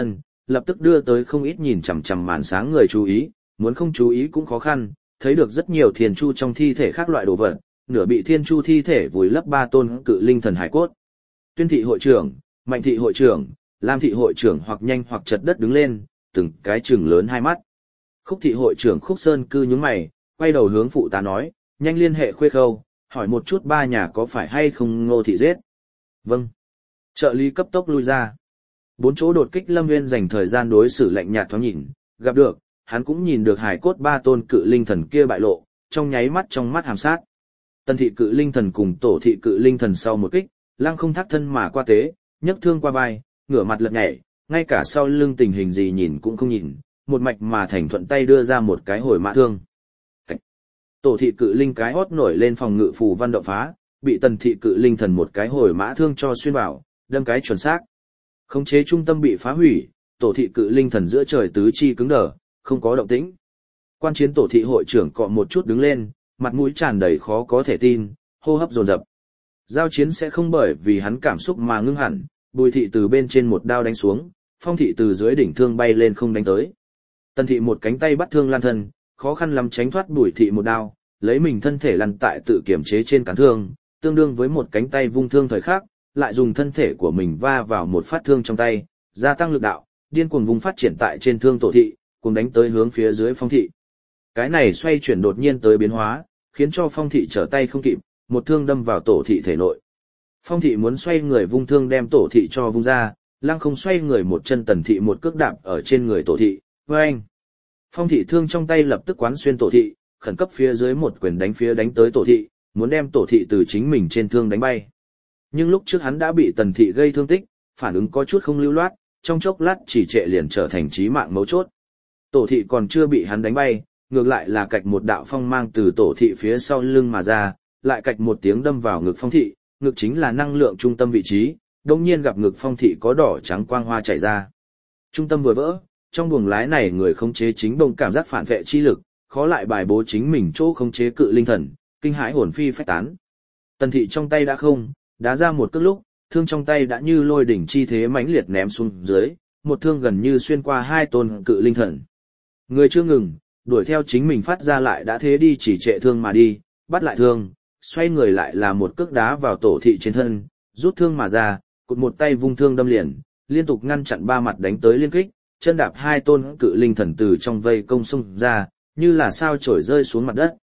lập tức đưa tới không ít nhìn chằm chằm màn sáng người chú ý, muốn không chú ý cũng khó khăn, thấy được rất nhiều thiên chu trong thi thể khác loại đồ vật, nửa bị thiên chu thi thể vùi lấp 3 tôn cự linh thần hải cốt. Tuyên thị hội trưởng, Mạnh thị hội trưởng, Lam thị hội trưởng hoặc nhanh hoặc chật đất đứng lên, từng cái trừng lớn hai mắt. Khúc thị hội trưởng Khúc Sơn cư nhướng mày, quay đầu hướng phụ tá nói, nhanh liên hệ Khuê Khâu, hỏi một chút ba nhà có phải hay không Ngô thị giết. Vâng. Trợ lý cấp tốc lui ra. 4 chỗ đột kích Lâm Nguyên dành thời gian đối xử lạnh nhạt thoáng nhìn, gặp được, hắn cũng nhìn được hải cốt 3 tôn cự linh thần kia bại lộ, trong nháy mắt trong mắt hàm sát. Tân thị cự linh thần cùng tổ thị cự linh thần sau một kích, lăng không thác thân mà qua tế, nhấc thương qua vai, ngửa mặt lật nhảy, ngay cả sau lưng tình hình gì nhìn cũng không nhìn, một mạch mà thành thuận tay đưa ra một cái hồi mã thương. Tổ thị cự linh cái hót nổi lên phòng ngự phù văn động phá, bị tần thị cự linh thần một cái hồi mã thương cho xuyên vào, đâm cái chuẩn xác. Khống chế trung tâm bị phá hủy, tổ thị cự linh thần giữa trời tứ chi cứng đờ, không có động tĩnh. Quan chiến tổ thị hội trưởng cọ một chút đứng lên, mặt mũi tràn đầy khó có thể tin, hô hấp dồn dập. Giao chiến sẽ không bởi vì hắn cảm xúc mà ngưng hẳn, Bùi thị từ bên trên một đao đánh xuống, Phong thị từ dưới đỉnh thương bay lên không đánh tới. Tần thị một cánh tay bắt thương lan thân, khó khăn lắm tránh thoát Bùi thị một đao, lấy mình thân thể lăn tại tự kiểm chế trên cán thương, tương đương với một cánh tay vung thương thời khắc, lại dùng thân thể của mình va vào một phát thương trong tay, gia tăng lực đạo, điên cuồng vùng phát triển tại trên thương tổ thị, cùng đánh tới hướng phía dưới Phong thị. Cái này xoay chuyển đột nhiên tới biến hóa, khiến cho Phong thị trở tay không kịp, một thương đâm vào tổ thị thể nội. Phong thị muốn xoay người vung thương đem tổ thị cho vung ra, lăng không xoay người một chân Tần thị một cước đạp ở trên người tổ thị, oeng. Phong thị thương trong tay lập tức quán xuyên tổ thị, khẩn cấp phía dưới một quyền đánh phía đánh tới tổ thị, muốn đem tổ thị từ chính mình trên thương đánh bay. Nhưng lúc trước hắn đã bị Tần thị gây thương tích, phản ứng có chút không lưu loát, trong chốc lát chỉ trệ liền trở thành chí mạng mấu chốt. Tổ thị còn chưa bị hắn đánh bay, ngược lại là cạch một đạo phong mang từ tổ thị phía sau lưng mà ra, lại cạch một tiếng đâm vào ngực Phong thị, ngực chính là năng lượng trung tâm vị trí, đồng nhiên gặp ngực Phong thị có đỏ trắng quang hoa chảy ra. Trung tâm vừa vỡ, trong buồng lái này người khống chế chính bông cảm giác phản vệ chi lực, khó lại bài bố chính mình chỗ khống chế cự linh thần, kinh hãi hồn phi phách tán. Tần thị trong tay đã không, đá ra một cước lúc, thương trong tay đã như lôi đỉnh chi thế mãnh liệt ném xuống dưới, một thương gần như xuyên qua 2 tôn cự linh thần. Người chưa ngừng, đuổi theo chính mình phát ra lại đã thế đi chỉ trệ thương mà đi, bắt lại thương, xoay người lại là một cước đá vào tổ thị trên thân, rút thương mà ra, cụt một tay vung thương đâm liền, liên tục ngăn chặn 3 mặt đánh tới liên kích, chân đạp 2 tôn cự linh thần từ trong vây công xung ra, như là sao chổi rơi xuống mặt đất.